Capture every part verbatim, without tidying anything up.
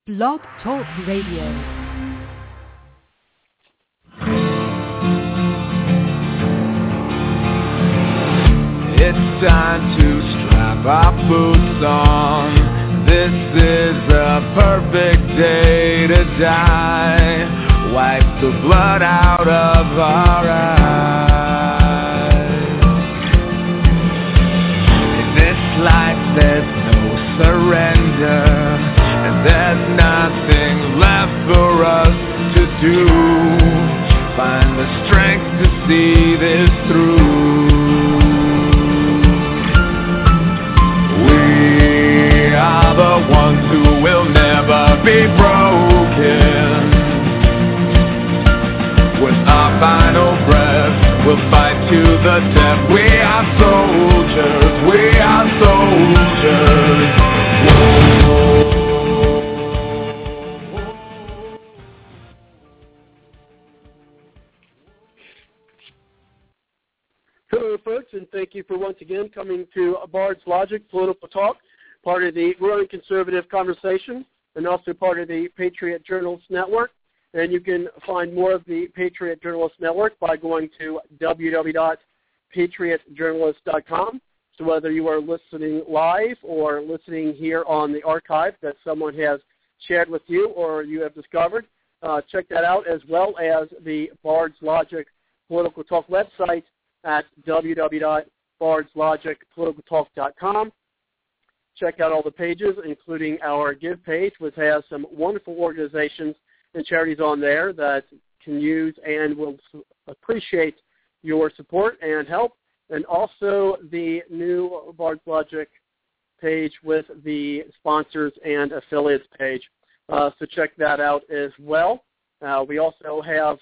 Blog Talk Radio. It's time to strap our boots on. This is a perfect day to die. Wipe the blood out of our eyes. In this life there's no surrender, and there's nothing left for us to do. Find the strength to see this through. The ones who will never be broken. With our final breath, we'll fight to the death. We are soldiers, we are soldiers. Whoa. Hello, folks, and thank you for once again coming to Bard's Logic Political Talk, part of the Growing Conservative Conversation, and also part of the Patriot Journalists Network. And you can find more of the Patriot Journalists Network by going to w w w dot patriot journalists dot com. So whether you are listening live or listening here on the archive that someone has shared with you or you have discovered, uh, check that out, as well as the Bard's Logic Political Talk website at w w w dot bards logic political talk dot com. Check out all the pages, including our Give page, which has some wonderful organizations and charities on there that can use and will appreciate your support and help. And also the new Bard's Logic page with the sponsors and affiliates page. Uh, so check that out as well. Uh, we also have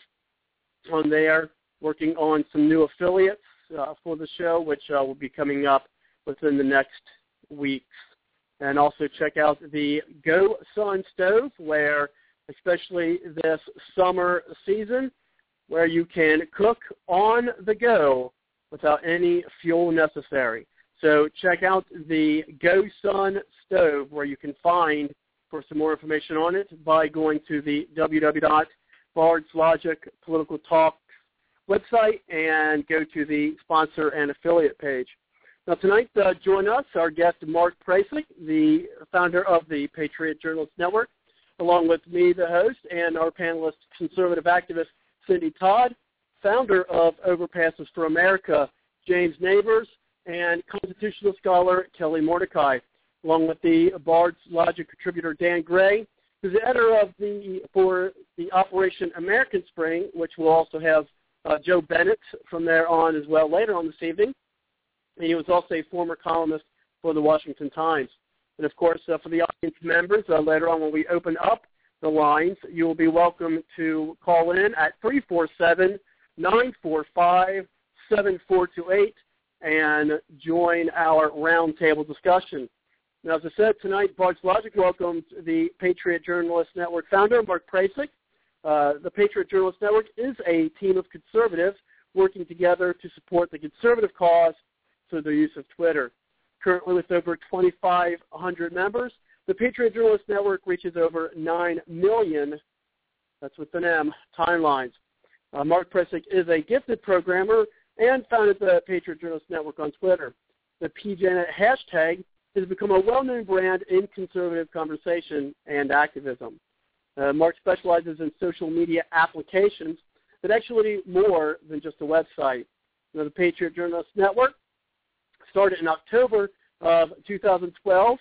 on there working on some new affiliates uh, for the show, which uh, will be coming up within the next weeks. And also check out the Go Sun Stove, where especially this summer season, where you can cook on the go without any fuel necessary. So check out the Go Sun Stove, where you can find for some more information on it by going to the w w w dot bards logic political talk website and go to the sponsor and affiliate page. Now tonight, uh, join us, our guest Mark Prasic, the founder of the Patriot Journalists Network, along with me, the host, and our panelist, conservative activist Cindy Todd, founder of Overpasses for America, James Neighbors, and constitutional scholar Kelly Mordecai, along with the Bard's Logic contributor Dan Gray, who's the editor of the for the Operation American Spring, which will also have uh, Joe Bennett from there on as well later on this evening. And he was also a former columnist for the Washington Times. And, of course, uh, for the audience members, uh, later on when we open up the lines, you will be welcome to call in at three four seven, nine four five, seven four two eight and join our roundtable discussion. Now, as I said, tonight, Bard's Logic welcomes the Patriot Journalists Network founder, Mark Prasic. Uh, the Patriot Journalists Network is a team of conservatives working together to support the conservative cause through the use of Twitter. Currently, with over twenty-five hundred members, the Patriot Journalists Network reaches over nine million, that's with an M, timelines. Uh, Mark Prasic is a gifted programmer and founded the Patriot Journalists Network on Twitter. The P J Net hashtag has become a well-known brand in conservative conversation and activism. Uh, Mark specializes in social media applications, but actually more than just a website. Now, the Patriot Journalists Network started in October of two thousand twelve,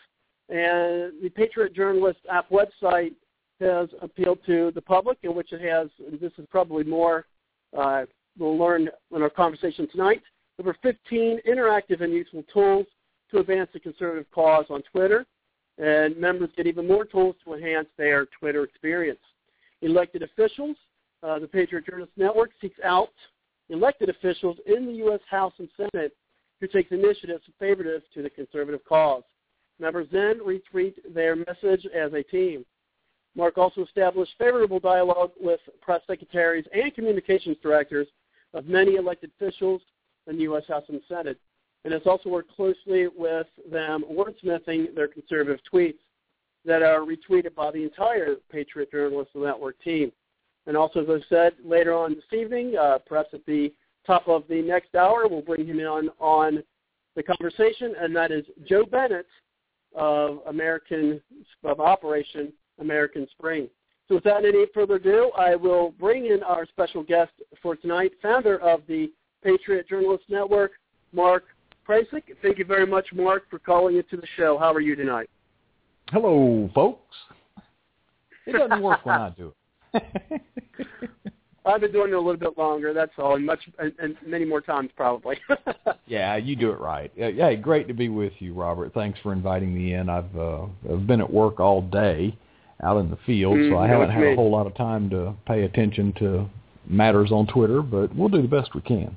and the Patriot Journalist app website has appealed to the public, in which it has, and this is probably more, uh, we'll learn in our conversation tonight, over fifteen interactive and useful tools to advance the conservative cause on Twitter, and members get even more tools to enhance their Twitter experience. Elected officials, uh, the Patriot Journalist Network seeks out elected officials in the U S House and Senate who takes initiatives favorable to the conservative cause. Members then retweet their message as a team. Mark also established favorable dialogue with press secretaries and communications directors of many elected officials in the U S House and Senate, and has also worked closely with them wordsmithing their conservative tweets. that are retweeted by the entire Patriot Journalist Network team. And also, as I said, later on this evening, uh, perhaps at the top of the next hour, we'll bring him on on the conversation, and that is Joe Bennett of American of Operation American Spring. So without any further ado, I will bring in our special guest for tonight, founder of the Patriot Journalist Network, Mark Prasic. Thank you very much, Mark, for calling into the show. How are you tonight? Hello, folks. It doesn't work when I do it. I've been doing it a little bit longer, that's all, and much and, and many more times probably. Yeah, you do it right. Yeah, great to be with you, Robert. Thanks for inviting me in. I've uh, I've been at work all day out in the field, mm, so I haven't had a whole lot of time to pay attention to matters on Twitter, but we'll do the best we can.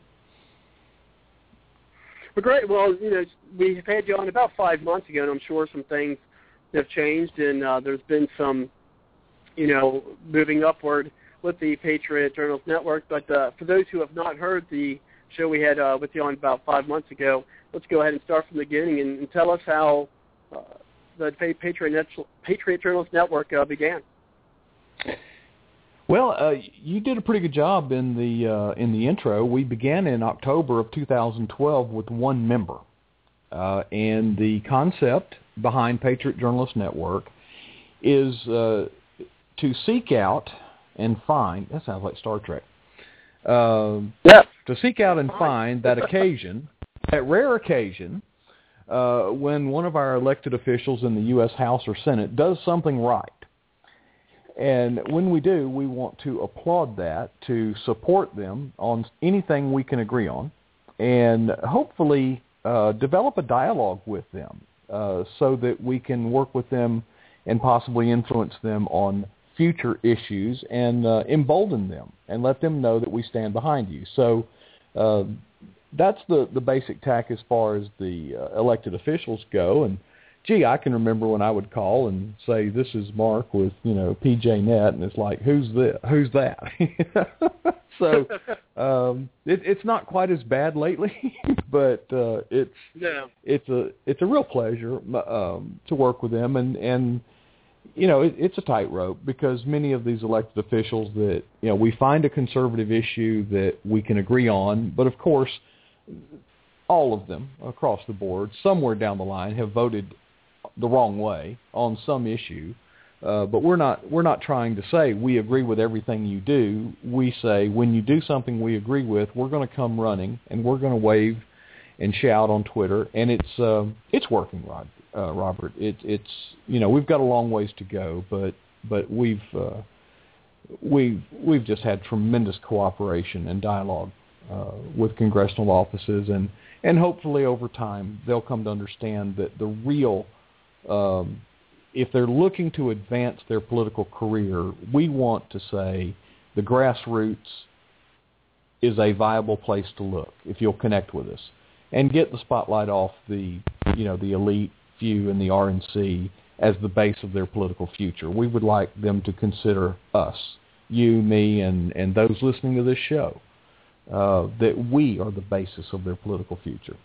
Well, great. Well, you know, we've had you on about five months ago, and I'm sure some things have changed, and uh, there's been some, you know, moving upward with the Patriot Journalist Network. But uh, for those who have not heard the show we had uh, with you on about five months ago, let's go ahead and start from the beginning and, and tell us how uh, the Patriot, Net- Patriot Journalist Network uh, began. Well, uh, you did a pretty good job in the uh, in the intro. We began in October of two thousand twelve with one member, uh, and the concept behind Patriot Journalist Network is uh, to seek out and find, that sounds like Star Trek, uh, yeah. to seek out and find that occasion, that rare occasion, uh, when one of our elected officials in the U S House or Senate does something right. And when we do, we want to applaud that, to support them on anything we can agree on, and hopefully uh, develop a dialogue with them uh, so that we can work with them and possibly influence them on future issues and uh, embolden them and let them know that we stand behind you. So uh, that's the, the basic tack as far as the uh, elected officials go. And gee, I can remember when I would call and say, "This is Mark with, you know, P J Net," and it's like, "Who's this? Who's that?" So um, it, it's not quite as bad lately, but uh, it's yeah. it's a it's a real pleasure um, to work with them, and and you know it, it's a tightrope because many of these elected officials that you know we find a conservative issue that we can agree on, but of course all of them across the board somewhere down the line have voted the wrong way on some issue, uh, but we're not we're not trying to say we agree with everything you do. We say when you do something we agree with, we're going to come running and we're going to wave and shout on Twitter, and it's uh, it's working, Rod, uh, Robert. It, it's you know we've got a long ways to go, but but we've uh, we've we've just had tremendous cooperation and dialogue uh, with congressional offices, and and hopefully over time they'll come to understand that the real Um, if they're looking to advance their political career, we want to say the grassroots is a viable place to look if you'll connect with us and get the spotlight off the, you know, the elite few in the R N C as the base of their political future. We would like them to consider us, you, me, and, and those listening to this show, uh, that we are the basis of their political future.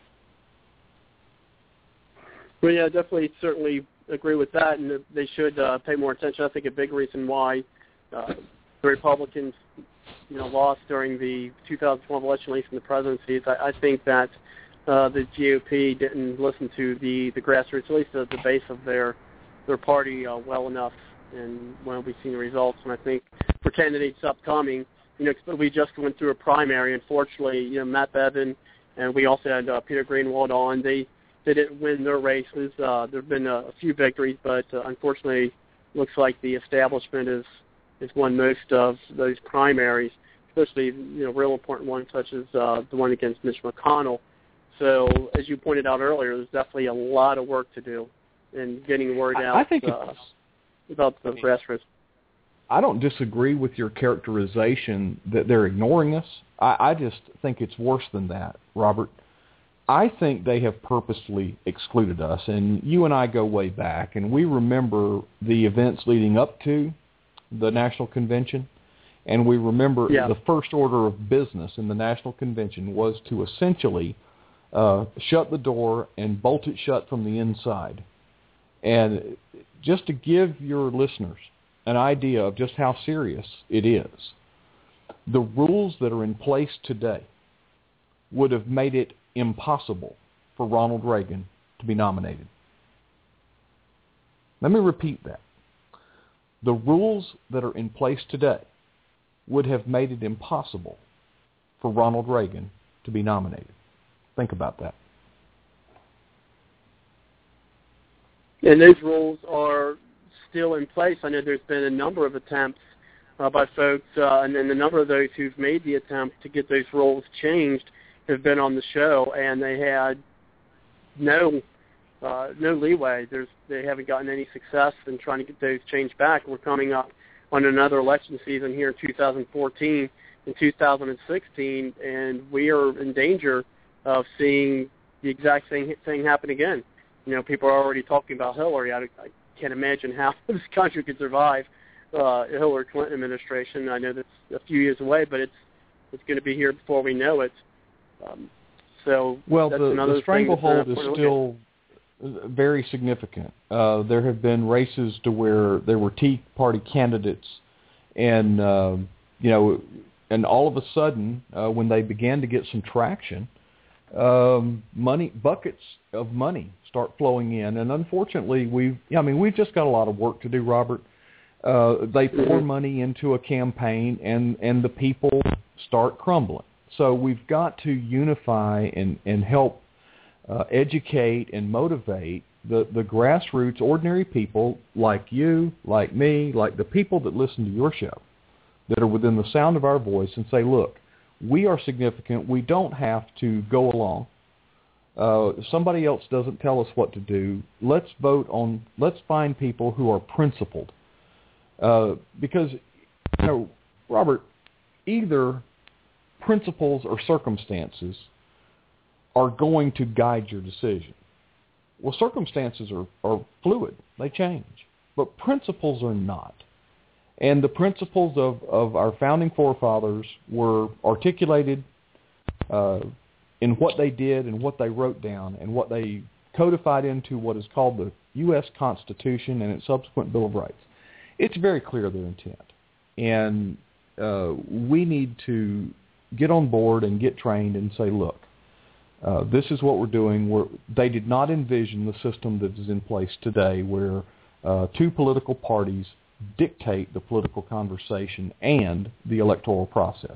Well, yeah, definitely, certainly agree with that, and they should uh, pay more attention. I think a big reason why uh, the Republicans, you know, lost during the two thousand twelve election, at least in the presidency, is I, I think that uh, the G O P didn't listen to the, the grassroots, at least at the base of their their party, uh, well enough, and when we've seen the results. And I think for candidates upcoming, you know, we just went through a primary. Unfortunately, you know, Matt Bevin, and we also had uh, Peter Greenwald on. They They didn't win their races. Uh, there have been a, a few victories, but uh, unfortunately, looks like the establishment is has won most of those primaries, especially you know real important ones such as uh, the one against Mitch McConnell. So, as you pointed out earlier, there's definitely a lot of work to do in getting the word out I think uh, about the grassroots. I don't disagree with your characterization that they're ignoring us. I, I just think it's worse than that, Robert. I think they have purposely excluded us, and you and I go way back, and we remember the events leading up to the National Convention, and we remember yeah. the first order of business in the National Convention was to essentially uh, shut the door and bolt it shut from the inside And just to give your listeners an idea of just how serious it is, the rules that are in place today would have made it impossible for Ronald Reagan to be nominated. Let me repeat that. The rules that are in place today would have made it impossible for Ronald Reagan to be nominated. Think about that. And those rules are still in place. I know there's been a number of attempts uh, by folks, uh, and then the number of those who've made the attempt to get those rules changed have been on the show, and they had no uh, no leeway. There's they haven't gotten any success in trying to get those changed back. We're coming up on another election season here in two thousand fourteen and two thousand sixteen, and we are in danger of seeing the exact same thing happen again. You know, people are already talking about Hillary. I, I can't imagine how this country could survive uh, a Hillary Clinton administration. I know that's a few years away, but it's it's going to be here before we know it. Um, so well, that's the, another the stranglehold thing is still very significant. Uh, there have been races to where there were Tea Party candidates, and uh, you know, and all of a sudden, uh, when they began to get some traction, um, money buckets of money start flowing in, and unfortunately, we've I mean, we've just got a lot of work to do, Robert. Uh, they pour mm-hmm. money into a campaign, and and the people start crumbling. So we've got to unify and, and help uh, educate and motivate the, the grassroots, ordinary people like you, like me, like the people that listen to your show, that are within the sound of our voice, and say, look, we are significant. We don't have to go along. Uh, somebody else doesn't tell us what to do. Let's vote on, let's find people who are principled. Uh, because, you know, Robert, either principles or circumstances are going to guide your decision. Well, circumstances are, are fluid. They change. But principles are not. And the principles of, of our founding forefathers were articulated uh, in what they did and what they wrote down and what they codified into what is called the U S Constitution and its subsequent Bill of Rights. It's very clear their intent. And uh, we need to get on board and get trained and say, look, uh, this is what we're doing. We're, they did not envision the system that is in place today where uh, two political parties dictate the political conversation and the electoral process.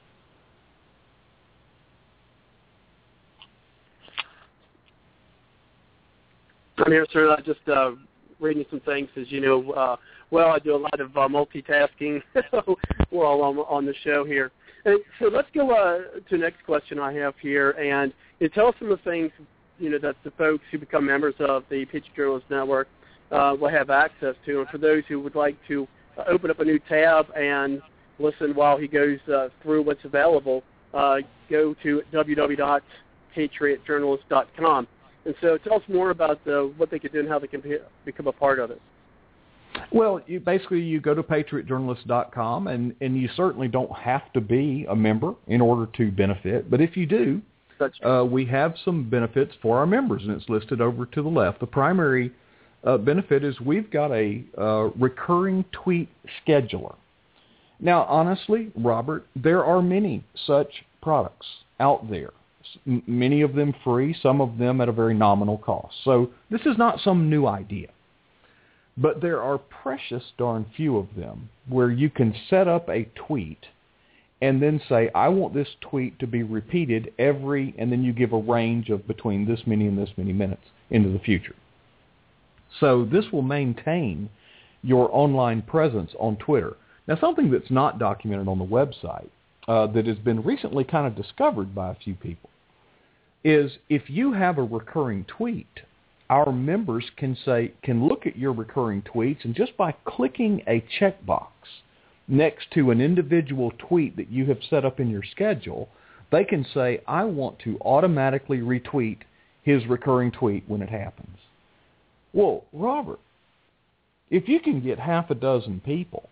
I'm here, sir. I just uh, reading some things, as you know. Uh, well, I do a lot of uh, multitasking while I'm on the show here. And so let's go uh, to the next question I have here, and you tell us some of the things, you know, that the folks who become members of the Patriot Journalist Network uh, will have access to. And for those who would like to uh, open up a new tab and listen while he goes uh, through what's available, uh, go to w w w dot patriot journalist dot com. And so tell us more about uh, what they can do and how they can be, become a part of it. Well, you, basically you go to patriot journalist dot com, and, and you certainly don't have to be a member in order to benefit. But if you do, uh, we have some benefits for our members, and it's listed over to the left. The primary uh, benefit is we've got a uh, recurring tweet scheduler. Now, honestly, Robert, there are many such products out there, M- many of them free, some of them at a very nominal cost. So this is not some new idea. But there are precious darn few of them where you can set up a tweet and then say, I want this tweet to be repeated every, and then you give a range of between this many and this many minutes into the future. So this will maintain your online presence on Twitter. Now, something that's not documented on the website uh, that has been recently kind of discovered by a few people is if you have a recurring tweet, our members can say can look at your recurring tweets, and just by clicking a checkbox next to an individual tweet that you have set up in your schedule, they can say, I want to automatically retweet his recurring tweet when it happens. Well, Robert, if you can get half a dozen people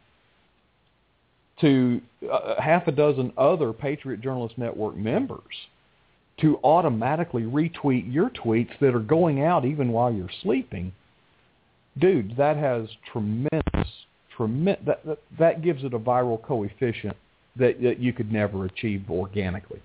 to uh, half a dozen other Patriot Journalist Network members to automatically retweet your tweets that are going out even while you're sleeping, dude, that has tremendous, tremendous, that, that, that gives it a viral coefficient that, that you could never achieve organically.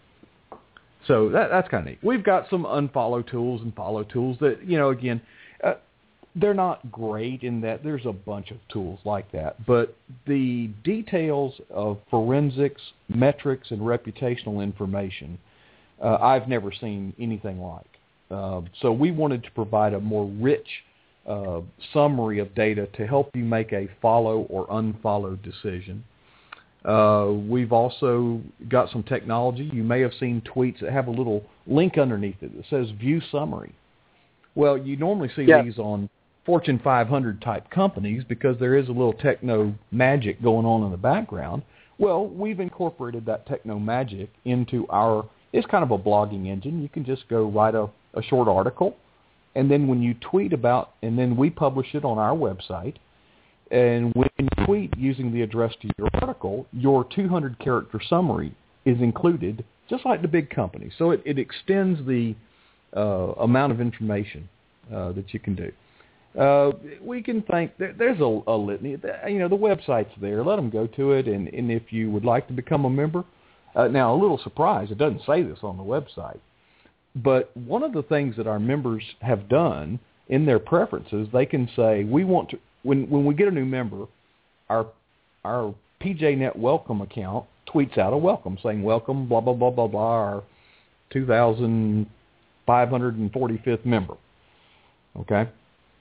So that, that's kind of neat. We've got some unfollow tools and follow tools that, you know, again, uh, they're not great in that there's a bunch of tools like that. But the details of forensics, metrics, and reputational information, uh, I've never seen anything like. Uh, so we wanted to provide a more rich uh, summary of data to help you make a follow or unfollow decision. Uh, we've also got some technology. You may have seen tweets that have a little link underneath it that says View Summary. Well, you normally see yeah. these on Fortune five hundred type companies because there is a little techno magic going on in the background. Well, we've incorporated that techno magic into our, it's kind of a blogging engine. You can just go write a, a short article, and then when you tweet about, and then we publish it on our website. And when you tweet using the address to your article, your two hundred character summary is included, just like the big company. So it, it extends the uh, amount of information uh, that you can do. Uh, we can thank, there, there's a, a litany. You know, the website's there. Let them go to it. And, and if you would like to become a member, uh, now a little surprise, it doesn't say this on the website. But one of the things that our members have done in their preferences, they can say, we want to, When when we get a new member, our our P J Net welcome account tweets out a welcome saying welcome blah blah blah blah blah our two thousand five hundred forty-fifth member. Okay.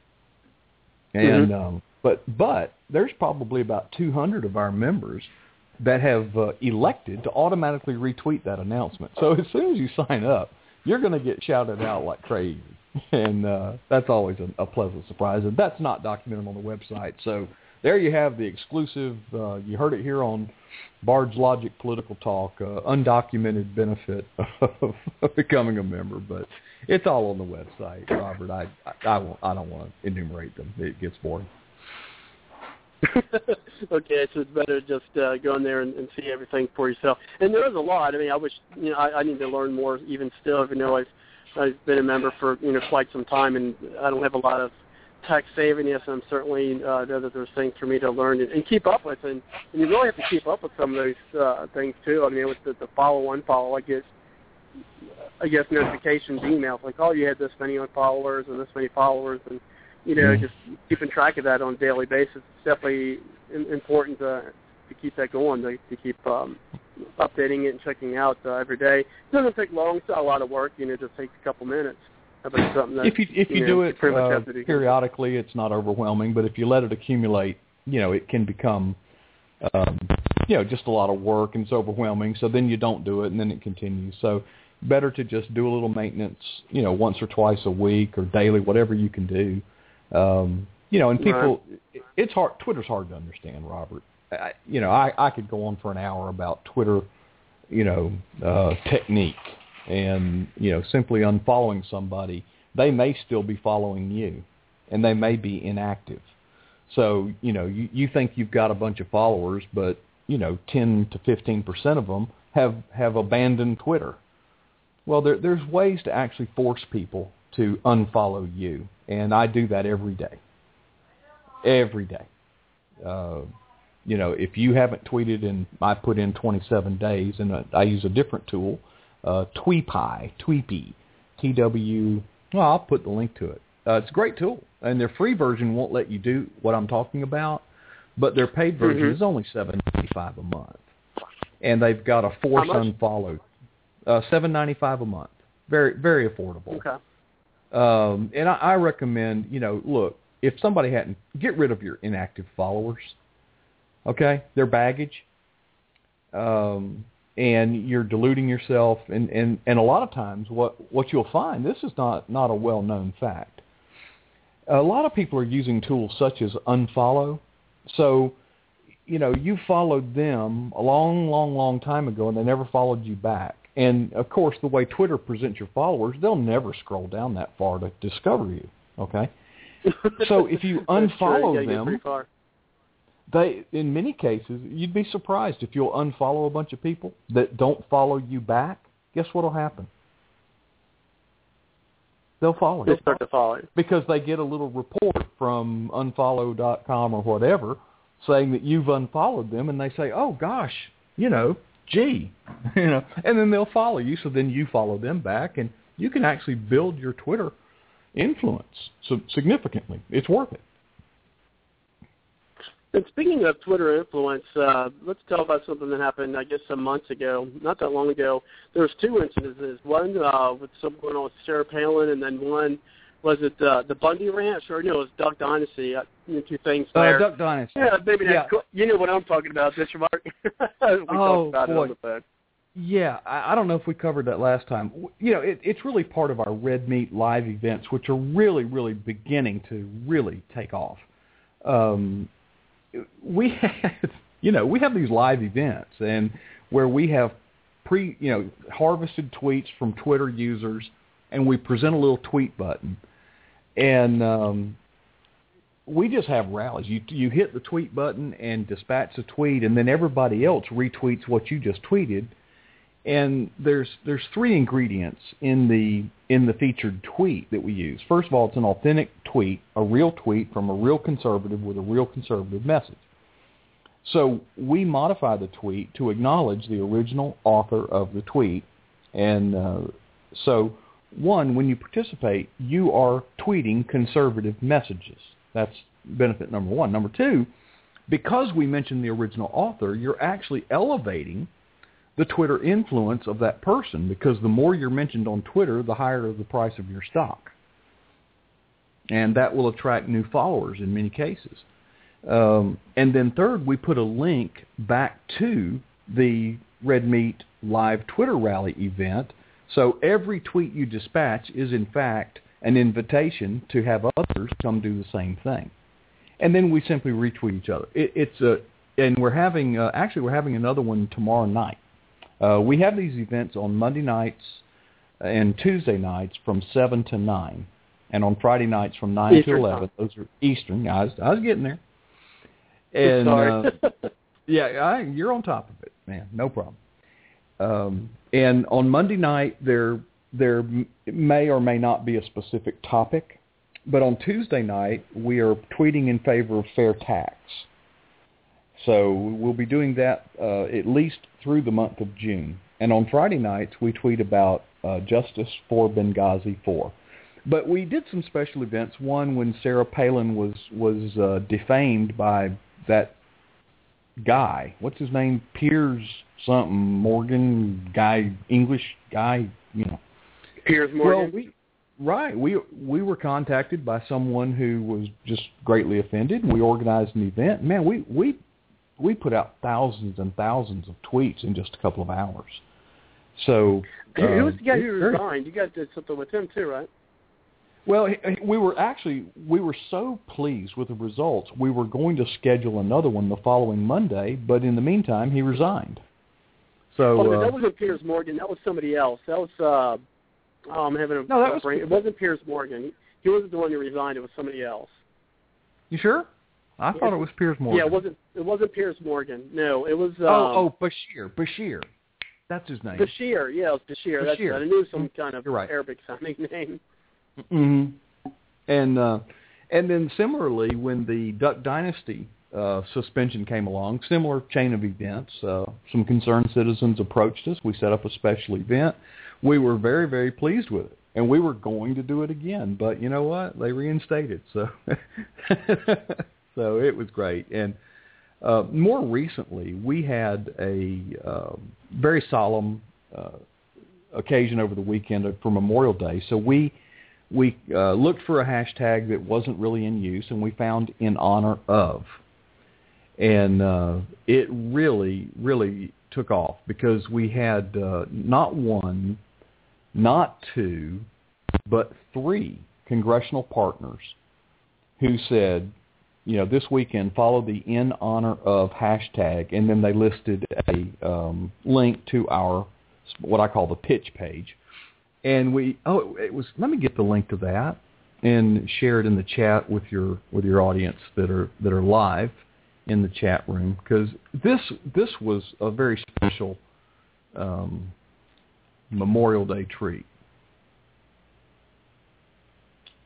And mm-hmm. um, but but there's probably about two hundred of our members that have uh, elected to automatically retweet that announcement. So as soon as you sign up, you're going to get shouted out like crazy. And uh, that's always a, a pleasant surprise. And that's not documented on the website. So there you have the exclusive, uh, you heard it here on Bard's Logic Political Talk, uh, undocumented benefit of, of becoming a member. But it's all on the website, Robert. I, I, I, won't, I don't want to enumerate them. It gets boring. Okay, so it's better just uh, go in there and, and see everything for yourself. And there is a lot. I mean, I wish, you know, I, I need to learn more even still, even though I've I've been a member for, you know, quite some time, and I don't have a lot of tech saviness, and I'm certainly uh, know that there's things for me to learn and, and keep up with, and, and you really have to keep up with some of those uh, things, too. I mean, with the, the follow, unfollow, I get, I guess, notifications, emails, like, oh, you had this many followers and this many followers, and, you know, mm-hmm. just keeping track of that on a daily basis. It's definitely in, important to, to keep that going, to, to keep um, updating it and checking out uh, every day. It doesn't take long. It's not a lot of work. You know, it just takes a couple minutes. But it's something that, if you if you, you know, do it uh, do. periodically, it's not overwhelming. But if you let it accumulate, you know, it can become, um, you know, just a lot of work, and it's overwhelming. So then you don't do it, and then it continues. So better to just do a little maintenance, you know, once or twice a week or daily, whatever you can do. Um, you know, and people, right. it's hard. Twitter's hard to understand, Robert. I, you know, I, I could go on for an hour about Twitter, you know, uh, technique and, you know, simply unfollowing somebody. They may still be following you, and they may be inactive. So, you know, you, you think you've got a bunch of followers, but, you know, ten to fifteen percent of them have, have abandoned Twitter. Well, there, there's ways to actually force people to unfollow you, and I do that every day. Every day. Uh, you know, if you haven't tweeted in, I put in twenty-seven days, and I use a different tool, uh, Tweepie, Tweepie, T W, well, I'll put the link to it. Uh, it's a great tool, and their free version won't let you do what I'm talking about, but their paid version mm-hmm. is only seven ninety-five a month, and they've got a force unfollow, uh, seven ninety-five a month, very very affordable. Okay. Um, and I, I recommend, you know, look, if somebody hadn't, get rid of your inactive followers. Okay, they're baggage, um, and you're deluding yourself. And, and, and a lot of times, what, what you'll find, this is not, not a well-known fact. A lot of people are using tools such as unfollow. So, you know, you followed them a long, long, long time ago, and they never followed you back. And, of course, the way Twitter presents your followers, they'll never scroll down that far to discover you, okay? So if you unfollow you them, they, in many cases, you'd be surprised if you'll unfollow a bunch of people that don't follow you back. Guess what will happen? they'll follow They'll you. start to follow you. Because they get a little report from unfollow dot com or whatever saying that you've unfollowed them, and they say, oh, gosh, you know, gee, you know, and then they'll follow you, so then you follow them back, and you can actually build your Twitter influence so significantly. It's worth it. And speaking of Twitter influence, uh, let's talk about something that happened, I guess, some months ago, not that long ago. There was two incidences. One uh, with something going on with Sarah Palin, and then one, was it uh, the Bundy Ranch? Or no, it was Duck Dynasty. Uh, two things there. Uh, Duck Dynasty. Yeah, maybe that's yeah. cool. You know what I'm talking about, this Mark. we oh, talked about boy. it on the phone. Yeah, I, I don't know if we covered that last time. You know, it, it's really part of our Red Meat live events, which are really, really beginning to really take off. Um We have, you know, we have these live events, and where we have pre, you know, harvested tweets from Twitter users, and we present a little tweet button, and um, we just have rallies. You you hit the tweet button and dispatch a tweet, and then everybody else retweets what you just tweeted. And there's there's three ingredients in the in the featured tweet that we use. First of all, it's an authentic tweet, a real tweet from a real conservative with a real conservative message. So we modify the tweet to acknowledge the original author of the tweet. And uh, so, one, when you participate, you are tweeting conservative messages. That's benefit number one. Number two, because we mentioned the original author, you're actually elevating the Twitter influence of that person, because the more you're mentioned on Twitter, the higher the price of your stock. And that will attract new followers in many cases. Um, and then third, we put a link back to the Red Meat live Twitter rally event. So every tweet you dispatch is, in fact, an invitation to have others come do the same thing. And then we simply retweet each other. It, it's a, and we're having, uh, actually we're having another one tomorrow night. Uh, we have these events on Monday nights and Tuesday nights from seven to nine, and on Friday nights from nine Eastern to eleven. Those are Eastern. I was, I was getting there. And, Sorry. uh, yeah, I, you're on top of it, man. No problem. Um, and on Monday night, there there may or may not be a specific topic, but on Tuesday night, we are tweeting in favor of fair tax. So we'll be doing that uh, at least through the month of June. And on Friday nights, we tweet about uh, Justice for Benghazi four. But we did some special events. One when Sarah Palin was, was uh, defamed by that guy. What's his name? Piers something, Morgan, guy, English guy, you know. Piers Morgan. Well, we, right. We, we were contacted by someone who was just greatly offended. We organized an event. Man, we... we We put out thousands and thousands of tweets in just a couple of hours. So Who uh, was the guy who resigned? You guys did something with him too, right? Well, we were actually we were so pleased with the results. We were going to schedule another one the following Monday, but in the meantime, he resigned. So oh, uh, that wasn't Piers Morgan. That was somebody else. That was uh, oh, I'm having a no, that was brain. It wasn't Piers Morgan. He wasn't the one who resigned. It was somebody else. You sure? I thought it was Piers Morgan. Yeah, it wasn't. It wasn't Piers Morgan. No, it was. Um, oh, oh, Bashir. Bashir. That's his name. Bashir. Yeah, it was Bashir. Bashir. That's right. I knew some kind of right. Arabic-sounding name. Mm-hmm. And uh, and then similarly, when the Duck Dynasty uh, suspension came along, similar chain of events. Uh, some concerned citizens approached us. We set up a special event. We were very, very pleased with it. And we were going to do it again, but you know what? They reinstated, so so it was great. And uh, more recently, we had a uh, very solemn uh, occasion over the weekend for Memorial Day. So we we uh, looked for a hashtag that wasn't really in use, and we found "in honor of," and uh, it really, really took off because we had uh, not one, not two, but three congressional partners who said, you know, this weekend follow the "in honor of" hashtag, and then they listed a um, link to our, what I call the pitch page. And we, oh, it was, let me get the link to that and share it in the chat with your with your audience that are that are live in the chat room, because this this was a very special um, Memorial Day treat.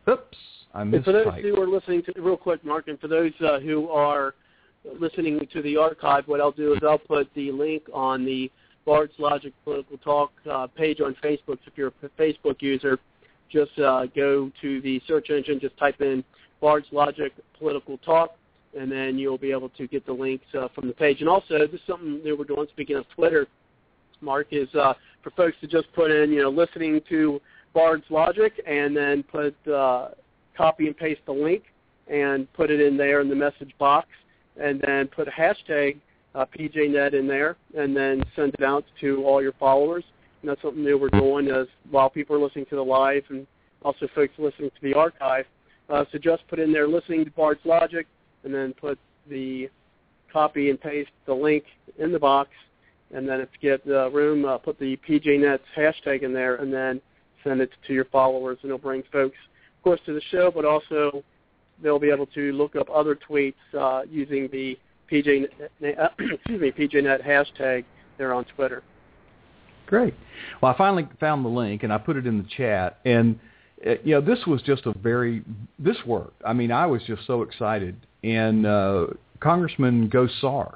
Oops, I And for those mistyped. who are listening to, real quick, Mark, and for those uh, who are listening to the archive, what I'll do is I'll put the link on the Bard's Logic Political Talk uh, page on Facebook. So if you're a Facebook user, just uh, go to the search engine, just type in Bard's Logic Political Talk, and then you'll be able to get the links uh, from the page. And also, this is something that we're doing, speaking of Twitter, Mark, is uh, for folks to just put in, you know, listening to Bard's Logic, and then put uh, copy and paste the link and put it in there in the message box, and then put a hashtag uh, P J Net in there, and then send it out to all your followers. And that's something that we're doing as while people are listening to the live, and also folks listening to the archive. Uh, so just put in there listening to Bard's Logic, and then put the copy and paste the link in the box, and then if you get the room, uh, put the P J Net hashtag in there, and then send it to your followers, and it'll bring folks, of course, to the show, but also they'll be able to look up other tweets uh, using the P J Net, uh, excuse me, P J Net hashtag there on Twitter. Great. Well, I finally found the link, and I put it in the chat, and uh, you know, this was just a very, this worked. I mean, I was just so excited, and uh, Congressman Gosar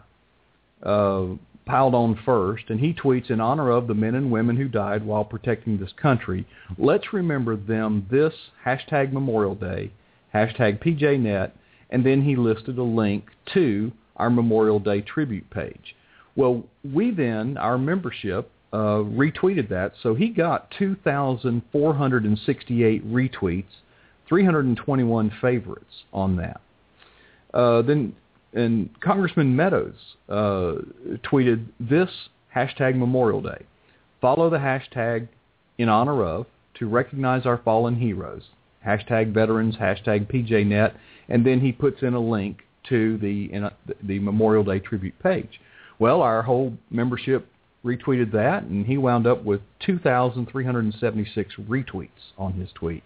uh, piled on first, and he tweets, in honor of the men and women who died while protecting this country, let's remember them this hashtag Memorial Day, hashtag P J Net, and then he listed a link to our Memorial Day tribute page. Well, we then, our membership, uh, retweeted that, so he got two thousand four hundred sixty-eight retweets, three hundred twenty-one favorites on that. Uh, then and Congressman Meadows uh, tweeted this hashtag Memorial Day. Follow the hashtag in honor of to recognize our fallen heroes. Hashtag veterans, hashtag P J Net, and then he puts in a link to the in a, the Memorial Day tribute page. Well, our whole membership retweeted that, and he wound up with two thousand three hundred seventy-six retweets on his tweet.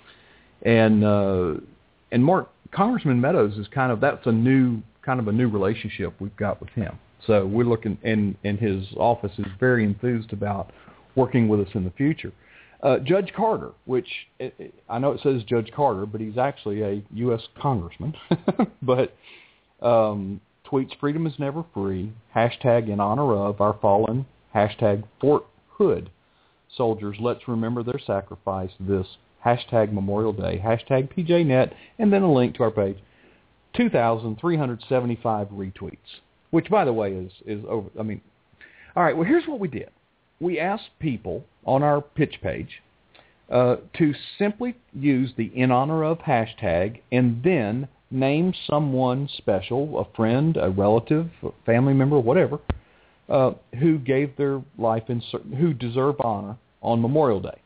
And uh, and Mark, Congressman Meadows is kind of, that's a new, kind of a new relationship we've got with him. So we're looking, and, and his office is very enthused about working with us in the future. Uh, Judge Carter, which it, it, I know it says Judge Carter, but he's actually a U S congressman, but um, tweets freedom is never free, hashtag in honor of our fallen, hashtag Fort Hood soldiers. Let's remember their sacrifice this hashtag Memorial Day, hashtag P J Net, and then a link to our page. two thousand three hundred seventy-five retweets, which, by the way, is, is over. I mean, all right, well, here's what we did. We asked people on our pitch page uh, to simply use the in honor of hashtag and then name someone special, a friend, a relative, a family member, whatever, uh, who gave their life in certain, who deserve honor on Memorial Day.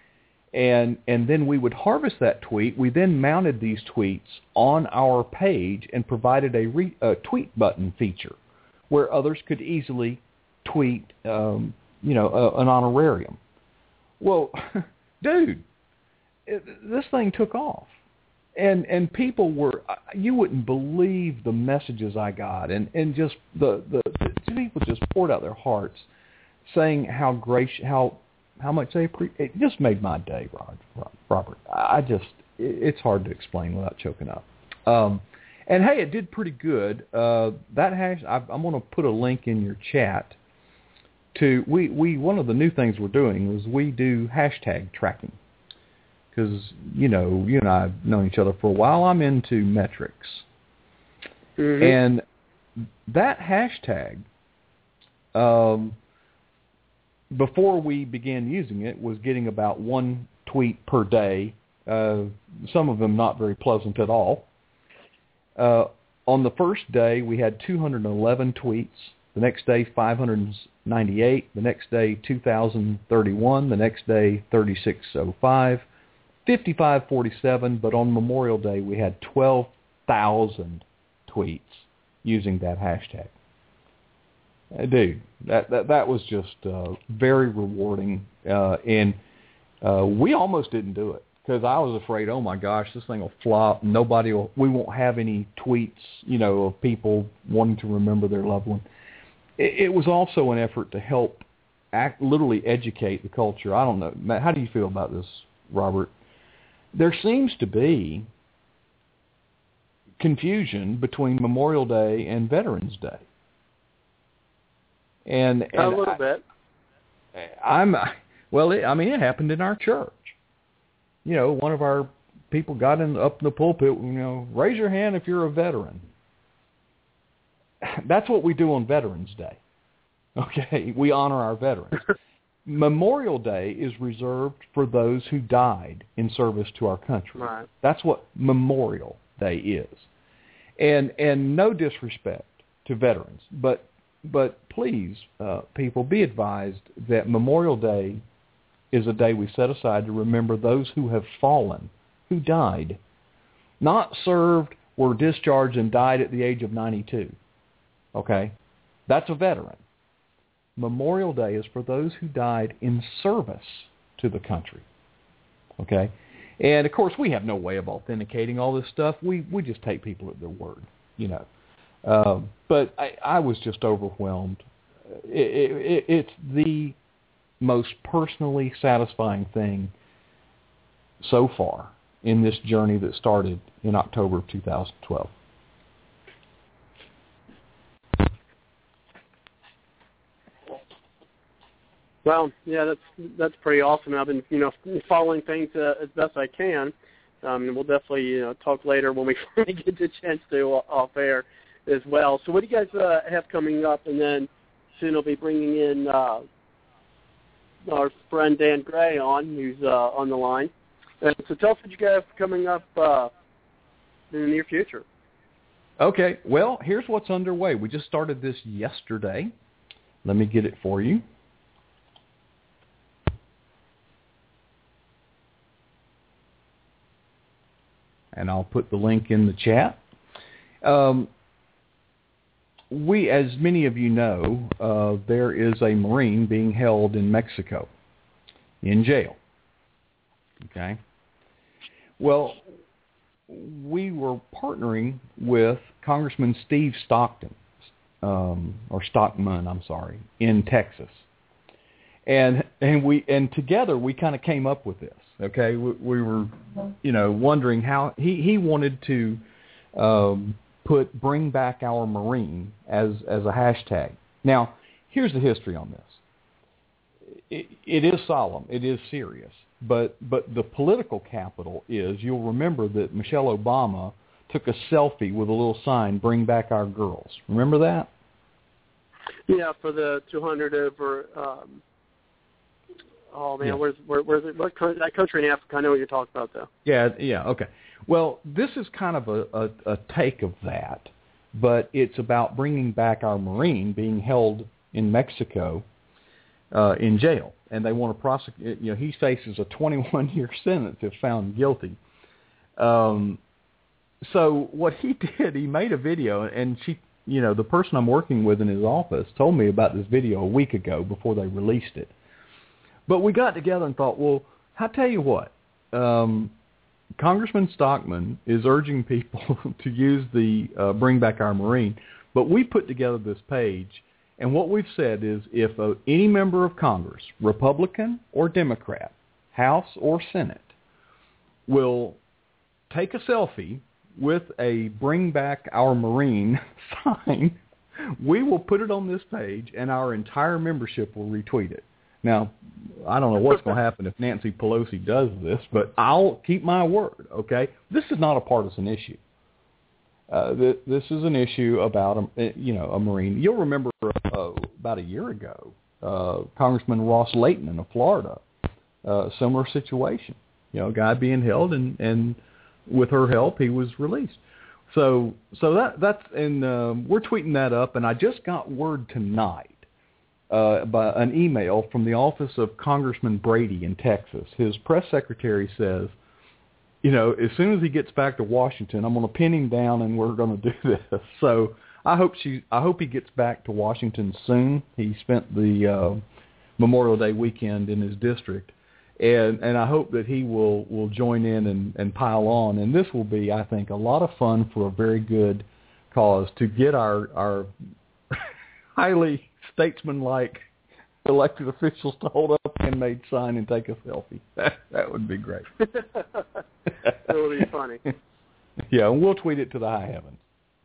And and then we would harvest that tweet. We then mounted these tweets on our page and provided a, re, a tweet button feature where others could easily tweet, um, you know, uh, an honorarium. Well, dude, it, this thing took off. And and people were, you wouldn't believe the messages I got, and, and just the, the, the people just poured out their hearts, saying how gracious, how how much they appreciate. It just made my day, Rod, Robert. I just, it's hard to explain without choking up. Um, and hey, it did pretty good. Uh, that hash, I, I'm going to put a link in your chat to we we one of the new things we're doing is we do hashtag tracking. Because, you know, you and I have known each other for a while. I'm into metrics. Mm-hmm. And that hashtag, um, before we began using it, was getting about one tweet per day, uh, some of them not very pleasant at all. Uh, on the first day, we had two hundred eleven tweets. The next day, five hundred ninety-eight. The next day, two thousand thirty-one. The next day, thirty-six oh five. fifty-five forty-seven, but on Memorial Day we had twelve thousand tweets using that hashtag. Uh, dude, that, that that was just uh, very rewarding, uh, and uh, we almost didn't do it because I was afraid, oh my gosh, this thing will flop. Nobody will, we won't have any tweets, you know, of people wanting to remember their loved one. It, it was also an effort to help act, literally educate the culture. I don't know, Matt, how do you feel about this, Robert? there seems to be confusion between Memorial Day and Veterans Day. And, and a little I, bit. I'm well. It, I mean, it happened in our church. You know, one of our people got in up in the pulpit. You know, raise your hand if you're a veteran. That's what we do on Veterans Day. Okay, we honor our veterans. Memorial Day is reserved for those who died in service to our country. Right. That's what Memorial Day is. And and no disrespect to veterans, but but please, uh, people, be advised that Memorial Day is a day we set aside to remember those who have fallen, who died, not served, were discharged, and died at the age of ninety-two. Okay? That's a veteran. Memorial Day is for those who died in service to the country. Okay? And, of course, we have no way of authenticating all this stuff. We we just take people at their word, you know. Uh, but I, I was just overwhelmed. It, it, it's the most personally satisfying thing so far in this journey that started in October of two thousand twelve. Well, yeah, that's that's pretty awesome. I've been, you know, following things uh, as best I can. Um, and we'll definitely, you know, talk later when we finally get the chance to uh, off air as well. So what do you guys uh, have coming up? And then soon we'll be bringing in uh, our friend Dan Gray on, who's uh, on the line. And so tell us what you guys have coming up uh, in the near future. Okay, well, here's what's underway. We just started this yesterday. Let me get it for you. And I'll put the link in the chat. Um, we, as many of you know, uh, there is a Marine being held in Mexico, in jail. Okay? Well, we were partnering with Congressman Steve Stockton, um, or Stockman, I'm sorry, in Texas. And and we and together we kind of came up with this. Okay, we, we were, you know, wondering how he, he wanted to um, put "Bring Back Our Marine" as as a hashtag. Now, here's the history on this. It, it is solemn, it is serious, but but the political capital is. You'll remember that Michelle Obama took a selfie with a little sign, "Bring Back Our Girls." Remember that? Yeah, for the two hundred over. Um Oh man, yeah. where's where, where's it? What country, that country in Africa? I know what you're talking about, though. Yeah, yeah, okay. Well, this is kind of a, a, a take of that, but it's about bringing back our Marine being held in Mexico uh, in jail, and they want to prosecute. You know, he faces a twenty-one year sentence if found guilty. Um, so what he did, he made a video, and she, you know, the person I'm working with in his office told me about this video a week ago before they released it. But we got together and thought, well, I'll tell you what. Um, Congressman Stockman is urging people to use the uh, Bring Back Our Marine, but we put together this page, and what we've said is if uh, any member of Congress, Republican or Democrat, House or Senate, will take a selfie with a Bring Back Our Marine sign, we will put it on this page, and our entire membership will retweet it. Now, I don't know what's going to happen if Nancy Pelosi does this, but I'll keep my word, okay? This is not a partisan issue. Uh, th- this is an issue about, a, you know, a Marine. You'll remember uh, about a year ago, uh, Congressman Ross Layton of Florida, uh, similar situation. You know, a guy being held, and, and with her help, he was released. So, so that that's and um, we're tweeting that up, and I just got word tonight. Uh, by an email from the office of Congressman Brady in Texas. His press secretary says, you know, as soon as he gets back to Washington, I'm going to pin him down and we're going to do this. So I hope she, I hope he gets back to Washington soon. He spent the uh, Memorial Day weekend in his district, and and I hope that he will, will join in and, and pile on. And this will be, I think, a lot of fun for a very good cause to get our our highly statesman-like elected officials to hold up a handmade sign and take a selfie. That, that would be great. That would be funny. Yeah, and we'll tweet it to the high heavens.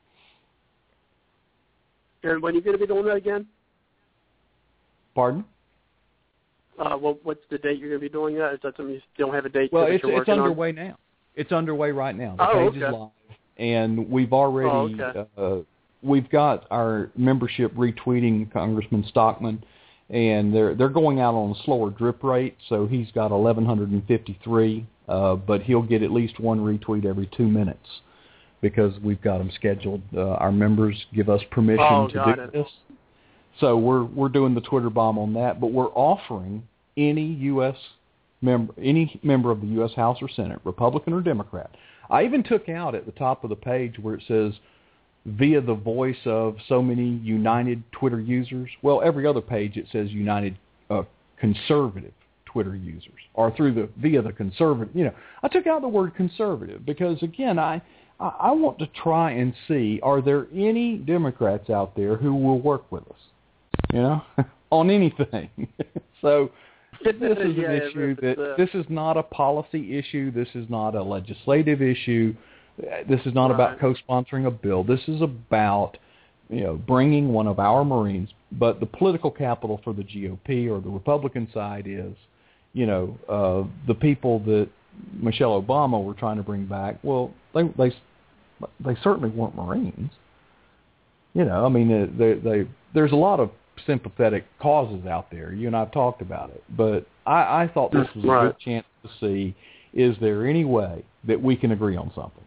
And when are you going to be doing that again? Pardon? Uh, well, what's the date you're going to be doing that? Is that something you don't have a date well, that it's, you're it's working underway on? now. It's underway right now. The oh, page okay. is live, and we've already oh, okay. uh, we've got our membership retweeting Congressman Stockman, and they're they're going out on a slower drip rate. So he's got eleven fifty-three, uh, but he'll get at least one retweet every two minutes because we've got them scheduled. Uh, our members give us permission oh, to got do it. this. So we're we're doing the Twitter bomb on that, but we're offering any U S member, any member of the U S House or Senate, Republican or Democrat. I even took out at the top of the page where it says via the voice of so many United Twitter users. Well, every other page it says United uh, conservative Twitter users, or through the via the conservative. You know, I took out the word conservative because again, I. I want to try and see, are there any Democrats out there who will work with us, you know, on anything? So this is yeah, an issue that uh, this is not a policy issue. This is not a legislative issue. This is not right. about co-sponsoring a bill. This is about, you know, bringing one of our Marines. But the political capital for the G O P or the Republican side is, you know, uh, the people that Michelle Obama were trying to bring back. Well, they they they certainly weren't Marines. You know, I mean, they, they, there's a lot of sympathetic causes out there. You and I have talked about it. But I, I thought this was a right. good chance to see, is there any way that we can agree on something?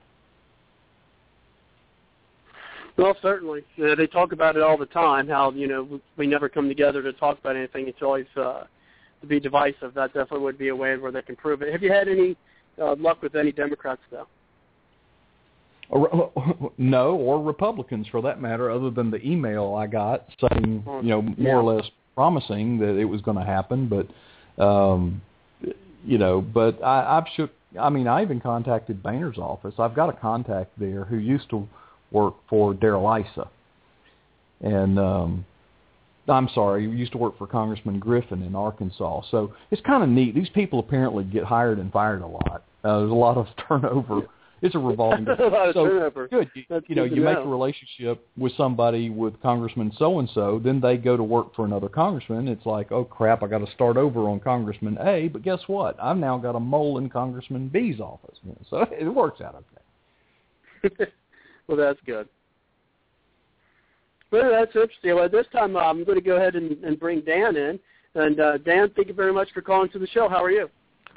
Well, certainly. Uh, they talk about it all the time, how, you know, we never come together to talk about anything. It's always uh, to be divisive. That definitely would be a way where they can prove it. Have you had any uh, luck with any Democrats, though? No, or Republicans for that matter, other than the email I got saying, you know, more yeah. or less promising that it was going to happen. But, um, you know, but I, I've shook, I mean, I even contacted Boehner's office. I've got a contact there who used to work for Darrell Issa. And, um, I'm sorry, he used to work for Congressman Griffin in Arkansas. So it's kind of neat. These people apparently get hired and fired a lot. Uh, there's a lot of turnover. It's a revolving door. So good. You, you know, you make a relationship with somebody with Congressman so-and-so, then they go to work for another congressman. It's like, oh, crap, I got to start over on Congressman A, but guess what? I've now got a mole in Congressman B's office. You know, so it works out okay. Well, that's good. Well, that's interesting. Well, this time uh, I'm going to go ahead and, and bring Dan in. And, uh, Dan, thank you very much for calling to the show. How are you?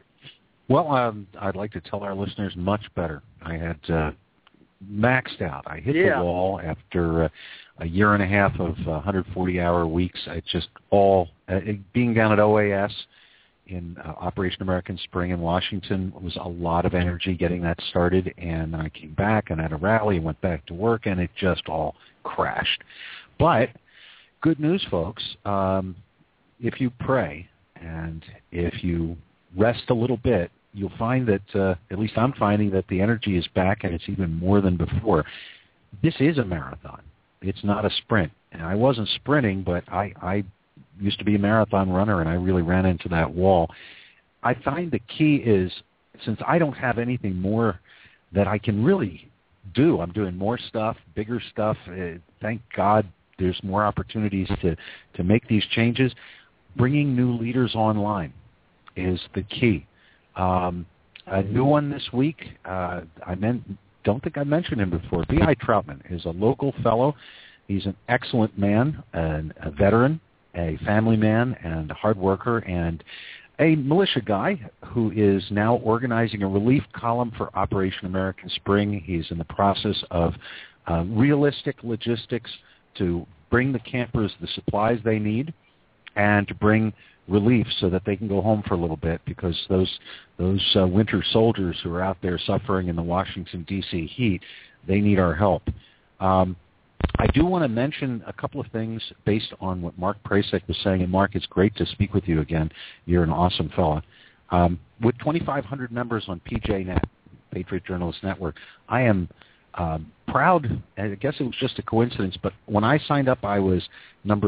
Well, um, I'd like to tell our listeners much better. I had uh, maxed out. I hit yeah. the wall after uh, a year and a half of uh, one hundred forty hour weeks. I just all, uh, being down at O A S in uh, Operation American Spring in Washington was a lot of energy getting that started. And I came back and had a rally and went back to work, and it just all crashed. But good news, folks. Um, if you pray and if you rest a little bit, you'll find that, uh, at least I'm finding that the energy is back, and it's even more than before. This is a marathon. It's not a sprint. And I wasn't sprinting, but I, I used to be a marathon runner, and I really ran into that wall. I find the key is, since I don't have anything more that I can really do, I'm doing more stuff, bigger stuff. Uh, thank God there's more opportunities to, to make these changes. Bringing new leaders online is the key. Um, a new one this week, uh, I meant, don't think I mentioned him before. B I Troutman is a local fellow. He's an excellent man, an, a veteran, a family man, and a hard worker, and a militia guy who is now organizing a relief column for Operation American Spring. He's in the process of uh, realistic logistics to bring the campers the supplies they need and to bring relief so that they can go home for a little bit, because those those uh, winter soldiers who are out there suffering in the Washington, D C heat, they need our help. Um, I do want to mention a couple of things based on what Mark Prasek was saying. And Mark, it's great to speak with you again. You're an awesome fella. Um, with twenty-five hundred members on P J Net, Patriot Journalist Network, I am um, proud. I guess it was just a coincidence, but when I signed up, I was number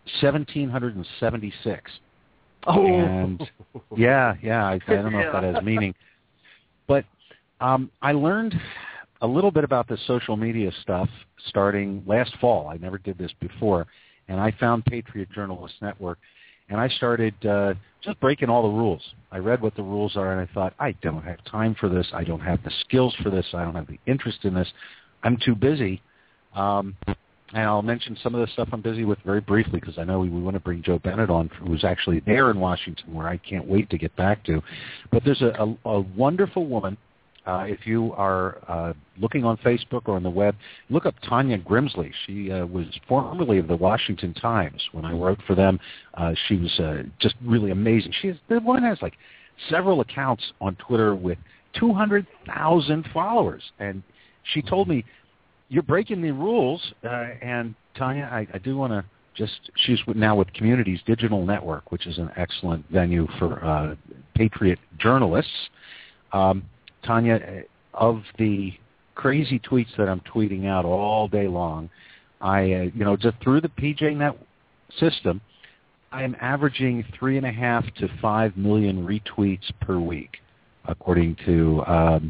seventeen seventy-six. Oh, and yeah, yeah, I, I don't know yeah. if that has meaning, but um, I learned a little bit about the social media stuff starting last fall. I never did this before, and I found Patriot Journalists Network, and I started uh, just breaking all the rules. I read what the rules are, and I thought, I don't have time for this. I don't have the skills for this. I don't have the interest in this. I'm too busy. Um, And I'll mention some of the stuff I'm busy with very briefly because I know we, we want to bring Joe Bennett on, who's actually there in Washington, where I can't wait to get back to. But there's a, a, a wonderful woman. Uh, if you are uh, looking on Facebook or on the web, look up Tanya Grimsley. She uh, was formerly of the Washington Times. When I wrote for them, uh, she was uh, just really amazing. She has, the woman has like several accounts on Twitter with two hundred thousand followers. And she told me, you're breaking the rules, uh, and Tanya, I, I do want to just, she's now with Communities Digital Network, which is an excellent venue for uh, Patriot journalists. Um, Tanya, of the crazy tweets that I'm tweeting out all day long, I, uh, you know, just through the P J Net system, I am averaging three and a half to five million retweets per week, according to um,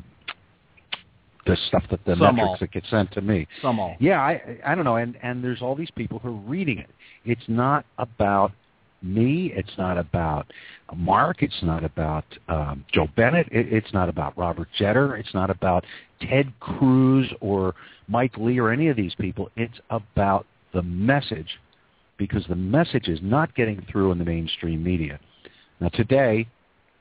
the stuff that the Some metrics all. that get sent to me. Some all. Yeah, I I don't know, and and there's all these people who are reading it. It's not about me. It's not about Mark. It's not about um, Joe Bennett. It, it's not about Robert Jeter. It's not about Ted Cruz or Mike Lee or any of these people. It's about the message, because the message is not getting through in the mainstream media. Now today,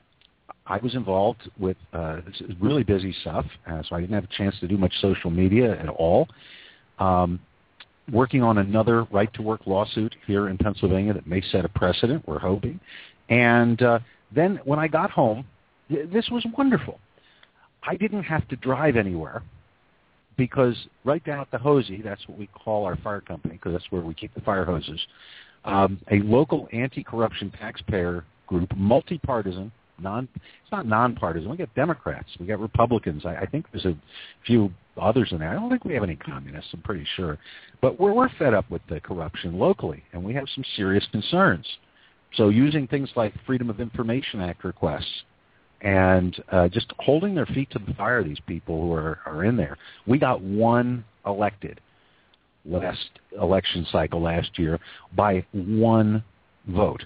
I was involved with uh, really busy stuff, uh, so I didn't have a chance to do much social media at all. Um, working on another right-to-work lawsuit here in Pennsylvania that may set a precedent, we're hoping. And uh, then when I got home, th- this was wonderful. I didn't have to drive anywhere because right down at the Hosey, that's what we call our fire company because that's where we keep the fire hoses, um, a local anti-corruption taxpayer group, multi-partisan, Non, it's not nonpartisan. We got Democrats. We got Republicans. I, I think there's a few others in there. I don't think we have any communists, I'm pretty sure. But we're, we're fed up with the corruption locally, and we have some serious concerns. So using things like Freedom of Information Act requests and uh, just holding their feet to the fire, these people who are, are in there. We got one elected last election cycle last year by one vote.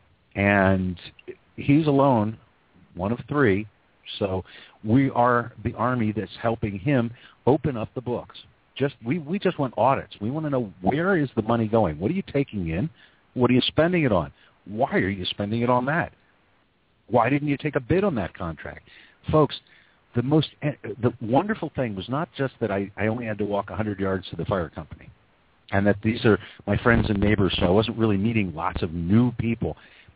And he's alone, one of three, so we are the army that's helping him open up the books. Just we, we just want audits. We want to know, where is the money going? What are you taking in? What are you spending it on? Why are you spending it on that? Why didn't you take a bid on that contract? Folks, the most the wonderful thing was not just that I, I only had to walk one hundred yards to the fire company and that these are my friends and neighbors, so I wasn't really meeting lots of new people.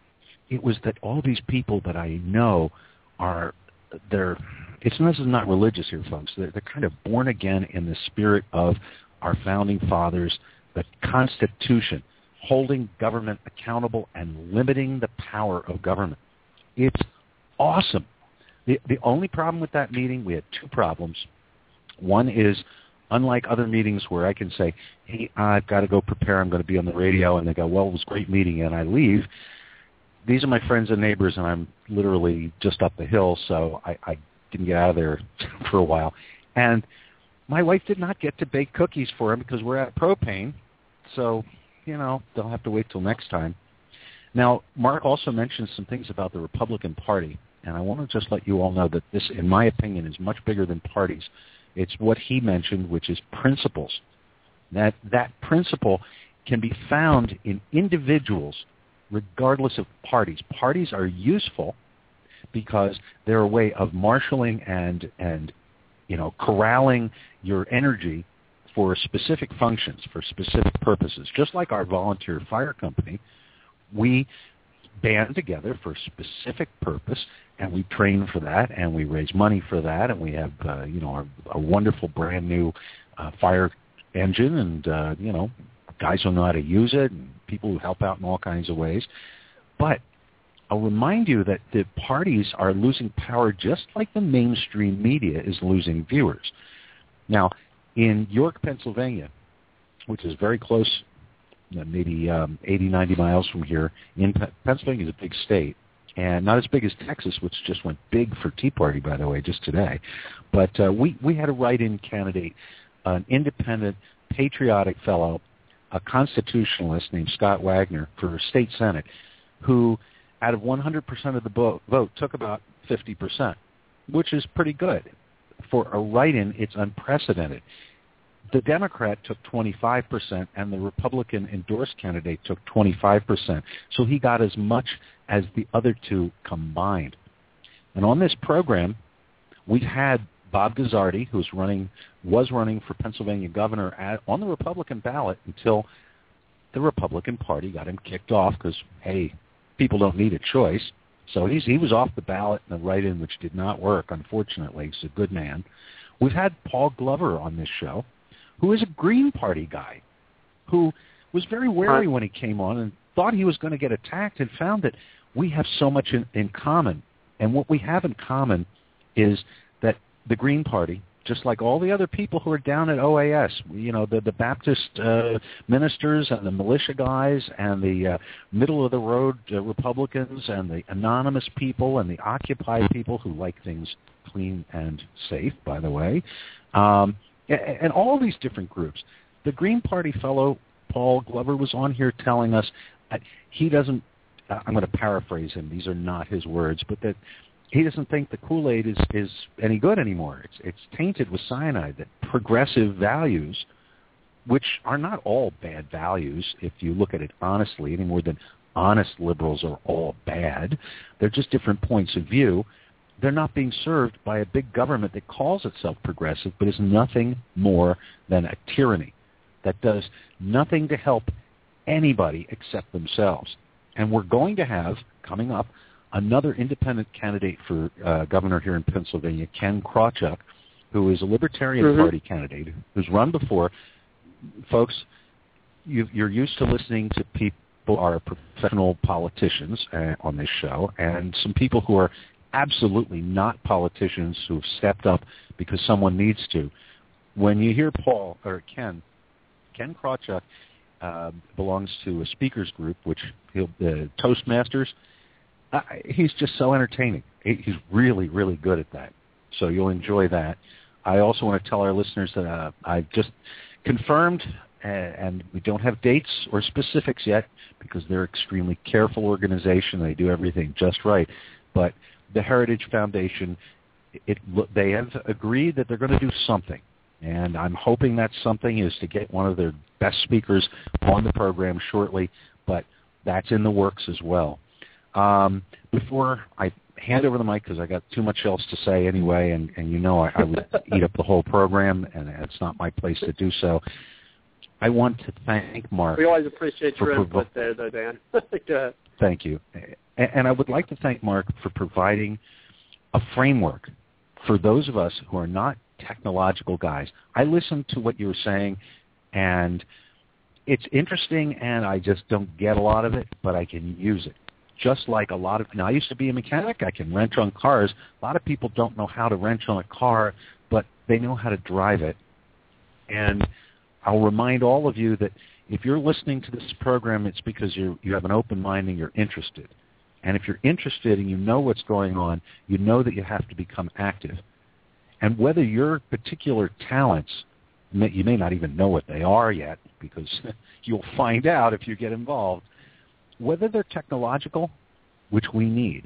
It was that all these people that I know are, they're, it's, this is not religious here, folks. They're, they're kind of born again in the spirit of our founding fathers, the Constitution, holding government accountable and limiting the power of government. It's awesome. The, the only problem with that meeting, we had two problems. One is, unlike other meetings where I can say, hey, I've got to go prepare, I'm going to be on the radio, and they go, well, it was a great meeting, and I leave. These are my friends and neighbors, and I'm literally just up the hill, so I, I didn't get out of there for a while. And my wife did not get to bake cookies for him because we're out of propane, so, you know, they'll have to wait till next time. Now, Mark also mentioned some things about the Republican Party, and I want to just let you all know that this, in my opinion, is much bigger than parties. It's what he mentioned, which is principles. That that principle can be found in individuals regardless of parties. Parties are useful because they're a way of marshaling and, and you know, corralling your energy for specific functions, for specific purposes. Just like our volunteer fire company, we band together for a specific purpose, and we train for that, and we raise money for that, and we have, uh, you know, a, a wonderful brand new uh, fire engine, and, uh, you know, guys who know how to use it, and people who help out in all kinds of ways. But I'll remind you that the parties are losing power just like the mainstream media is losing viewers. Now, in York, Pennsylvania, which is very close maybe um, eighty, ninety miles from here. In Pennsylvania is a big state, and not as big as Texas, which just went big for Tea Party, by the way, just today. But uh, we, we had a write-in candidate, an independent, patriotic fellow, a constitutionalist named Scott Wagner for state senate, who out of one hundred percent of the vote, vote took about fifty percent, which is pretty good. For a write-in, it's unprecedented. The Democrat took twenty-five percent, and the Republican endorsed candidate took twenty-five percent. So he got as much as the other two combined. And on this program, we've had Bob Guzzardi, who's running, was running for Pennsylvania governor at, on the Republican ballot until the Republican Party got him kicked off because, hey, people don't need a choice. So he's, he was off the ballot in the write-in, which did not work, unfortunately. He's a good man. We've had Paul Glover on this show, who is a Green Party guy, who was very wary when he came on and thought he was going to get attacked and found that we have so much in, in common. And what we have in common is that the Green Party, just like all the other people who are down at O A S, you know, the, the Baptist uh, ministers and the militia guys and the uh, middle-of-the-road uh, Republicans and the anonymous people and the Occupy people who like things clean and safe, by the way, um, and, and all these different groups. The Green Party fellow, Paul Glover, was on here telling us that he doesn't, uh, I'm going to paraphrase him, these are not his words, but that he doesn't think the Kool-Aid is, is any good anymore. It's, it's tainted with cyanide, that progressive values, which are not all bad values if you look at it honestly, any more than honest liberals are all bad. They're just different points of view. They're not being served by a big government that calls itself progressive but is nothing more than a tyranny that does nothing to help anybody except themselves. And we're going to have, coming up, another independent candidate for uh, governor here in Pennsylvania, Ken Krawchuk, who is a Libertarian mm-hmm. Party candidate who's run before. Folks, you, you're used to listening to people who are professional politicians uh, on this show, and some people who are absolutely not politicians who've stepped up because someone needs to. When you hear Paul or Ken, Ken Krawchuk uh, belongs to a speakers group, which he'll uh, Toastmasters. Uh, he's just so entertaining. He's really, really good at that. So you'll enjoy that. I also want to tell our listeners that uh, I've just confirmed, uh, and we don't have dates or specifics yet because they're an extremely careful organization. They do everything just right. But the Heritage Foundation, it, they have agreed that they're going to do something. And I'm hoping that something is to get one of their best speakers on the program shortly, but that's in the works as well. Um, before I hand over the mic, because I got too much else to say anyway, and, and you know I, I would eat up the whole program, and it's not my place to do so. I want to thank Mark. We always appreciate your input there, though, Dan. Go ahead. Thank you. And, and I would like to thank Mark for providing a framework for those of us who are not technological guys. I listened to what you were saying, and it's interesting, and I just don't get a lot of it, but I can use it. Just like a lot of, now I used to be a mechanic, I can wrench on cars. A lot of people don't know how to wrench on a car, but they know how to drive it. And I'll remind all of you that if you're listening to this program, it's because you you have an open mind and you're interested. And if you're interested and you know what's going on, you know that you have to become active. And whether your particular talents, you may not even know what they are yet, because you'll find out if you get involved, whether they're technological, which we need,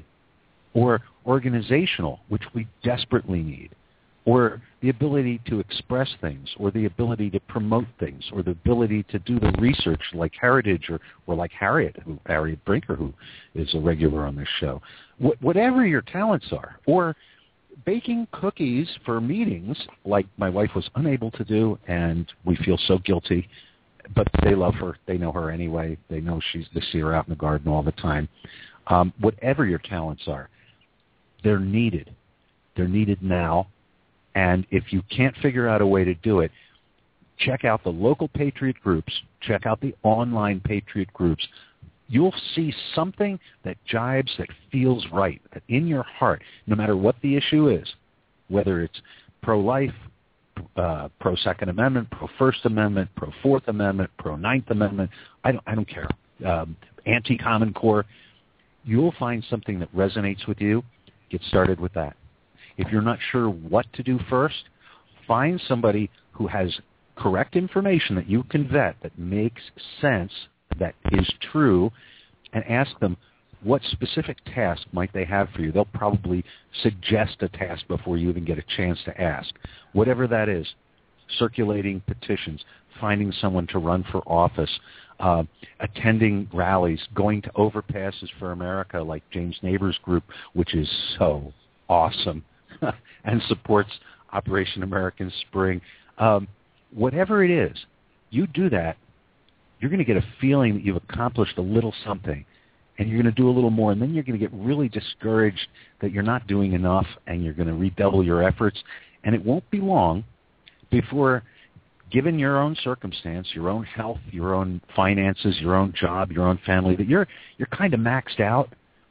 or organizational, which we desperately need, or the ability to express things, or the ability to promote things, or the ability to do the research like Heritage, or, or like Harriet, who, Harriet Brinker, who is a regular on this show. Wh- whatever your talents are, or baking cookies for meetings, like my wife was unable to do, and we feel so guilty, but they love her. They know her anyway. They know she's they see her out in the garden all the time. Um, whatever your talents are, they're needed. They're needed now. And if you can't figure out a way to do it, check out the local Patriot groups. Check out the online Patriot groups. You'll see something that jibes, that feels right, that in your heart, no matter what the issue is, whether it's pro-life, uh, pro-Second Amendment, pro-First Amendment, pro-Fourth Amendment, pro-Ninth Amendment. I don't, I don't care. Um, anti-Common Core. You'll find something that resonates with you. Get started with that. If you're not sure what to do first, find somebody who has correct information that you can vet, that makes sense, that is true, and ask them what specific task might they have for you. They'll probably suggest a task before you even get a chance to ask. Whatever that is, circulating petitions, finding someone to run for office, uh, attending rallies, going to Overpasses for America like James Neighbors Group, which is so awesome and supports Operation American Spring. Um, whatever it is, you do that, you're going to get a feeling that you've accomplished a little something, and you're going to do a little more, and then you're going to get really discouraged that you're not doing enough, and you're going to redouble your efforts, and it won't be long before, given your own circumstance, your own health, your own finances, your own job, your own family, that you're you're kind of maxed out,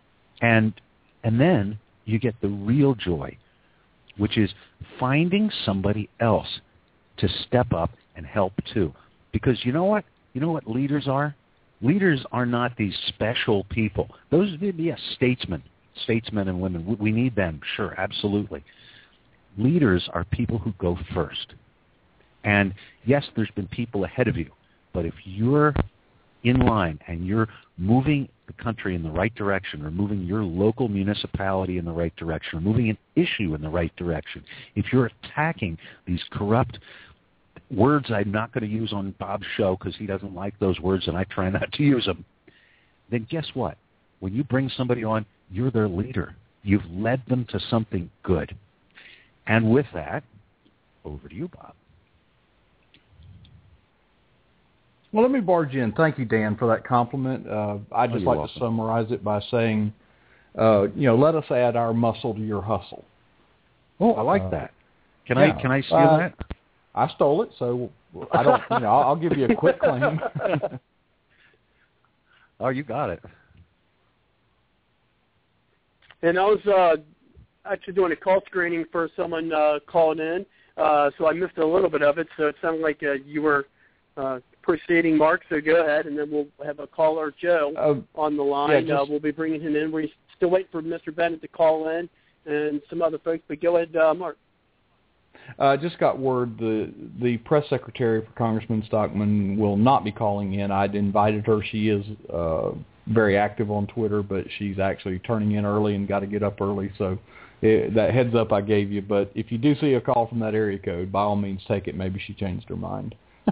and and then you get the real joy, which is finding somebody else to step up and help too. Because you know what? You know what leaders are? Leaders are not these special people. Those are, yes, statesmen, statesmen and women. We need them, sure, absolutely. Leaders are people who go first. And yes, there's been people ahead of you, but if you're in line and you're moving the country in the right direction, or moving your local municipality in the right direction, or moving an issue in the right direction, if you're attacking these corrupt words I'm not going to use on Bob's show because he doesn't like those words and I try not to use them, then guess what? When you bring somebody on, you're their leader. You've led them to something good. And with that, over to you, Bob. Well, let me barge in. Thank you, Dan, for that compliment. Uh, I'd just oh, like welcome. to summarize it by saying, uh, you know, let us add our muscle to your hustle. Oh, I like uh, that. Can yeah, I can I steal uh, that? I stole it, so I don't. You know, I'll give you a quick claim. Oh, you got it. And I was uh, actually doing a call screening for someone uh, calling in, uh, so I missed a little bit of it. So it sounded like uh, you were uh, preceding Mark. So go ahead, and then we'll have a caller, Joe, uh, on the line. Yeah, just, uh, we'll be bringing him in. We're still waiting for Mister Bennett to call in and some other folks. But go ahead, uh, Mark. I uh, just got word the the press secretary for Congressman Stockman will not be calling in. I'd invited her. She is uh, very active on Twitter, but she's actually turning in early and got to get up early. So it, that heads up I gave you. But if you do see a call from that area code, by all means take it. Maybe she changed her mind.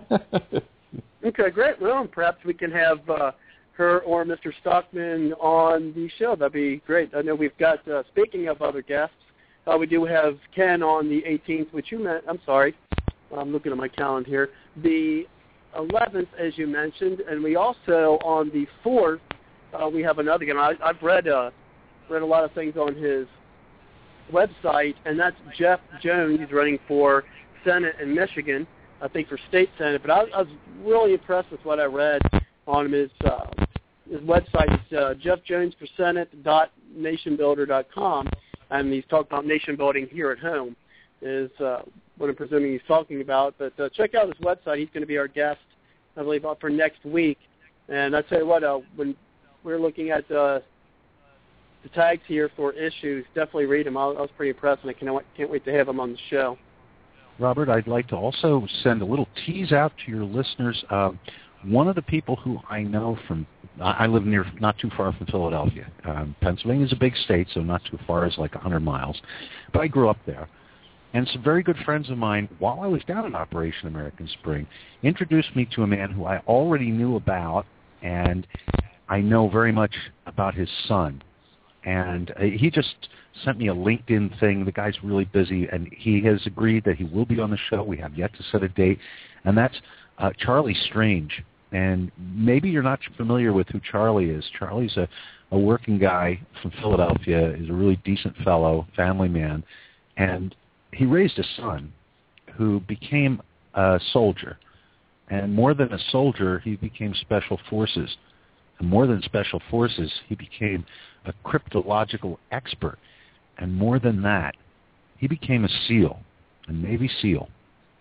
Okay, great. Well, perhaps we can have uh, her or Mister Stockman on the show. That'd be great. I know we've got, uh, speaking of other guests, Uh, we do have Ken on the eighteenth, which you meant, I'm sorry, I'm looking at my calendar here, the eleventh, as you mentioned, and we also, on the fourth, uh, we have another guy. I, I've read uh, read a lot of things on his website, and that's Jeff Jones. He's running for Senate in Michigan, I think for state Senate, but I, I was really impressed with what I read on his, uh, his website. It's uh, jeff jones for senate dot nation builder dot com. And he's talking about nation building here at home is uh, what I'm presuming he's talking about. But uh, check out his website. He's going to be our guest, I believe, up for next week. And I tell you what, uh, when we're looking at uh, the tags here for issues, definitely read them. I, I was pretty impressed, and I can't, can't wait to have him on the show. Robert, I'd like to also send a little tease out to your listeners. Uh, one of the people who I know from I live near, not too far from Philadelphia. Um, Pennsylvania is a big state, so not too far as like one hundred miles. But I grew up there. And some very good friends of mine, while I was down in Operation American Spring, introduced me to a man who I already knew about, and I know very much about his son. And uh, he just sent me a LinkedIn thing. The guy's really busy, and he has agreed that he will be on the show. We have yet to set a date. And that's uh, Charlie Strange. And maybe you're not familiar with who Charlie is. Charlie's a, a working guy from Philadelphia. He's a really decent fellow, family man. And he raised a son who became a soldier. And more than a soldier, he became special forces. And more than special forces, he became a cryptological expert. And more than that, he became a SEAL, a Navy SEAL.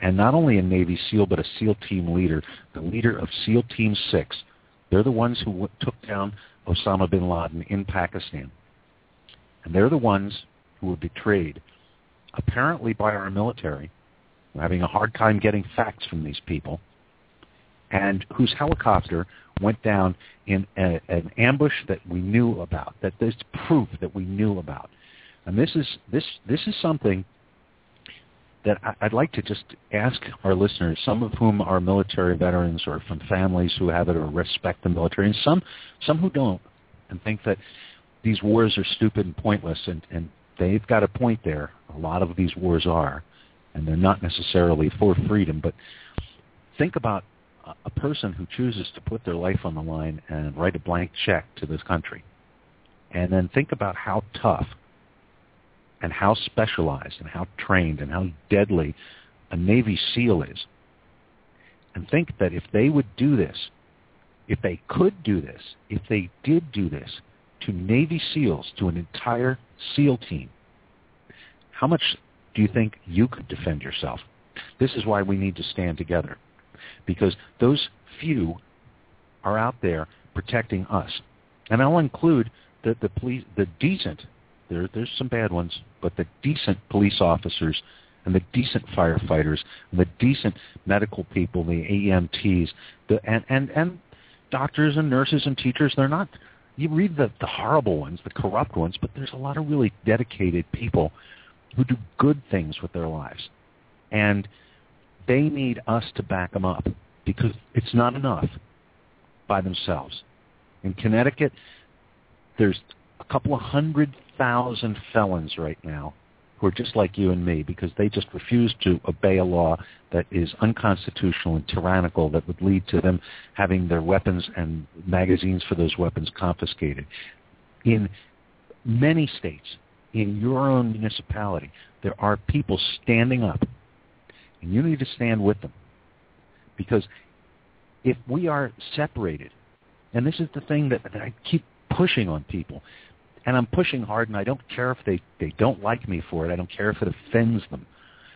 and not only a Navy SEAL, but a SEAL team leader, the leader of SEAL Team six. They're the ones who w- took down Osama bin Laden in Pakistan. And they're the ones who were betrayed, apparently by our military. We're having a hard time getting facts from these people, and whose helicopter went down in a, an ambush that we knew about, that there's proof that we knew about. And this is this this is something that I'd like to just ask our listeners, some of whom are military veterans or from families who have it or respect the military, and some some who don't, and think that these wars are stupid and pointless, and, and they've got a point there. A lot of these wars are, and they're not necessarily for freedom, but think about a person who chooses to put their life on the line and write a blank check to this country, and then think about how tough and how specialized and how trained and how deadly a Navy SEAL is. And think that if they would do this, if they could do this, if they did do this to Navy SEALs, to an entire SEAL team, how much do you think you could defend yourself? This is why we need to stand together, because those few are out there protecting us. And I'll include the, the, police, the decent There, there's some bad ones, but the decent police officers and the decent firefighters and the decent medical people, the E M Ts, the, and, and, and doctors and nurses and teachers, they're not, you read the, the horrible ones, the corrupt ones, but there's a lot of really dedicated people who do good things with their lives. And they need us to back them up, because it's not enough by themselves. In Connecticut, there's a couple of hundred thousand felons right now who are just like you and me, because they just refuse to obey a law that is unconstitutional and tyrannical, that would lead to them having their weapons and magazines for those weapons confiscated. In many states, in your own municipality, there are people standing up, and you need to stand with them. Because if we are separated, and this is the thing that, that I keep pushing on people, and I'm pushing hard, and I don't care if they, they don't like me for it. I don't care if it offends them.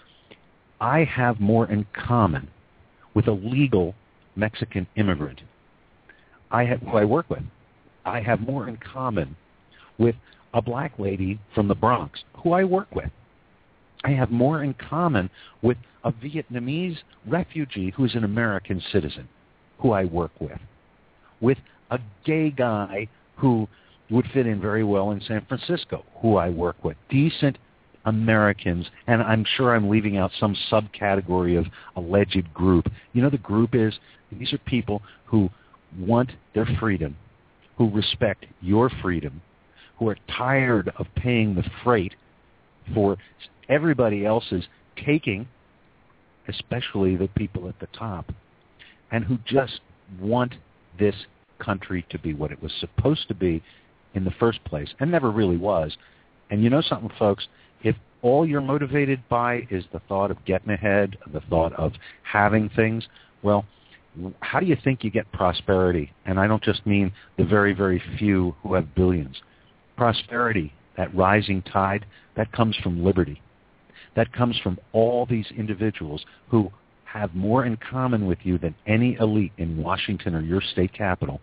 I have more in common with a legal Mexican immigrant I have, who I work with. I have more in common with a black lady from the Bronx who I work with. I have more in common with a Vietnamese refugee who is an American citizen who I work with, with a gay guy who would fit in very well in San Francisco, who I work with. Decent Americans, and I'm sure I'm leaving out some subcategory of alleged group. You know, the group is, these are people who want their freedom, who respect your freedom, who are tired of paying the freight for everybody else's taking, especially the people at the top, and who just want this country to be what it was supposed to be in the first place, and never really was. And you know something, folks? If all you're motivated by is the thought of getting ahead, the thought of having things, well, how do you think you get prosperity? And I don't just mean the very, very few who have billions. Prosperity, that rising tide, that comes from liberty. That comes from all these individuals who have more in common with you than any elite in Washington or your state capital,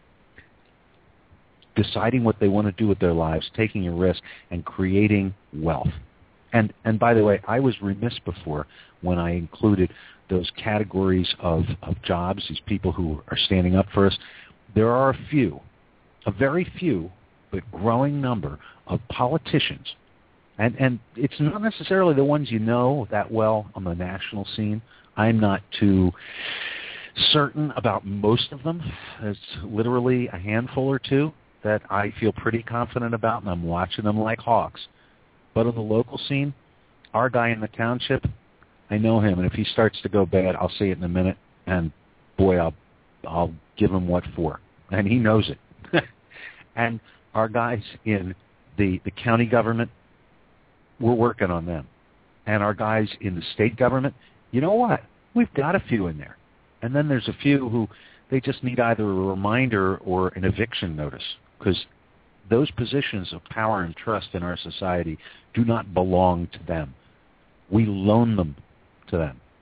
deciding what they want to do with their lives, taking a risk, and creating wealth. And and by the way, I was remiss before when I included those categories of, of jobs, these people who are standing up for us. There are a few, a very few, but growing number of politicians, and, and it's not necessarily the ones you know that well on the national scene. I'm not too certain about most of them. It's literally a handful or two that I feel pretty confident about, and I'm watching them like hawks. But on the local scene, our guy in the township, I know him, and if he starts to go bad, I'll see it in a minute, and boy, I'll I'll give him what for, and he knows it. And our guys in the, the county government, we're working on them. And our guys in the state government, you know what? We've got a few in there. And then there's a few who they just need either a reminder or an eviction notice, because those positions of power and trust in our society do not belong to them. We loan them to them.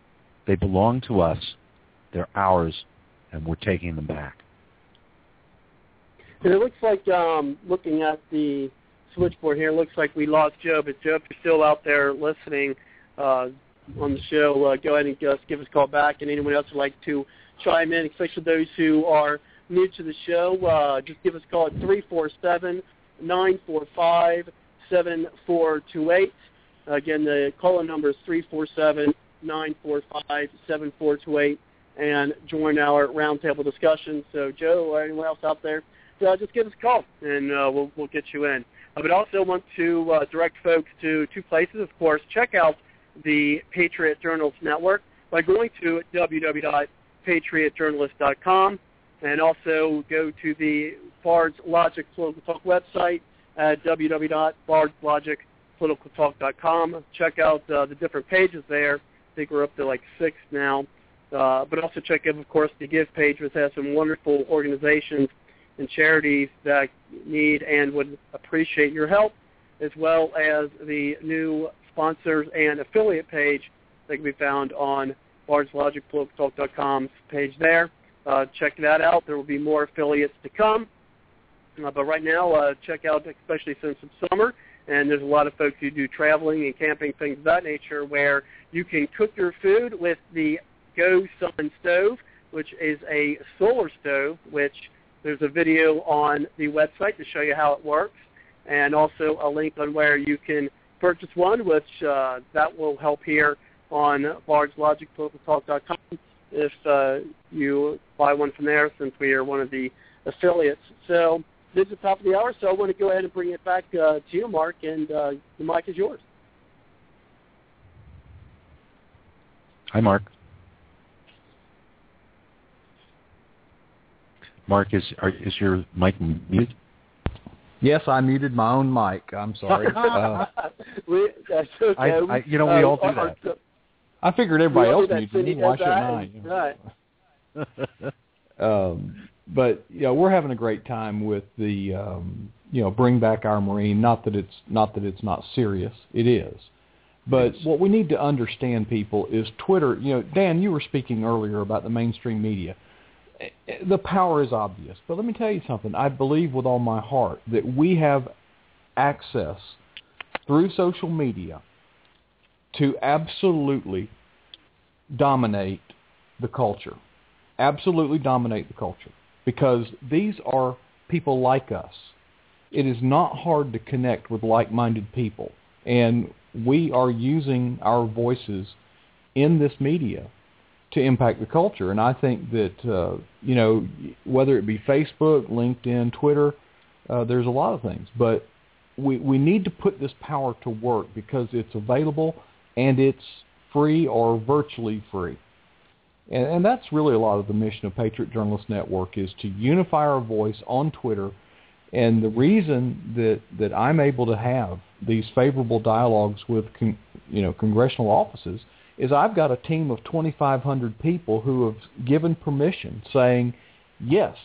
They belong to us. They're ours, and we're taking them back. And it looks like, um, looking at the switchboard here, it looks like we lost Joe. But Joe, if you're still out there listening uh, on the show, uh, go ahead and just give us a call back. And anyone else would like to chime in, especially those who are new to the show, uh, just give us a call at three four seven, nine four five, seven four two eight. Again, the call-in number is three four seven, nine four five, seven four two eight, and join our roundtable discussion. So, Joe or anyone else out there, uh, just give us a call, and uh, we'll, we'll get you in. I would also want to uh, direct folks to two places. Of course, check out the Patriot Journalists Network by going to w w w dot patriot journalist dot com, and also go to the Bard's Logic Political Talk website at w w w dot bards logic political talk dot com. Check out uh, the different pages there. I think we're up to like six now. Uh, but also check out, of course, the Give page, which has some wonderful organizations and charities that need and would appreciate your help, as well as the new sponsors and affiliate page that can be found on bards logic political talk dot com's page there. Uh, check that out. There will be more affiliates to come. Uh, but right now, uh, check out, especially since it's summer, and there's a lot of folks who do traveling and camping, things of that nature, where you can cook your food with the Go Sun Stove, which is a solar stove, which there's a video on the website to show you how it works, and also a link on where you can purchase one, which uh, that will help here on bards logic political talk dot com if uh, you buy one from there, since we are one of the affiliates. So this is the top of the hour, so I want to go ahead and bring it back uh, to you, Mark, and uh, the mic is yours. Hi, Mark. Mark, is are, is your mic muted? Yes, I muted my own mic. I'm sorry. Uh, we, that's okay. I, I, you know, we uh, all do our, that. I figured everybody else muted me. Why shouldn't I? Right. um, but yeah, we're having a great time with the um, you know, Bring Back Our Marine. Not that it's not that it's not serious. It is. But what we need to understand, people, is Twitter. You know, Dan, you were speaking earlier about the mainstream media. The power is obvious. But let me tell you something. I believe with all my heart that we have access through social media to absolutely dominate the culture. Absolutely dominate the culture. Because these are people like us. It is not hard to connect with like-minded people. And we are using our voices in this media to impact the culture. And I think that, uh, you know, whether it be Facebook, LinkedIn, Twitter, uh, there's a lot of things. But we, we need to put this power to work because it's available and it's free or virtually free. And, and that's really a lot of the mission of Patriot Journalist Network, is to unify our voice on Twitter. And the reason that, that I'm able to have these favorable dialogues with con, you know, congressional offices is I've got a team of twenty-five hundred people who have given permission, saying, yes,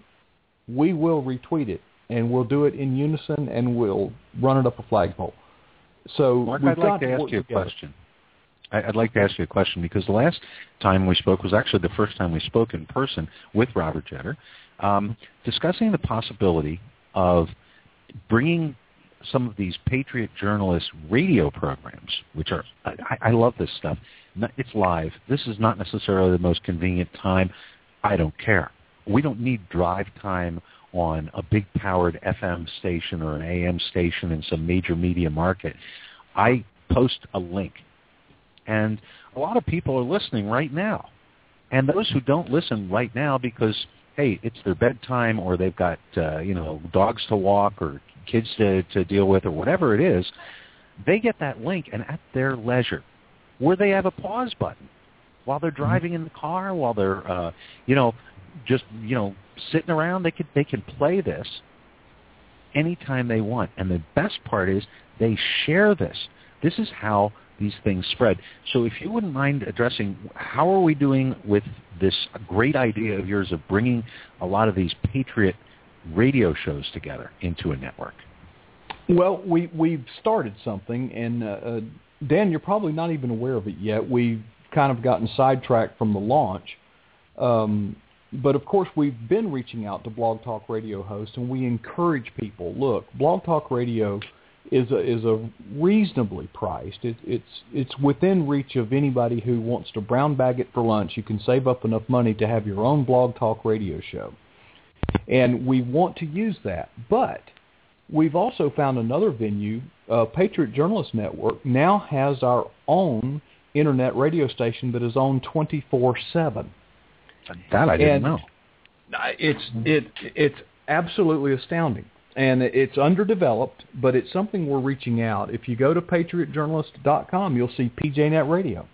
we will retweet it, and we'll do it in unison, and we'll run it up a flagpole. So Mark, we've I'd like got to ask you a together. question. I'd like to ask you a question, because the last time we spoke was actually the first time we spoke in person with Robert Jetter, um, discussing the possibility of bringing some of these Patriot Journalist radio programs, which are, I, I love this stuff. It's live. This is not necessarily the most convenient time. I don't care. We don't need drive time on a big-powered F M station or an A M station in some major media market. I post a link, and a lot of people are listening right now. And those who don't listen right now because, hey, it's their bedtime, or they've got, uh, you know, dogs to walk or kids to, to deal with, or whatever it is, they get that link, and at their leisure, where they have a pause button while they're driving in the car, while they're, uh, you know, just, you know, sitting around, they can, they can play this anytime they want. And the best part is they share this. This is how these things spread. So if you wouldn't mind addressing, how are we doing with this great idea of yours of bringing a lot of these Patriot radio shows together into a network? Well, we, we've started something, and uh, uh, Dan, you're probably not even aware of it yet. We've kind of gotten sidetracked from the launch. Um, but, of course, we've been reaching out to Blog Talk Radio hosts, and we encourage people, look, Blog Talk Radio is a, is a reasonably priced. It, it's it's within reach of anybody who wants to brown bag it for lunch. You can save up enough money to have your own Blog Talk Radio show. And we want to use that. But we've also found another venue. Uh, Patriot Journalist Network now has our own internet radio station that is on twenty-four seven. That I didn't and know. It's it it's absolutely astounding. And it's underdeveloped, but it's something we're reaching out. If you go to patriot journalist dot com, you'll see P J Net Radio,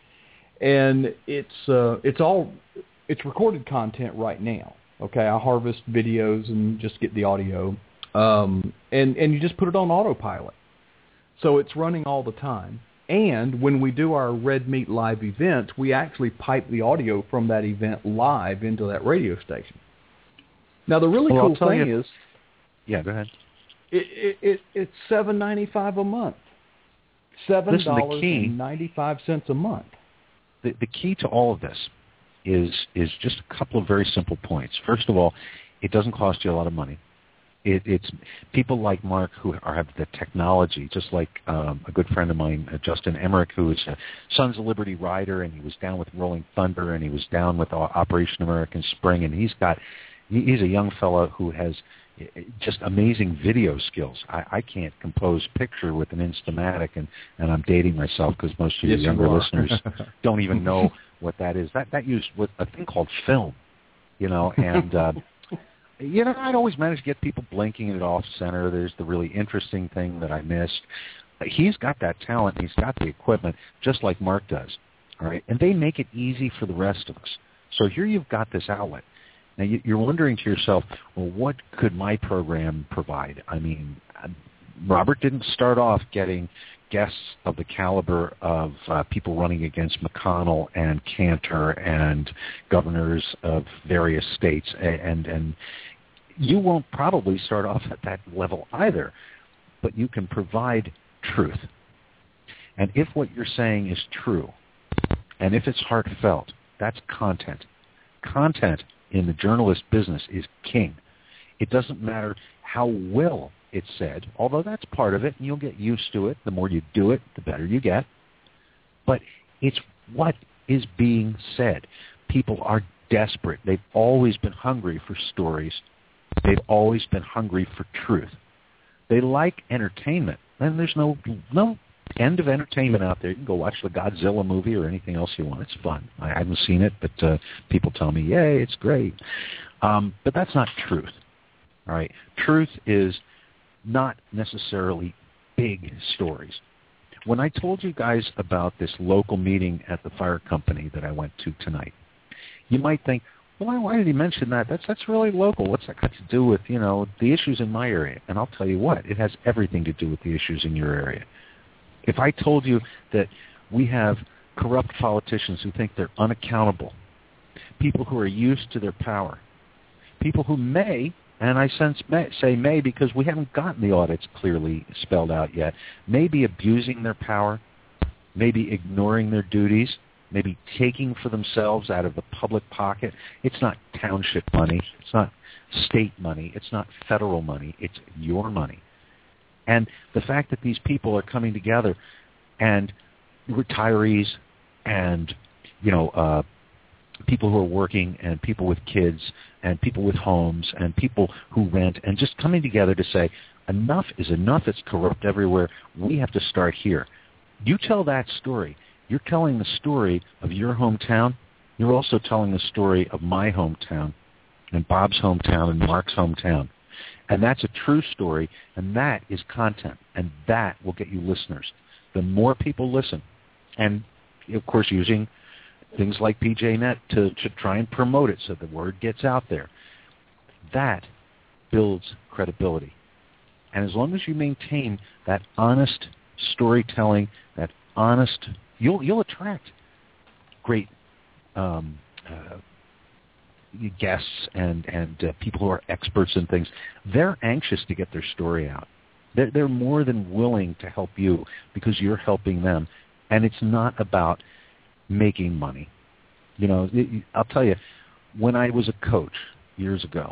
and it's uh, it's all it's recorded content right now. Okay, I harvest videos and just get the audio, um, and and you just put it on autopilot, so it's running all the time. And when we do our Red Meat live events, we actually pipe the audio from that event live into that radio station. Now, the really well, cool thing you. is. Yeah, go ahead. It, it, it, it's seven ninety-five a month. seven dollars and ninety-five cents a month. The, the key to all of this is is just a couple of very simple points. First of all, it doesn't cost you a lot of money. It, it's people like Mark who are, have the technology, just like um, a good friend of mine, uh, Justin Emmerich, who is a Sons of Liberty writer, and he was down with Rolling Thunder, and he was down with Operation American Spring, and he's got he's a young fellow who has just amazing video skills. I, I can't compose picture with an Instamatic, and, and I'm dating myself because most of yes, your younger you listeners don't even know what that is. That that used with a thing called film, you know, and uh, you know, I'd always manage to get people blinking it off center. There's the really interesting thing that I missed. He's got that talent, and he's got the equipment, just like Mark does. All right, and they make it easy for the rest of us. So here you've got this outlet. Now, you're wondering to yourself, well, what could my program provide? I mean, Robert didn't start off getting guests of the caliber of uh, people running against McConnell and Cantor and governors of various states, and, and you won't probably start off at that level either, but you can provide truth. And if what you're saying is true, and if it's heartfelt, that's content. Content in the journalist business is king. It doesn't matter how well it's said, although that's part of it, and you'll get used to it. The more you do it, the better you get. But it's what is being said. People are desperate. They've always been hungry for stories. They've always been hungry for truth. They like entertainment, and there's no no end of entertainment out there. You can go watch the Godzilla movie or anything else you want. It's fun. I haven't seen it, but uh, people tell me, yay, it's great. Um, but that's not truth. All right? Truth is not necessarily big stories. When I told you guys about this local meeting at the fire company that I went to tonight, you might think, well, why did he mention that? That's that's really local. What's that got to do with, you know, the issues in my area? And I'll tell you what, it has everything to do with the issues in your area. If I told you that we have corrupt politicians who think they're unaccountable, people who are used to their power, people who may, and I sense may, say may because we haven't gotten the audits clearly spelled out yet, may be abusing their power, maybe ignoring their duties, maybe taking for themselves out of the public pocket. It's not township money. It's not state money. It's not federal money. It's your money. And the fact that these people are coming together, and retirees and, you know, uh, people who are working and people with kids and people with homes and people who rent, and just coming together to say, enough is enough. It's corrupt everywhere. We have to start here. You tell that story. You're telling the story of your hometown. You're also telling the story of my hometown and Bob's hometown and Mark's hometown. And that's a true story, and that is content, and that will get you listeners. The more people listen, and, of course, using things like P J Net to, to try and promote it so the word gets out there, that builds credibility. And as long as you maintain that honest storytelling, that honest, you'll, you'll attract great um, uh, guests and, and uh, people who are experts in things. They're anxious to get their story out. They're, they're more than willing to help you because you're helping them. And it's not about making money. You know, I'll tell you, when I was a coach years ago,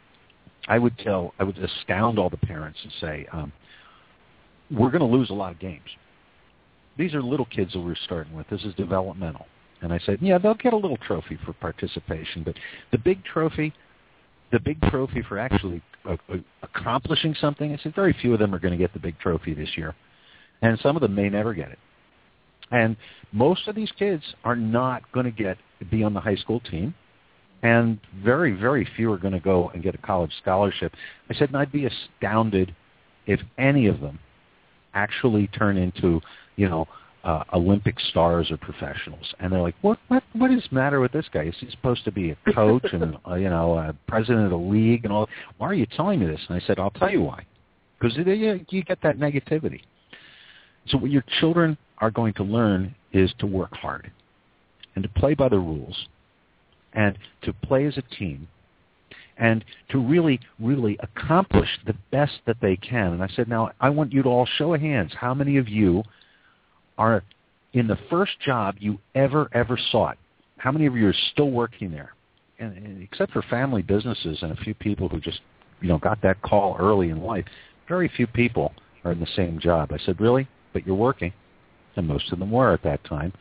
I would tell, I would astound all the parents and say, um, we're going to lose a lot of games. These are little kids that we're starting with. This is developmental. And I said, yeah, they'll get a little trophy for participation, but the big trophy, the big trophy for actually uh, uh, accomplishing something, I said, very few of them are going to get the big trophy this year. And some of them may never get it. And most of these kids are not going to get be on the high school team. And very, very few are going to go and get a college scholarship. I said, and I'd be astounded if any of them actually turn into, you know, uh, Olympic stars or professionals. And they're like, what, what, what is the matter with this guy? Is he supposed to be a coach and, uh, you know, a president of the league and all? Why are you telling me this? And I said, I'll tell you why. Because you, you get that negativity. So what your children are going to learn is to work hard and to play by the rules and to play as a team and to really, really accomplish the best that they can. And I said, now, I want you to all show of hands. How many of you are in the first job you ever, ever sought? How many of you are still working there? And, and except for family businesses and a few people who just, you know, got that call early in life, very few people are in the same job. I said, really? But you're working. And most of them were at that time.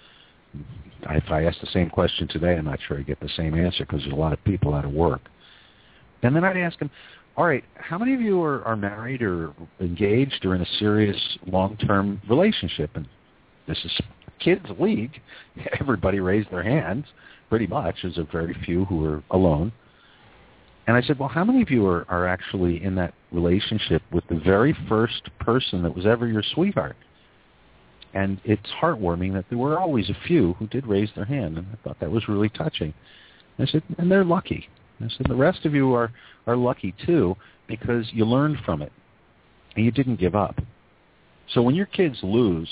If I ask the same question today, I'm not sure I get the same answer because there's a lot of people out of work. And then I'd ask them, all right, how many of you are, are married or engaged or in a serious long-term relationship? And this is kids' league. Everybody raised their hands, pretty much. There's a very few who are alone. And I said, well, how many of you are, are actually in that relationship with the very first person that was ever your sweetheart? And it's heartwarming that there were always a few who did raise their hand, and I thought that was really touching. And I said, and they're lucky. And I said, the rest of you are, are lucky too because you learned from it, and you didn't give up. So when your kids lose,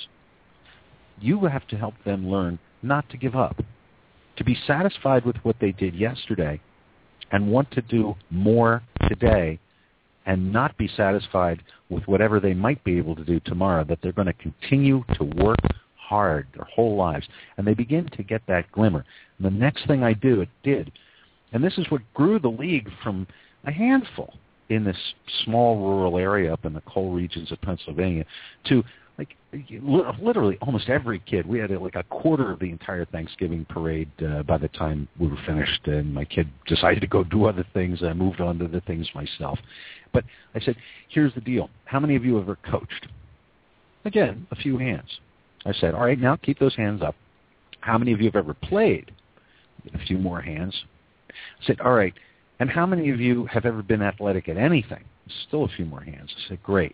you have to help them learn not to give up, to be satisfied with what they did yesterday and want to do more today and not be satisfied with whatever they might be able to do tomorrow, that they're going to continue to work hard their whole lives. And they begin to get that glimmer. And the next thing I do, it did, and this is what grew the league from a handful in this small rural area up in the coal regions of Pennsylvania to like literally almost every kid. We had like a quarter of the entire Thanksgiving parade uh, by the time we were finished, and my kid decided to go do other things. I moved on to the things myself. But I said, here's the deal. How many of you have ever coached? Again, a few hands. I said, all right, now keep those hands up. How many of you have ever played? A few more hands. I said, all right, and how many of you have ever been athletic at anything? Still a few more hands. I said, great.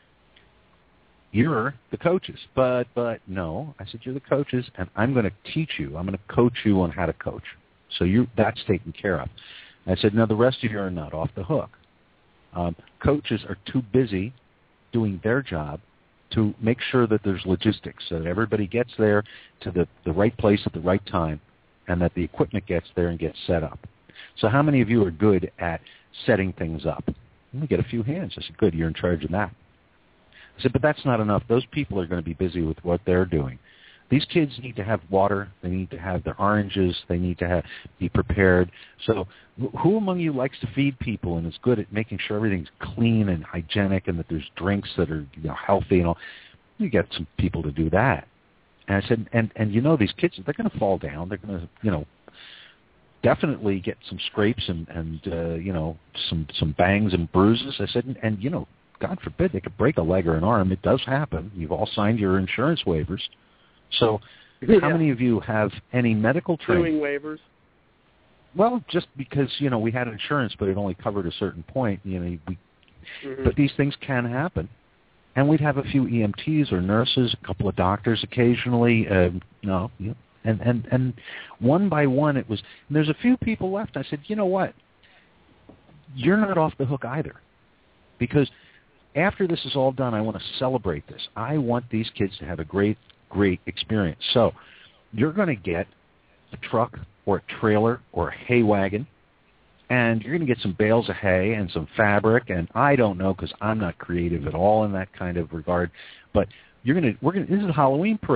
You're the coaches. But, but, no. I said, you're the coaches, and I'm going to teach you. I'm going to coach you on how to coach. So you that's taken care of. I said, now the rest of you are not off the hook. Um, coaches are too busy doing their job to make sure that there's logistics, so that everybody gets there to the, the right place at the right time and that the equipment gets there and gets set up. So how many of you are good at setting things up? Let me get a few hands. I said, good, you're in charge of that. I said, but that's not enough. Those people are going to be busy with what they're doing. These kids need to have water. They need to have their oranges. They need to have, be prepared. So who among you likes to feed people and is good at making sure everything's clean and hygienic and that there's drinks that are, you know, healthy and all? You get some people to do that. And I said, and, and you know, these kids, they're going to fall down. They're going to, you know, definitely get some scrapes and, and uh, you know, some, some bangs and bruises. I said, and, and, you know, God forbid they could break a leg or an arm. It does happen. You've all signed your insurance waivers. So yeah. How many of you have any medical training? Doing waivers. Well, just because, you know, we had insurance, but it only covered a certain point. You know, we, mm-hmm. But these things can happen. And we'd have a few E M Ts or nurses, a couple of doctors occasionally. Uh, you know, you know, and, and, and one by one it was, and there's a few people left. I said, you know what? You're not off the hook either. Because after this is all done, I want to celebrate this. I want these kids to have a great, great experience. So you're going to get a truck or a trailer or a hay wagon, and you're going to get some bales of hay and some fabric, and I don't know because I'm not creative at all in that kind of regard, but you're going to, we're going to, this is a Halloween parade.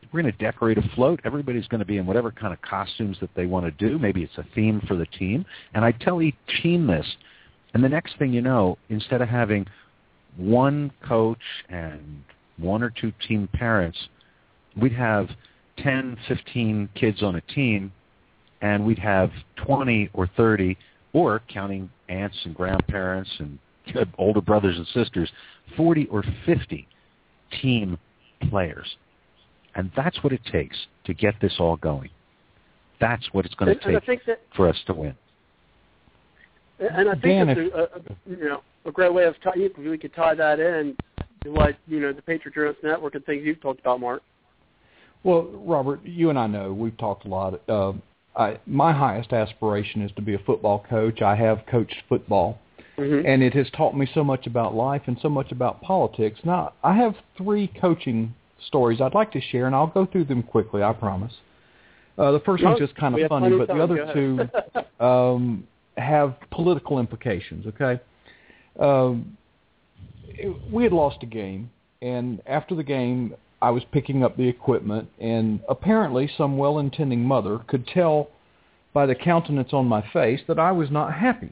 We're going to decorate a float. Everybody's going to be in whatever kind of costumes that they want to do. Maybe it's a theme for the team. And I tell each team this. And the next thing you know, instead of having one coach and one or two team parents, we'd have ten, fifteen kids on a team, and we'd have twenty or thirty, or counting aunts and grandparents and older brothers and sisters, forty or fifty team players. And that's what it takes to get this all going. That's what it's going to take that, for us to win. And I think Dan, it's a, a, you know, a great way of tie, we could tie that in to what, you know, the Patriot Journalists Network and things you've talked about, Mark. Well, Robert, you and I know we've talked a lot. Uh, I, my highest aspiration is to be a football coach. I have coached football, mm-hmm. and it has taught me so much about life and so much about politics. Now, I have three coaching stories I'd like to share, and I'll go through them quickly, I promise. Uh, the first no, one's just kind of funny, but the other two um, have political implications, okay? Um, it, we had lost a game, and after the game, I was picking up the equipment, and apparently some well-intending mother could tell by the countenance on my face that I was not happy.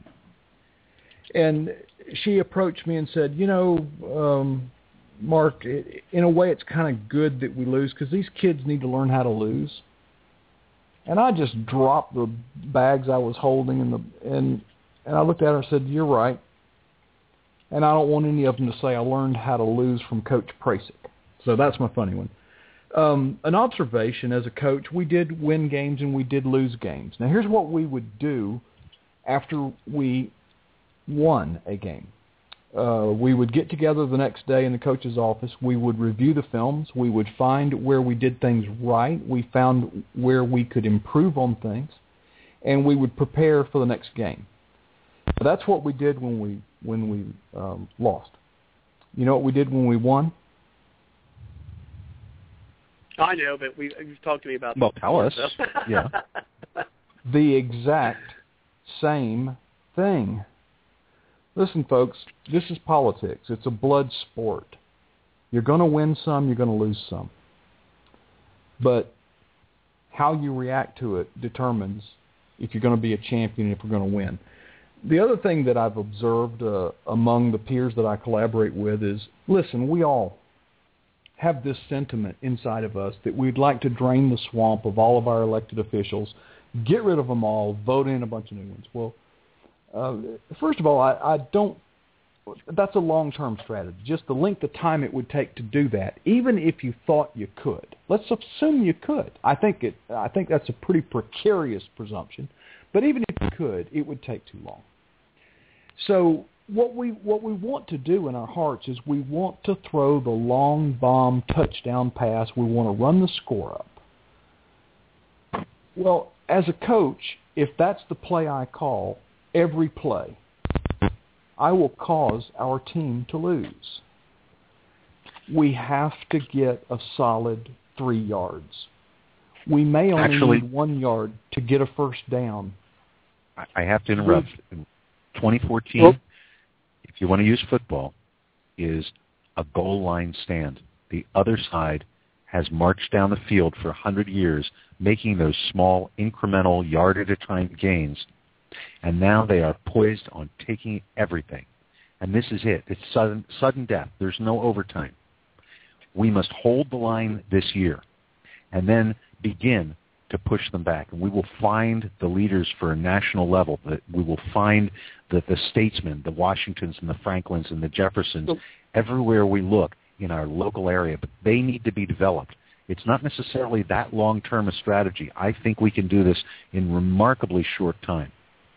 And she approached me and said, you know, um, Mark, in a way it's kind of good that we lose because these kids need to learn how to lose. And I just dropped the bags I was holding, and, the, and, and I looked at her and said, you're right. And I don't want any of them to say I learned how to lose from Coach Prasick. So that's my funny one. Um, an observation as a coach, we did win games and we did lose games. Now here's what we would do after we won a game. Uh, we would get together the next day in the coach's office. We would review the films. We would find where we did things right. We found where we could improve on things. And we would prepare for the next game. That's what we did when we when we um, lost. You know what we did when we won? I know, but we, you've talked to me about that. Well, tell us. Yeah. The exact same thing. Listen, folks, this is politics. It's a blood sport. You're going to win some, you're going to lose some. But how you react to it determines if you're going to be a champion and if you're going to win. The other thing that I've observed uh, among the peers that I collaborate with is, listen, we all have this sentiment inside of us that we'd like to drain the swamp of all of our elected officials, get rid of them all, vote in a bunch of new ones. Well, uh, first of all, I, I don't, that's a long-term strategy, just the length of time it would take to do that, even if you thought you could. Let's assume you could. I think it. I think that's a pretty precarious presumption, but even if you could, it would take too long. So what we what we want to do in our hearts is we want to throw the long bomb touchdown pass. We want to run the score up. Well, as a coach, if that's the play I call every play, I will cause our team to lose. We have to get a solid three yards. We may only Actually, need one yard to get a first down. I have to interrupt. In twenty fourteen, well, if you want to use football, is a goal line stand. The other side has marched down the field for one hundred years, making those small, incremental, yard-at-a-time gains, and now they are poised on taking everything. And this is it. It's sudden, sudden death. There's no overtime. We must hold the line this year and then begin to push them back. And we will find the leaders for a national level. That we will find the, the statesmen, the Washingtons and the Franklins and the Jeffersons, everywhere we look in our local area. But they need to be developed. It's not necessarily that long-term a strategy. I think we can do this in remarkably short time.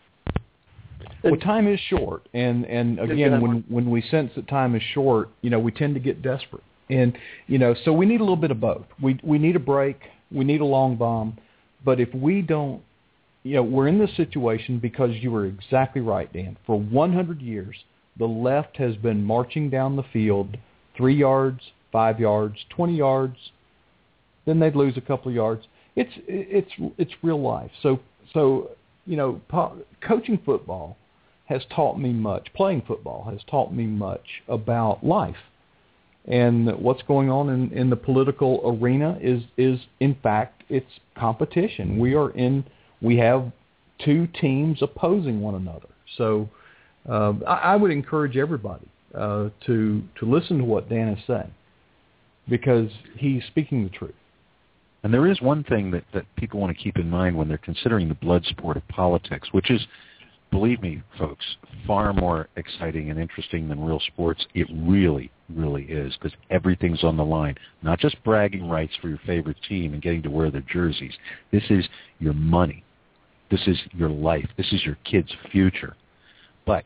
Well, time is short, and, and again, when, when we sense that time is short, you know, we tend to get desperate. And, you know, so we need a little bit of both. We we need a break. We need a long bomb. But if we don't, you know, we're in this situation because you were exactly right, Dan. For one hundred years, the left has been marching down the field three yards, five yards, twenty yards. Then they'd lose a couple of yards. It's it's it's real life. So so you know, po- coaching football has taught me much. Playing football has taught me much about life. And what's going on in, in the political arena is, is, in fact, it's competition. We are in, we have two teams opposing one another. So uh, I, I would encourage everybody uh, to to listen to what Dan is saying, because he's speaking the truth. And there is one thing that, that people want to keep in mind when they're considering the blood sport of politics, which is, believe me, folks, far more exciting and interesting than real sports. It really, really is, because everything's on the line. Not just bragging rights for your favorite team and getting to wear their jerseys. This is your money. This is your life. This is your kid's future. But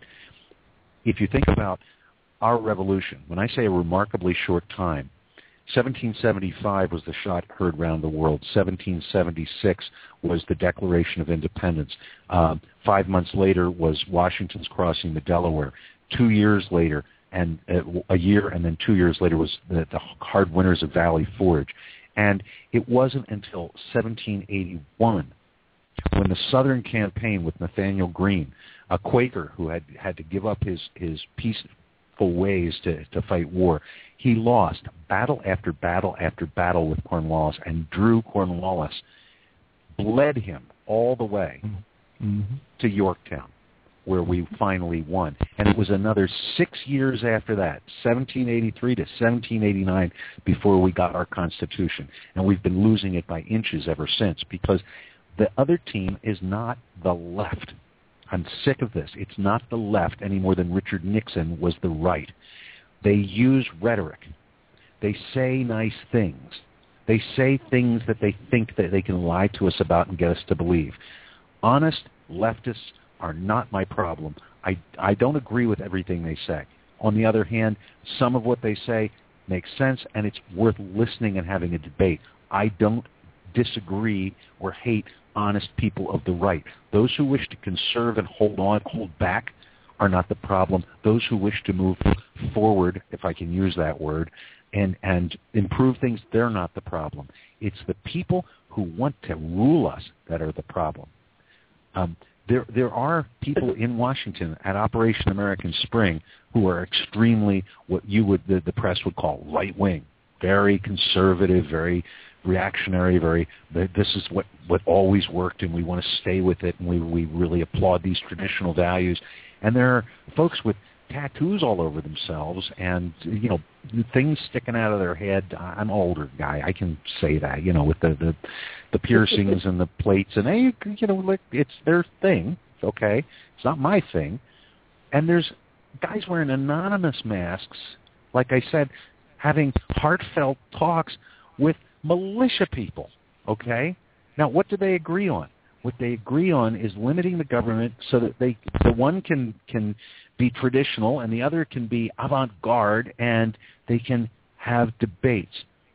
if you think about our revolution, when I say a remarkably short time, seventeen seventy-five was the shot heard around the world. seventeen seventy-six was the Declaration of Independence. Uh, five months later was Washington's crossing the Delaware. Two years later, and uh, a year and then two years later was the, the hard winters of Valley Forge. And it wasn't until seventeen eighty-one when the Southern Campaign with Nathaniel Greene, a Quaker who had, had to give up his, his peaceful ways to, to fight war, he lost battle after battle after battle with Cornwallis, and Drew Cornwallis bled him all the way mm-hmm. to Yorktown, where we finally won. And it was another six years after that, seventeen eighty-three to seventeen eighty-nine, before we got our Constitution. And we've been losing it by inches ever since, because the other team is not the left. I'm sick of this. It's not the left any more than Richard Nixon was the right. They use rhetoric. They say nice things. They say things that they think that they can lie to us about and get us to believe. Honest leftists are not my problem. I, I don't agree with everything they say. On the other hand, some of what they say makes sense, and it's worth listening and having a debate. I don't disagree or hate honest people of the right. Those who wish to conserve and hold on, hold back, are not the problem. Those who wish to move forward, if I can use that word, and, and improve things, they're not the problem. It's the people who want to rule us that are the problem. Um, there, there are people in Washington at Operation American Spring who are extremely, what you would, the, the press would call right-wing, very conservative, very reactionary, very, this is what, what always worked and we want to stay with it, and we, we really applaud these traditional values. And there are folks with tattoos all over themselves and, you know, things sticking out of their head. I'm an older guy. I can say that, you know, with the, the, the piercings and the plates. And, they, you know, like it's their thing, okay? It's not my thing. And there's guys wearing anonymous masks, like I said, having heartfelt talks with militia people, okay? Now, what do they agree on? What they agree on is limiting the government so that they, the one can, can be traditional and the other can be avant-garde, and they can have debates.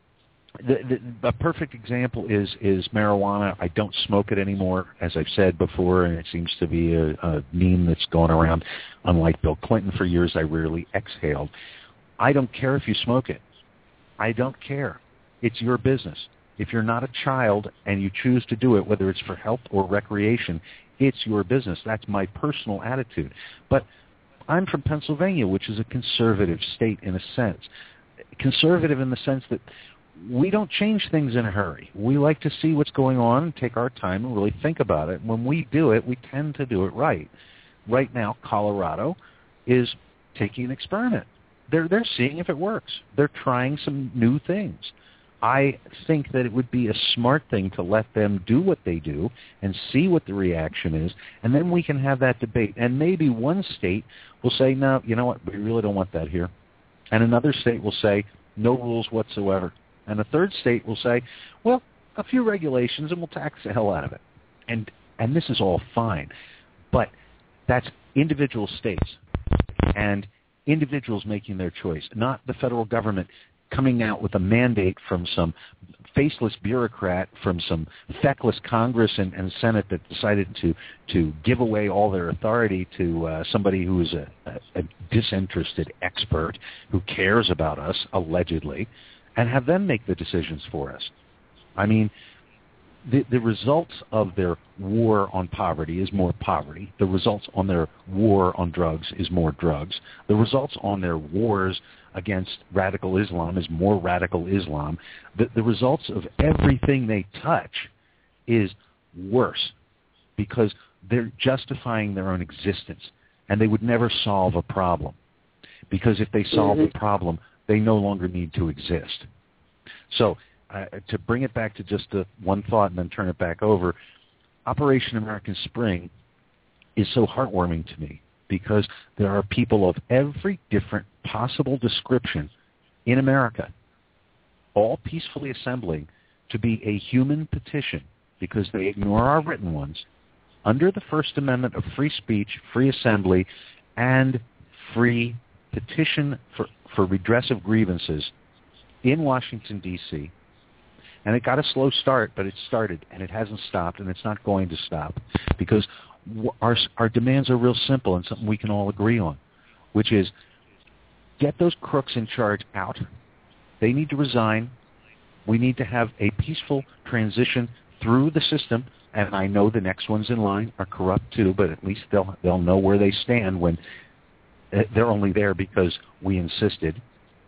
The, the, a perfect example is, is marijuana. I don't smoke it anymore, as I've said before, and it seems to be a, a meme that's going around. Unlike Bill Clinton, for years I rarely exhaled. I don't care if you smoke it. I don't care. It's your business. If you're not a child and you choose to do it, whether it's for health or recreation, it's your business. That's my personal attitude. But I'm from Pennsylvania, which is a conservative state in a sense. Conservative in the sense that we don't change things in a hurry. We like to see what's going on and take our time and really think about it. When we do it, we tend to do it right. Right now, Colorado is taking an experiment. They're, they're seeing if it works. They're trying some new things. I think that it would be a smart thing to let them do what they do and see what the reaction is, and then we can have that debate. And maybe one state will say, no, you know what, we really don't want that here. And another state will say, no rules whatsoever. And a third state will say, well, a few regulations and we'll tax the hell out of it. And and this is all fine. But that's individual states and individuals making their choice, not the federal government coming out with a mandate from some faceless bureaucrat, from some feckless Congress and, and Senate that decided to, to give away all their authority to uh, somebody who is a, a, a disinterested expert who cares about us, allegedly, and have them make the decisions for us. I mean, the, the results of their war on poverty is more poverty. The results on their war on drugs is more drugs. The results on their wars against radical Islam is more radical Islam. The, the results of everything they touch is worse because they're justifying their own existence, and they would never solve a problem because if they solve mm-hmm. a problem, they no longer need to exist. So uh, to bring it back to just a, one thought and then turn it back over, Operation American Spring is so heartwarming to me because there are people of every different possible description in America all peacefully assembling to be a human petition because they ignore our written ones under the First Amendment of free speech, free assembly, and free petition for, for redress of grievances in Washington, D C, and it got a slow start, but it started, and it hasn't stopped, and it's not going to stop because our, our demands are real simple and something we can all agree on, which is get those crooks in charge out. They need to resign. We need to have a peaceful transition through the system, and I know the next ones in line are corrupt too, but at least they'll they'll know where they stand when they're only there because we insisted.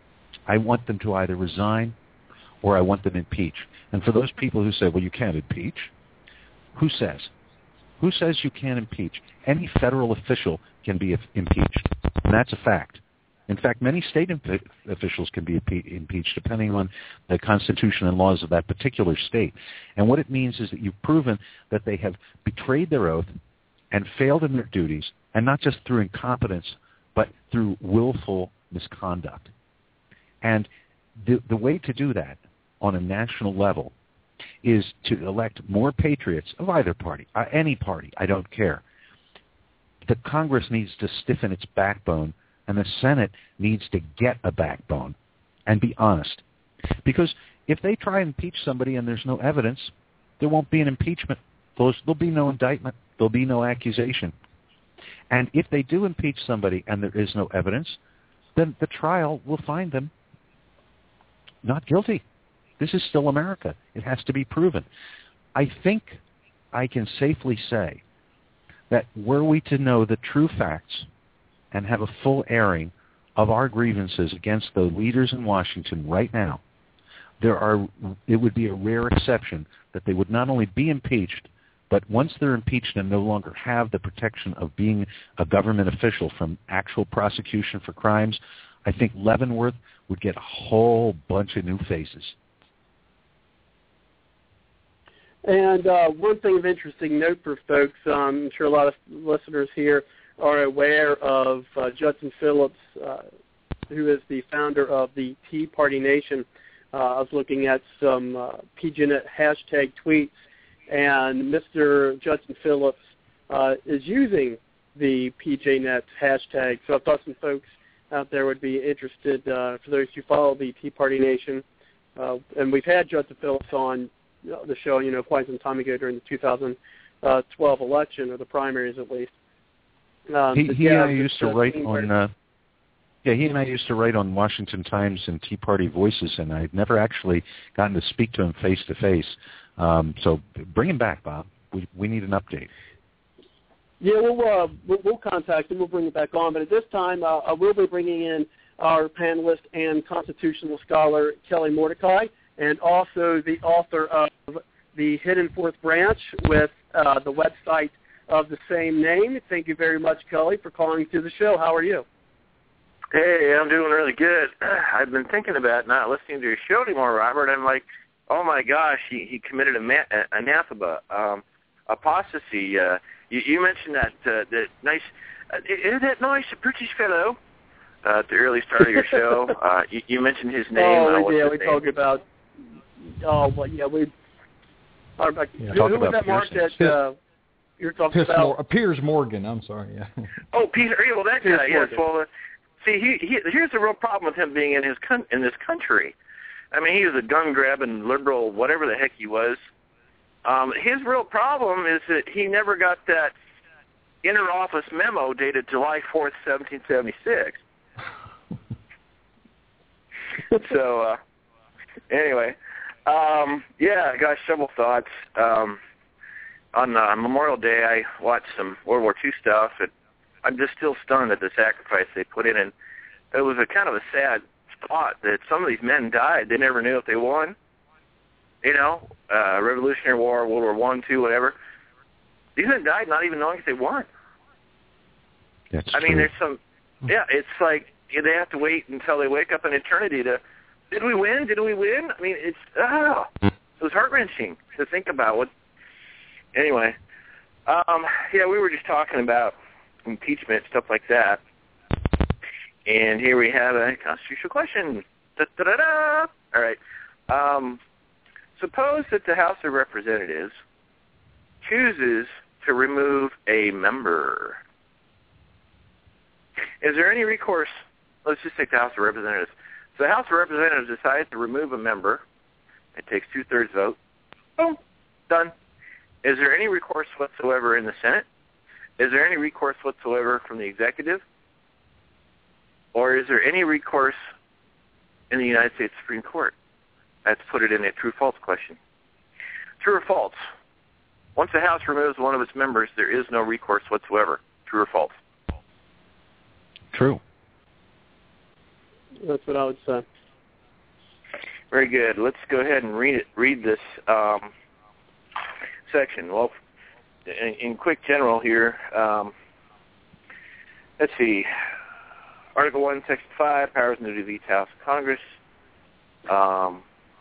I want them to either resign or I want them impeached. And for those people who say, well, you can't impeach, who says? Who says you can't impeach? Any federal official can be impeached, and that's a fact. In fact, many state imp- officials can be impeached depending on the Constitution and laws of that particular state. And what it means is that you've proven that they have betrayed their oath and failed in their duties, and not just through incompetence, but through willful misconduct. And the, the way to do that on a national level is to elect more patriots of either party, uh, any party, I don't care. The Congress needs to stiffen its backbone, and the Senate needs to get a backbone and be honest. Because if they try and impeach somebody and there's no evidence, there won't be an impeachment. There'll, there'll be no indictment. There'll be no accusation. And if they do impeach somebody and there is no evidence, then the trial will find them not guilty. This is still America. It has to be proven. I think I can safely say that were we to know the true facts and have a full airing of our grievances against the leaders in Washington right now, there are it would be a rare exception that they would not only be impeached, but once they're impeached and no longer have the protection of being a government official from actual prosecution for crimes, I think Leavenworth would get a whole bunch of new faces. And uh, one thing of interesting note for folks, um, I'm sure a lot of listeners here are aware of uh, Judson Phillips, uh, who is the founder of the Tea Party Nation. Uh, I was looking at some uh, P G Net hashtag tweets, and Mister Judson Phillips uh, is using the P J Net hashtag. So I thought some folks out there would be interested, uh, for those who follow the Tea Party Nation. Uh, and we've had Judson Phillips on the show, you know, quite some time ago during the two thousand twelve election, or the primaries at least. Um, he, he yeah, and I used to write on, uh, yeah, he and I used to write on Washington Times and Tea Party Voices, and I've never actually gotten to speak to him face to face. So bring him back, Bob. We we need an update. Yeah, we'll, uh, we'll we'll contact him. We'll bring it back on. But at this time, uh, I will be bringing in our panelist and constitutional scholar Kelly Mordecai, and also the author of The Hidden Fourth Branch with uh, the website of the same name. Thank you very much, Kelly, for calling to the show. How are you? Hey, I'm doing really good. I've been thinking about not listening to your show anymore, Robert. I'm like, oh, my gosh, he, he committed a ma- anathema, um, apostasy. Uh, you, you mentioned that uh, that nice, uh, isn't that nice, British fellow uh, at the early start of your show? uh, you, you mentioned his name. Oh, uh, yeah, we talked about, oh, well, yeah, we, uh, yeah, who, who was that, Mark, that uh, you were talking Piers about? Mor- Piers Morgan, I'm sorry, yeah. Oh, Peter, yeah, well, that Piers guy, yes. Well, uh, see, he, he, here's the real problem with him being in his con- in this country. I mean, he was a gun-grabbing liberal, whatever the heck he was. Um, his real problem is that he never got that inter-office memo dated July fourth, seventeen seventy-six. So, uh, anyway, Um, yeah, gosh, several thoughts. Um, on uh, Memorial Day, I watched some World War Two stuff, and I'm just still stunned at the sacrifice they put in. And it was a kind of a sad thought that some of these men died. They never knew if they won. You know, uh, Revolutionary War, World War One, Two, whatever. These men died not even knowing if they won. That's I mean, true. there's some, yeah, it's like you know, they have to wait until they wake up in eternity to, did we win? Did we win? I mean, it's, ah, it was heart-wrenching to think about. What. Anyway, um, yeah, we were just talking about impeachment, stuff like that. And here we have a constitutional question. Da-da-da-da. All right. Um, suppose that the House of Representatives chooses to remove a member. Is there any recourse? Let's just take the House of Representatives. So the House of Representatives decides to remove a member. It takes two-thirds vote. Boom. Done. Is there any recourse whatsoever in the Senate? Is there any recourse whatsoever from the executive? Or is there any recourse in the United States Supreme Court? Let's put it in a true-false question. True or false? Once the House removes one of its members, there is no recourse whatsoever. True or false? True. That's what I would say. Very good. Let's go ahead and read it. Read this um, section. Well, in, in quick general here, um, let's see. Article one, Section five, powers and duties of each House of Congress. Um,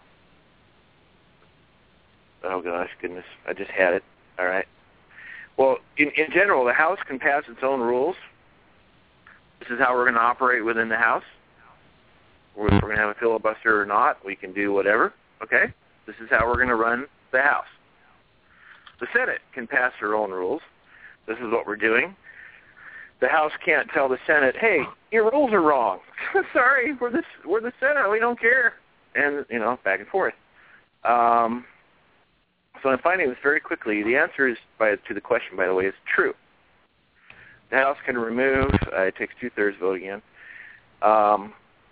oh, gosh, goodness. I just had it. All right. Well, in, in general, the House can pass its own rules. This is how we're going to operate within the House. If we're going to have a filibuster or not, we can do whatever. Okay? This is how we're going to run the House. The Senate can pass their own rules. This is what we're doing. The House can't tell the Senate, hey, your rules are wrong. Sorry, we're the, we're the Senate. We don't care. And, you know, back and forth. Um, so I'm finding this very quickly. The answer is by, to the question, by the way, is true. The House can remove. Uh, it takes two-thirds vote again. Um,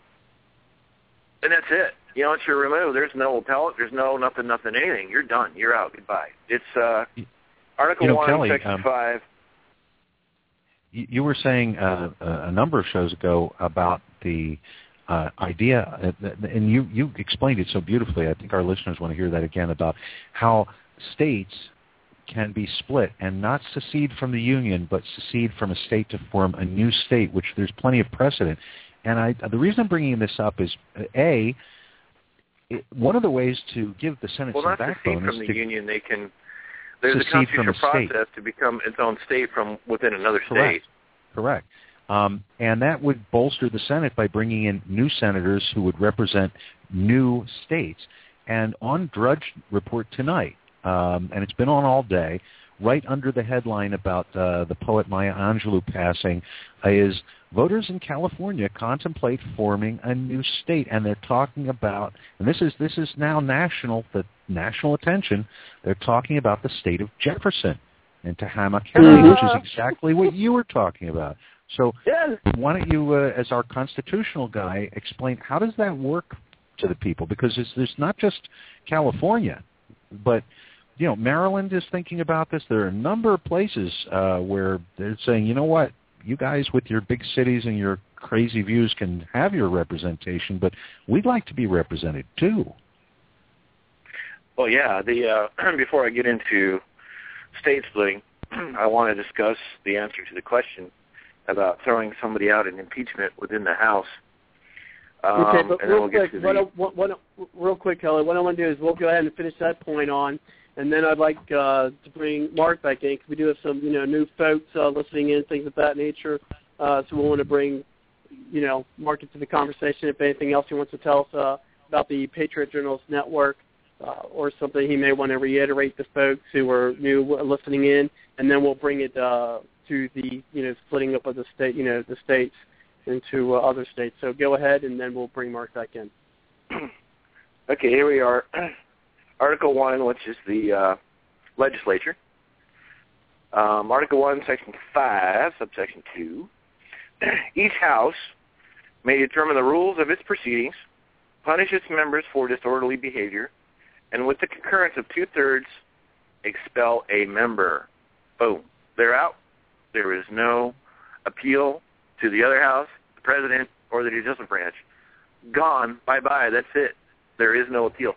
and that's it. You know, once you're removed, there's no appellate, there's no nothing, nothing, anything. You're done. You're out. Goodbye. It's uh, Article you know, one, Kelly, Section um, five. You were saying uh, a number of shows ago about the uh, idea, and you, you explained it so beautifully. I think our listeners want to hear that again, about how states can be split and not secede from the Union, but secede from a state to form a new state, which there's plenty of precedent. And I, the reason I'm bringing this up is, A, it, one of the ways to give the Senate well, some not backbone secede from is the to Union. They can. There's a secede from constitutional the state. process to become its own state from within another Correct. state. Correct. Um, and that would bolster the Senate by bringing in new senators who would represent new states. And on Drudge Report tonight, um, and it's been on all day, right under the headline about uh, the poet Maya Angelou passing, uh, is voters in California contemplate forming a new state, and they're talking about, and this is this is now national, the national attention. They're talking about the state of Jefferson and Tehama County, which is exactly what you were talking about. So Yeah. why don't you, uh, as our constitutional guy, explain how does that work to the people? Because it's, there's not just California, but you know, Maryland is thinking about this. There are a number of places uh, where they're saying, you know what, you guys with your big cities and your crazy views can have your representation, but we'd like to be represented too. Well, yeah. The uh, before I get into state splitting, I want to discuss the answer to the question about throwing somebody out in impeachment within the House. Um, okay, but and real we'll quick, get to what, the, I- what, what, real quick, Kelly, what I want to do is we'll go ahead and finish that point on, and then I'd like uh, to bring Mark back in because we do have some, you know, new folks uh, listening in, things of that nature. Uh, so we want to bring, you know, Mark into the conversation. If anything else he wants to tell us uh, about the Patriot Journals Network, uh, or something he may want to reiterate to folks who are new listening in, and then we'll bring it uh, to the, you know, splitting up of the state, you know, the states into uh, other states. So go ahead, and then we'll bring Mark back in. Okay, here we are. Article one, which is the uh, legislature. Um, Article one, Section five, subsection two. Each House may determine the rules of its proceedings, punish its members for disorderly behavior, and with the concurrence of two-thirds, expel a member. Boom. They're out. There is no appeal to the other house, the president, or the judicial branch. Gone. Bye-bye. That's it. There is no appeal.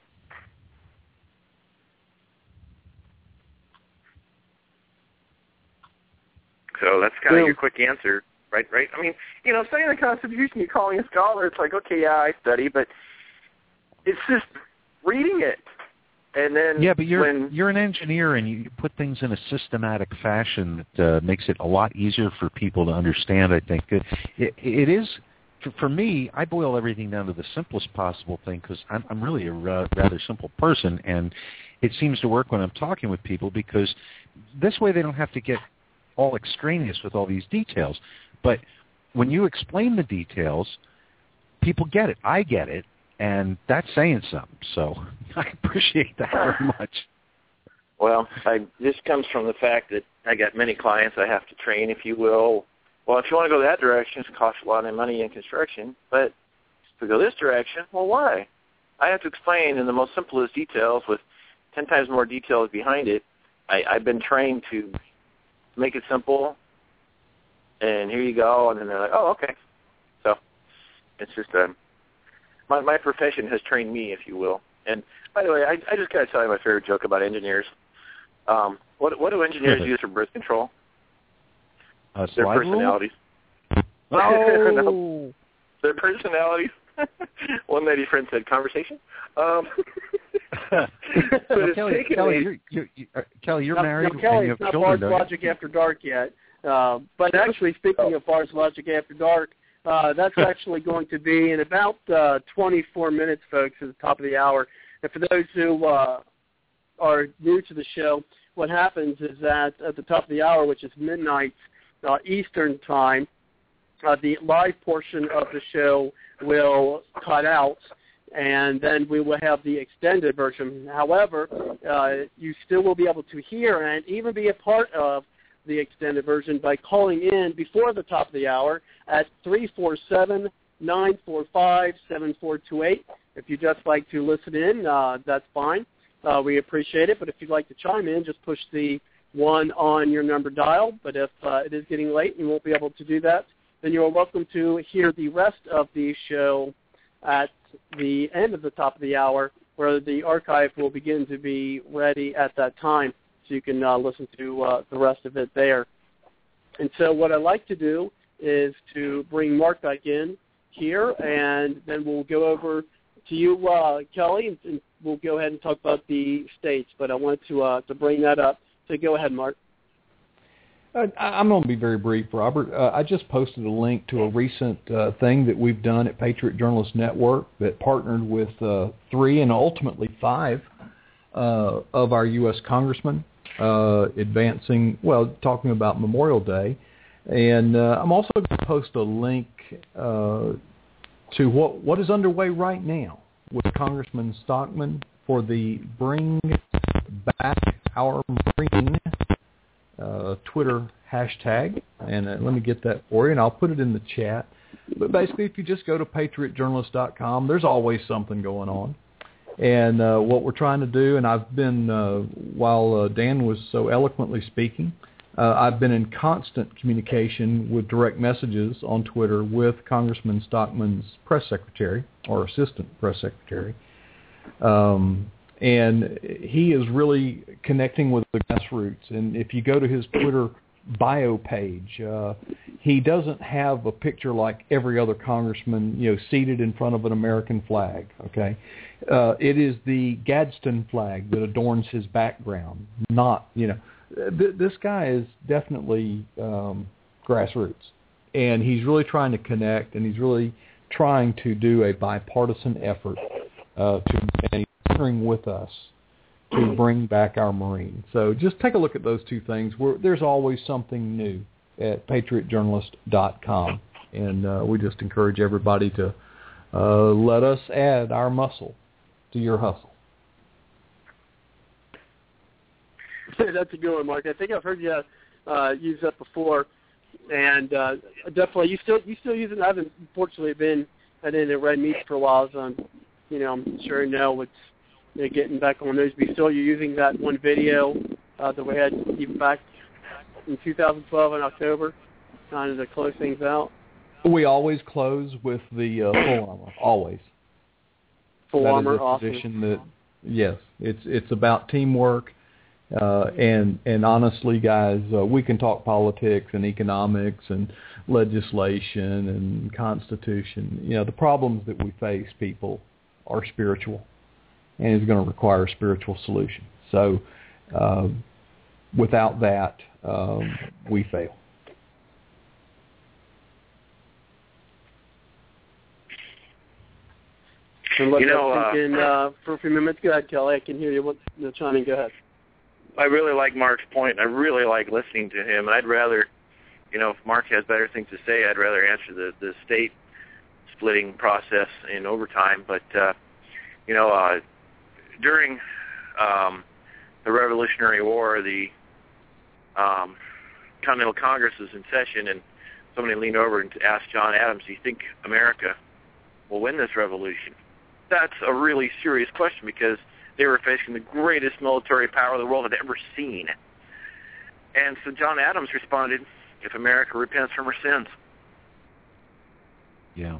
So that's kind of your quick answer, right? Right. I mean, you know, studying the Constitution, you're calling a scholar. It's like, okay, yeah, I study, but it's just reading it, and then yeah. But you're when, you're an engineer, and you put things in a systematic fashion that uh, makes it a lot easier for people to understand. I think it, it, it is. For, for me, I boil everything down to the simplest possible thing because I'm, I'm really a uh, rather simple person, and it seems to work when I'm talking with people because this way they don't have to get all extraneous with all these details. But when you explain the details, people get it. I get it, and that's saying something. So I appreciate that very much. Well, I, this comes from the fact that I got many clients I have to train, if you will. Well, if you want to go that direction, it costs a lot of money in construction. But if we go this direction, well, why? I have to explain in the most simplest details with ten times more details behind it. I, I've been trained to make it simple, and here you go, and then they're like, oh, okay. So it's just um, my, my profession has trained me, if you will. And by the way, I, I just got to tell you my favorite joke about engineers. Um, what, what do engineers use for birth control? Uh, Their personalities. Oh. No. Their personalities. One lady friend said conversation. Um, well, Kelly, Kelly, you're, you're, you're, uh, Kelly, you're now, married now, Kelly, and you have it's not children, Bard's Logic After Dark yet. Uh, but actually, speaking of Bard's Logic After Dark, uh, that's actually going to be in about uh, twenty-four minutes, folks, at the top of the hour. And for those who uh, are new to the show, what happens is that at the top of the hour, which is midnight uh, Eastern time, uh, the live portion of the show will cut out, and then we will have the extended version. However, uh, you still will be able to hear and even be a part of the extended version by calling in before the top of the hour at three four seven, nine four five, seven four two eight. If you'd just like to listen in, uh, that's fine. Uh, we appreciate it. But if you'd like to chime in, just push the one on your number dial. But if uh, it is getting late and you won't be able to do that, then you're welcome to hear the rest of the show at the end of the top of the hour, where the archive will begin to be ready at that time, so you can uh, listen to uh, the rest of it there. And so what I like to do is to bring Mark back in here, and then we'll go over to you, uh, Kelly, and, and we'll go ahead and talk about the states. But I wanted to uh, to bring that up. So go ahead, Mark. Uh, I'm going to be very brief, Robert. Uh, I just posted a link to a recent uh, thing that we've done at Patriot Journalist Network that partnered with uh, three and ultimately five uh, of our U S congressmen uh, advancing, well, talking about Memorial Day. And uh, I'm also going to post a link uh, to what, what is underway right now with Congressman Stockman for the Bring Back Our Marine Uh, Twitter hashtag, and uh, let me get that for you, and I'll put it in the chat. But basically, if you just go to patriot journalist dot com, there's always something going on. And uh, what we're trying to do, and I've been, uh, while uh, Dan was so eloquently speaking, uh, I've been in constant communication with direct messages on Twitter with Congressman Stockman's press secretary, or assistant press secretary. Um And he is really connecting with the grassroots. And if you go to his Twitter bio page, uh, he doesn't have a picture like every other congressman, you know, seated in front of an American flag, okay? Uh, it is the Gadsden flag that adorns his background, not, you know. Th- this guy is definitely um, grassroots. And he's really trying to connect, and he's really trying to do a bipartisan effort uh, to and partnering with us to bring back our Marine. So just take a look at those two things. We're, there's always something new at patriot journalist dot com, and uh, we just encourage everybody to uh, let us add our muscle to your hustle. That's a good one, Mark. I think I've heard you uh, use that before, and uh, definitely you still you still use it. I haven't unfortunately been at any red meats for a while, so I'm, you know, I'm sure you know it's you know, getting back on those. Be still you're using that one video uh, that we had even back in two thousand twelve in October, kind of to close things out. We always close with the uh, full armor. Always. Full that armor, is a awesome. position that, yes, it's it's about teamwork. Uh, and and honestly, guys, uh, we can talk politics and economics and legislation and constitution. You know, the problems that we face, people, are spiritual, and it's going to require a spiritual solution. So, uh, without that, um, we fail. And let You know, that uh, sink in uh, for a few minutes. Go ahead, Kelly. I can hear you. What, you know, chiming. Go ahead. I really like Mark's point, and I really like listening to him. I'd rather, you know, if Mark has better things to say, I'd rather answer the, the state splitting process in overtime. But, uh, you know, uh, during um, the Revolutionary War, the um, Continental Congress was in session, and somebody leaned over and asked John Adams, do you think America will win this revolution? That's a really serious question, because they were facing the greatest military power the world had ever seen. And so John Adams responded, if America repents from her sins. Yeah.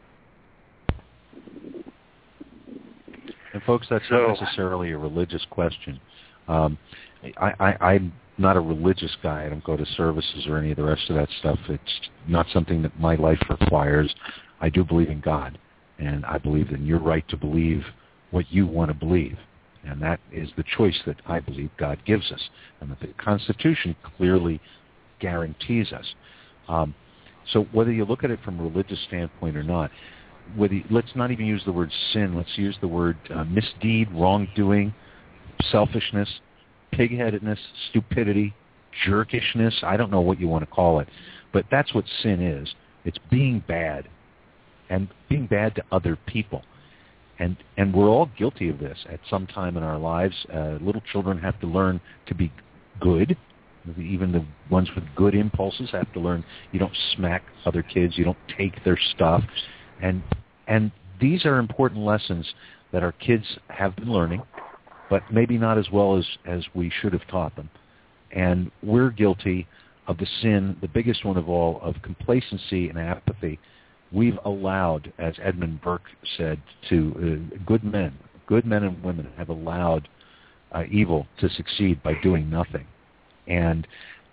And folks, that's So, not necessarily a religious question. Um, I, I, I'm not a religious guy. I don't go to services or any of the rest of that stuff. It's not something that my life requires. I do believe in God, and I believe in your right to believe what you want to believe. And that is the choice that I believe God gives us, and that the Constitution clearly guarantees us. Um, so whether you look at it from a religious standpoint or not, whether you, let's not even use the word sin. Let's use the word uh, misdeed, wrongdoing, selfishness, pig-headedness, stupidity, jerkishness. I don't know what you want to call it, but that's what sin is. It's being bad, and being bad to other people. And and we're all guilty of this at some time in our lives. Uh, little children have to learn to be good. Even the ones with good impulses have to learn you don't smack other kids, you don't take their stuff. And and these are important lessons that our kids have been learning, but maybe not as well as, as we should have taught them. And we're guilty of the sin, the biggest one of all, of complacency and apathy. We've allowed, as Edmund Burke said, to uh, good men, good men and women have allowed uh, evil to succeed by doing nothing. And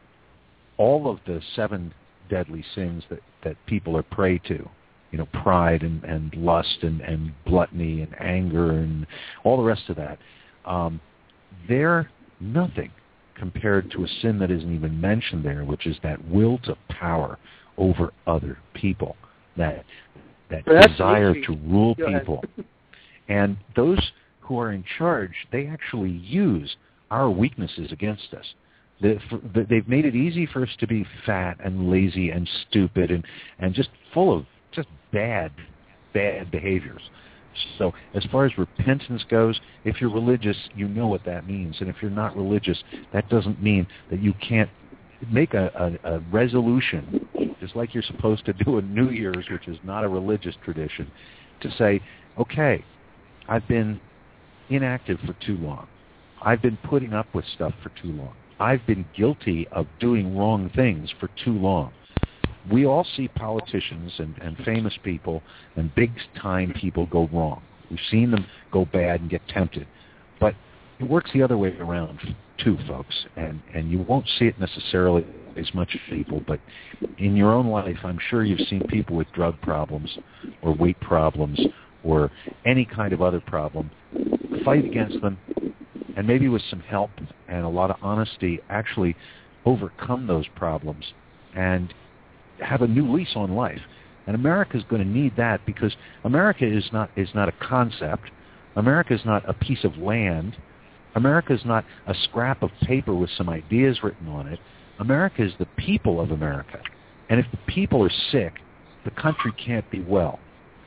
all of the seven deadly sins that, that people are prey to, you know, pride and, and lust and, and gluttony and anger and all the rest of that, um, they're nothing compared to a sin that isn't even mentioned there, which is that will to power over other people. That that That's desire easy. to rule Go ahead. people. And those who are in charge, they actually use our weaknesses against us. They've made it easy for us to be fat and lazy and stupid and, and just full of just bad, bad behaviors. So as far as repentance goes, if you're religious, you know what that means. And if you're not religious, that doesn't mean that you can't make a, a, a resolution, just like you're supposed to do in New Year's, which is not a religious tradition, to say, okay, I've been inactive for too long. I've been putting up with stuff for too long. I've been guilty of doing wrong things for too long. We all see politicians and, and famous people and big-time people go wrong. We've seen them go bad and get tempted. But it works the other way around, too, folks. And, and you won't see it necessarily as much as people, but in your own life, I'm sure you've seen people with drug problems or weight problems or any kind of other problem. Fight against them, and maybe with some help and a lot of honesty, actually overcome those problems and have a new lease on life. And America is going to need that, because America is not is not a concept. America is not a piece of land. America is not a scrap of paper with some ideas written on it. America is the people of America. And if the people are sick, the country can't be well.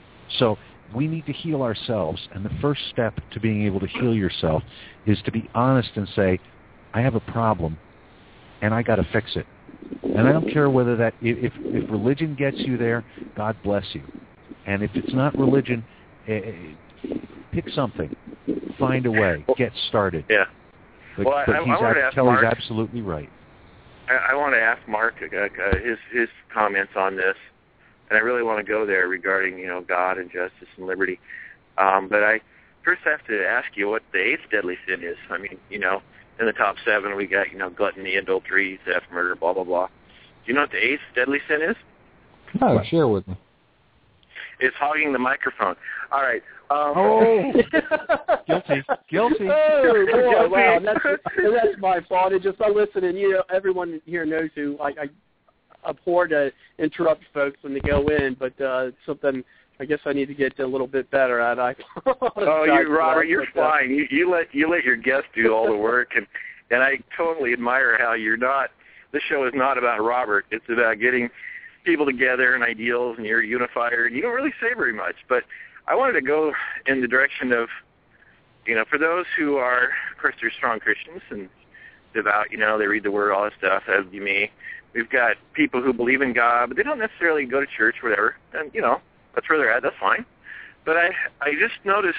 So we need to heal ourselves, and the first step to being able to heal yourself is to be honest and say, I have a problem, and I got to fix it. And I don't care whether that, if, if religion gets you there, God bless you. And if it's not religion, Pick something. Find a way. Get started. Yeah. But, well, but I, he's I wanted to ask Kelly's Mark, absolutely right. I, I want to ask Mark uh, uh, his his comments on this, and I really want to go there regarding you know God and justice and liberty. Um, but I first have to ask you what the eighth deadly sin is. I mean, you know, in the top seven we got you know gluttony, adultery, theft, murder, blah blah blah. Do you know what the eighth deadly sin is? No, share with me. It's hogging the microphone. All right. Um, oh, guilty, guilty. Oh, boy, Guilty. wow, that's, that's my fault. It just by listening, you know, everyone here knows who I, I abhor to interrupt folks when they go in, but uh, it's something I guess I need to get a little bit better at. I oh, you, Robert, that, you're but, uh, fine. You, you let you let your guests do all the work, and and I totally admire how you're not. This show is not about Robert. It's about getting people together and ideals, and you're a unifier, and you don't really say very much. But I wanted to go in the direction of, you know, for those who are, of course, they're strong Christians and devout, you know, they read the Word, all that stuff, that would be me. We've got people who believe in God, but they don't necessarily go to church, whatever, and, you know, that's where they're at, that's fine. But I, I just noticed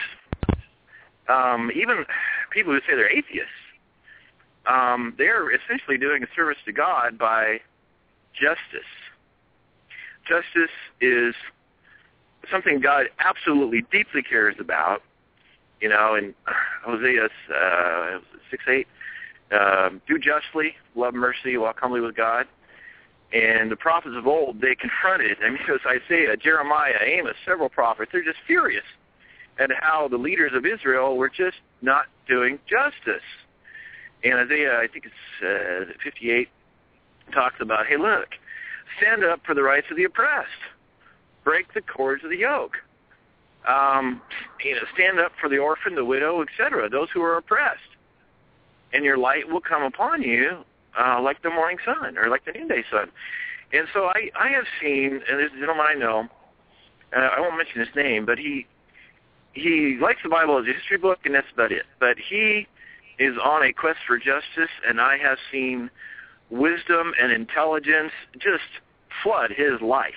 um, even people who say they're atheists, um, they're essentially doing a service to God by justice. Justice is something God absolutely deeply cares about. You know, in Hosea uh, six eight, uh, do justly, love mercy, walk humbly with God. And the prophets of old, they confronted, I mean, it was Isaiah, Jeremiah, Amos, several prophets, they're just furious at how the leaders of Israel were just not doing justice. And Isaiah, I think it's uh, fifty-eight, talks about, hey, look, stand up for the rights of the oppressed. Break the cords of the yoke. Um, you know, stand up for the orphan, the widow, et cetera, those who are oppressed. And your light will come upon you uh, like the morning sun or like the noonday sun. And so I, I have seen, and there's a gentleman I know, uh, I won't mention his name, but he he likes the Bible as a history book, and that's about it. But he is on a quest for justice, and I have seen wisdom and intelligence just flood his life.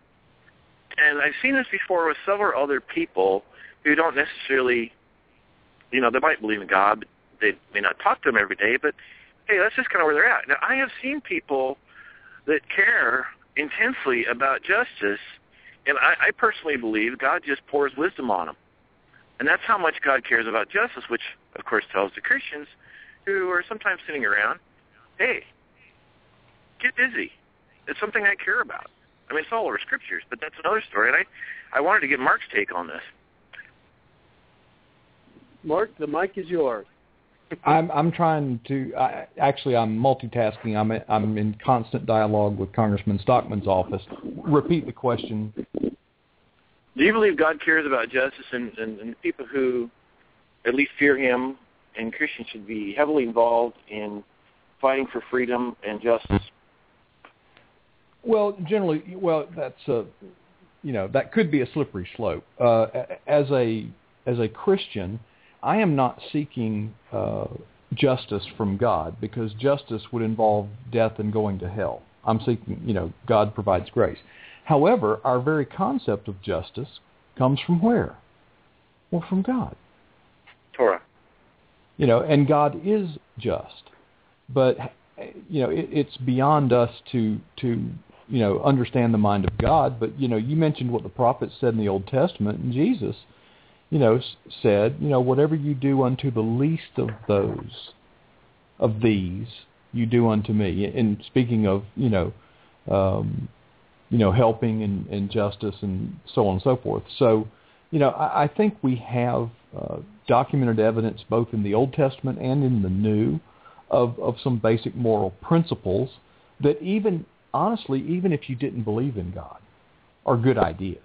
And I've seen this before with several other people who don't necessarily, you know, they might believe in God, but they may not talk to him every day, but, hey, that's just kind of where they're at. Now, I have seen people that care intensely about justice, and I, I personally believe God just pours wisdom on them. And that's how much God cares about justice, which, of course, tells the Christians who are sometimes sitting around, hey, get busy. It's something I care about. I mean, it's all over scriptures, but that's another story. And I, I wanted to get Mark's take on this. Mark, the mic is yours. I'm I'm trying to I, actually I'm multitasking. I'm I'm in constant dialogue with Congressman Stockman's office. Repeat the question. Do you believe God cares about justice, and, and, and people who at least fear Him and Christians should be heavily involved in fighting for freedom and justice? Well, generally, well, that's a, you know, that could be a slippery slope. Uh, as a as a Christian, I am not seeking uh, justice from God, because justice would involve death and going to hell. I'm seeking, you know, God provides grace. However, our very concept of justice comes from where? Well, from God. Torah. You know, and God is just, but you know, it, it's beyond us to to you know understand the mind of God. But you know, you mentioned what the prophets said in the Old Testament, and Jesus, you know, said, you know, whatever you do unto the least of those, of these, you do unto me. And speaking of, you know, um, you know, helping and, and justice and so on and so forth. So, you know, I, I think we have uh, documented evidence both in the Old Testament and in the New of, of some basic moral principles that even, honestly, even if you didn't believe in God, are good ideas.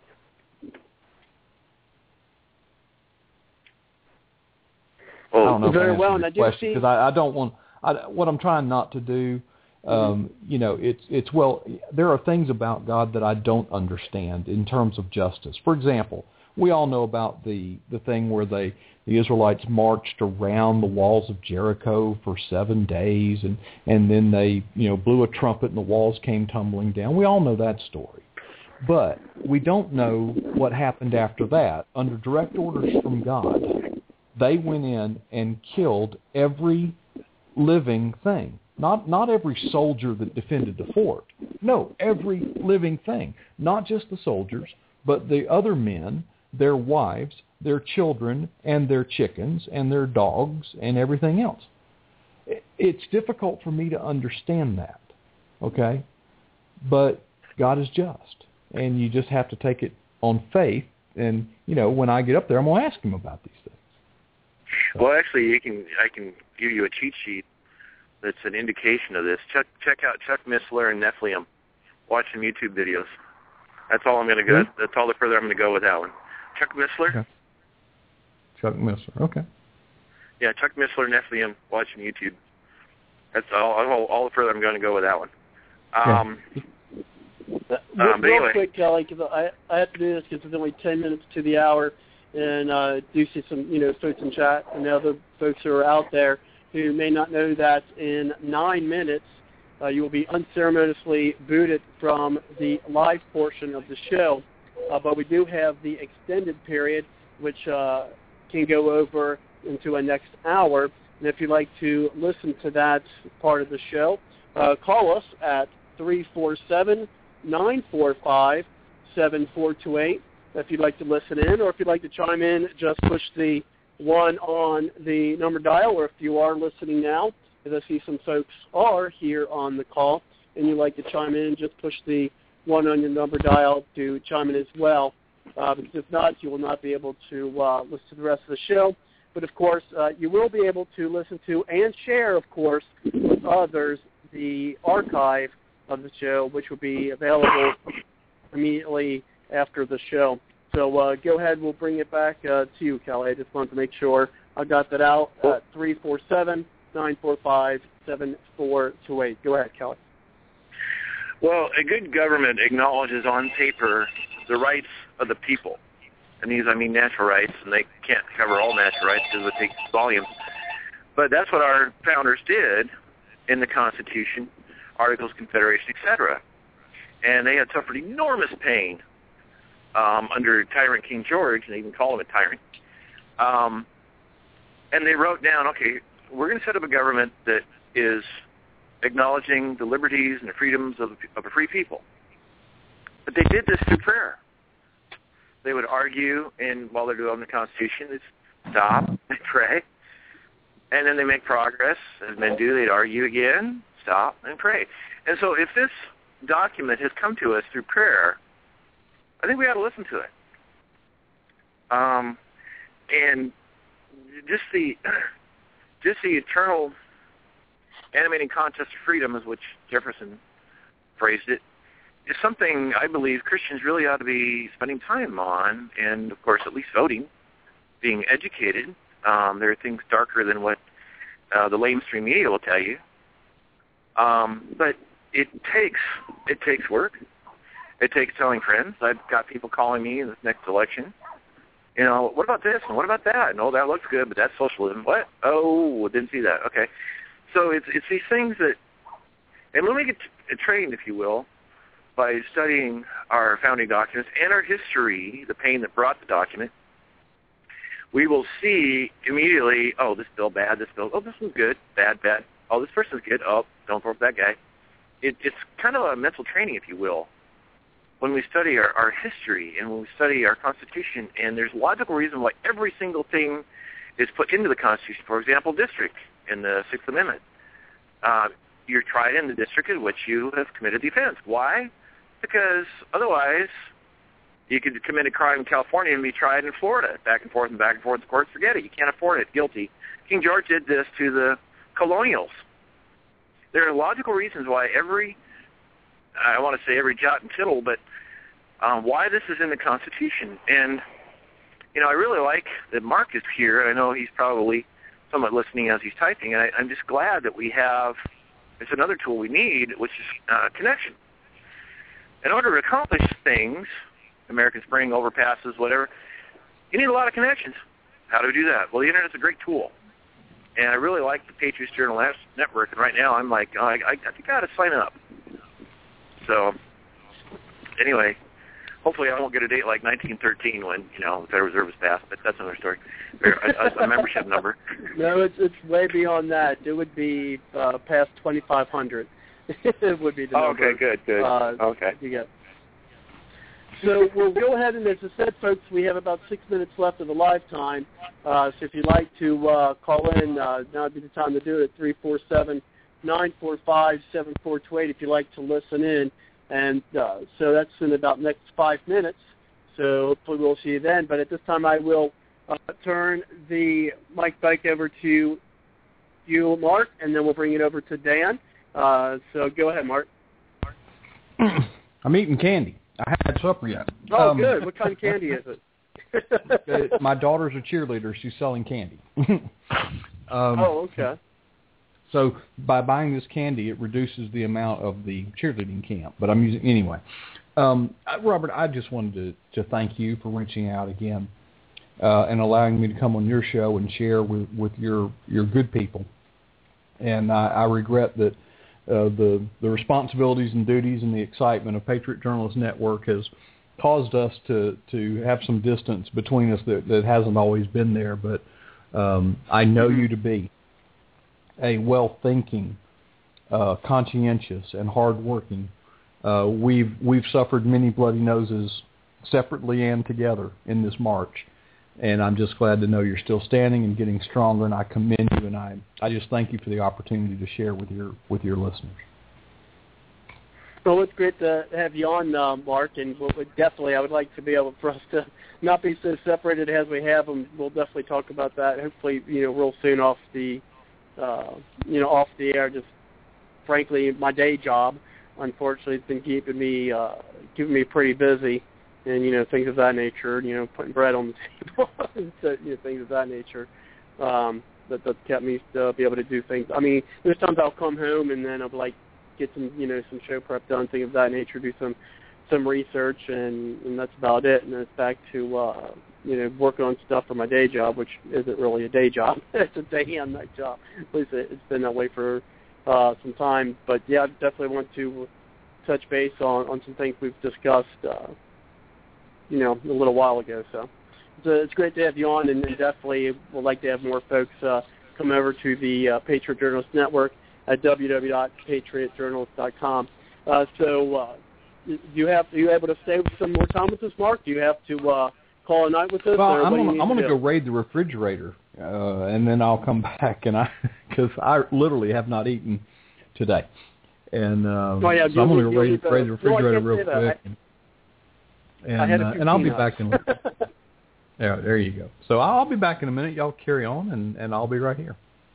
Oh, I don't know very if I well, answered and I your do question, see- because I, I don't want. I, what I'm trying not to do, um, mm-hmm. you know, it's it's well, there are things about God that I don't understand in terms of justice. For example, we all know about the the thing where they the Israelites marched around the walls of Jericho for seven days, and and then they you know blew a trumpet and the walls came tumbling down. We all know that story. But we don't know what happened after that. Under direct orders from God, they went in and killed every living thing. Not not every soldier that defended the fort. No, every living thing. Not just the soldiers, but the other men, their wives, their children, and their chickens, and their dogs, and everything else. It's difficult for me to understand that, okay? But God is just, and you just have to take it on faith. And, you know, when I get up there, I'm going to ask him about these things. So. Well, actually, you can I can give you a cheat sheet that's an indication of this. Check check out Chuck Missler and Nephilim. Watch some YouTube videos. That's all I'm going to go. Mm-hmm. That's all the further I'm going to go with that one. Chuck Missler. Okay. Chuck Missler. Okay. Yeah, Chuck Missler, Nephilim. Watch some YouTube. That's all. All, all the further I'm going to go with that one. Um, yeah. Real, um, real anyway. quick, Kelly, because I, I have to do this because it's only ten minutes to the hour, and uh, do see some, you know, folks in chat and the other folks who are out there who may not know that in nine minutes uh, you will be unceremoniously booted from the live portion of the show. Uh, but we do have the extended period, which uh, can go over into a next hour. And if you'd like to listen to that part of the show, uh, call us at three four seven, nine four five, seven four two eight if you'd like to listen in, or if you'd like to chime in, just push the one on the number dial, or if you are listening now, as I see some folks are here on the call, and you'd like to chime in, just push the one on your number dial to chime in as well, uh, because if not, you will not be able to uh, listen to the rest of the show. But, of course, uh, you will be able to listen to and share, of course, with others the archive of the show, which will be available immediately after the show. So uh, go ahead. We'll bring it back uh, to you, Kelly. I just wanted to make sure I got that out at three four seven, nine four five, seven four two eight. Go ahead, Kelly. Well, a good government acknowledges on paper the rights of the people. And these, I mean, natural rights, and they can't cover all natural rights because it takes volume. But that's what our founders did in the Constitution, Articles of Confederation, et cetera. And they had suffered enormous pain um, under tyrant King George, and they even call him a tyrant. Um, and they wrote down, okay, we're going to set up a government that is acknowledging the liberties and the freedoms of, of a free people. But they did this through prayer. They would argue, and while they're doing the Constitution, they'd stop, they pray, and then they make progress. As men do, they'd argue again, stop, and pray. And so if this document has come to us through prayer, I think we ought to listen to it. Um, and just the just the eternal animating contest of freedom, as which Jefferson phrased it, is something I believe Christians really ought to be spending time on, and, of course, at least voting, being educated. Um, there are things darker than what uh, the lamestream media will tell you. Um, but it takes it takes work. It takes telling friends. I've got people calling me in this next election. You know, what about this and what about that? No, that looks good, but that's socialism. What? Oh, didn't see that. Okay. So it's it's these things that, and when we get trained, if you will, by studying our founding documents and our history, the pain that brought the document, we will see immediately, oh, this bill bad, this bill, oh, this one's good, bad, bad. Oh, this person's good, oh, don't vote for that guy. It, it's kind of a mental training, if you will, when we study our, our history and when we study our Constitution, and there's logical reason why every single thing is put into the Constitution. For example, district in the Sixth Amendment. Uh, you're tried in the district in which you have committed the offense. Why? Because otherwise you could commit a crime in California and be tried in Florida, back and forth and back and forth. The courts forget it. You can't afford it. Guilty. King George did this to the colonials. There are logical reasons why every, I want to say every jot and tittle, but um, why this is in the Constitution. And, you know, I really like that Mark is here. I know he's probably somewhat listening as he's typing, and I, I'm just glad that we have, it's another tool we need, which is uh, connection. In order to accomplish things, American Spring, overpasses, whatever, you need a lot of connections. How do we do that? Well, the Internet's a great tool. And I really like the Patriots Journal Network, and right now I'm like, oh, I, I, I got to sign up. So, anyway, hopefully I won't get a date like nineteen thirteen when, you know, the Federal Reserve was passed, but that's another story. A, a membership number. No, it's it's way beyond that. It would be uh, past twenty-five hundred. It would be the oh, number. Okay, good, good. Uh, okay. You get. So we'll go ahead and, as I said, folks, we have about six minutes left of the live time. Uh, so if you'd like to uh, call in, uh, now would be the time to do it, three four seven, nine four five, seven four two eight if you'd like to listen in. And uh, so that's in about the next five minutes. So hopefully we'll see you then. But at this time I will uh, turn the mic back over to you, Mark, and then we'll bring it over to Dan. Uh, so go ahead, Mark. I'm eating candy. I haven't had supper yet. Oh, um, good. What kind of candy is it? uh, my daughter's a cheerleader. She's selling candy. um, oh, okay. So by buying this candy, it reduces the amount of the cheerleading camp. But I'm using anyway. Um, Robert, I just wanted to, to thank you for reaching out again uh, and allowing me to come on your show and share with, with your, your good people. And I, I regret that uh, the the responsibilities and duties and the excitement of Patriot Journalist Network has caused us to, to have some distance between us that, that hasn't always been there. But um, I know you to be a well-thinking, uh, conscientious, and hard-working. Uh, we've we've suffered many bloody noses separately and together in this march, and I'm just glad to know you're still standing and getting stronger. And I commend you, and I I just thank you for the opportunity to share with your with your listeners. Well, it's great to have you on, uh, Mark, and we'll, definitely I would like to be able for us to not be so separated as we have them. We'll definitely talk about that. Hopefully, you know, real soon off the. Uh, you know, off the air, just frankly, my day job, unfortunately, has been keeping me uh, keeping me pretty busy, and you know, things of that nature. You know, putting bread on the table, so, you know, things of that nature. Um, that that kept me to be able to do things. I mean, there's times I'll come home and then I'll like get some, you know, some show prep done, things of that nature, do some some research, and, and that's about it. And then it's back to uh, you know, working on stuff for my day job, which isn't really a day job. It's a day and night job. At least it's been that way for uh, some time. But, yeah, I definitely want to touch base on, on some things we've discussed, uh, you know, a little while ago. So it's, uh, it's great to have you on, and, and definitely would like to have more folks uh, come over to the uh, Patriot Journalist Network at w w w dot patriot journalist dot com. Uh, so uh, do you have, are you able to stay some more time with us, Mark? Do you have to uh, call a night with us? Well, or I'm going to to go raid the refrigerator, uh, and then I'll come back, and I because I literally have not eaten today, and um, oh, yeah, so I'm going to raid, the, raid the refrigerator no, real quick, and, and, uh, and I'll be back in. Yeah, there you go. So I'll be back in a minute. Y'all carry on, and, and I'll be right here.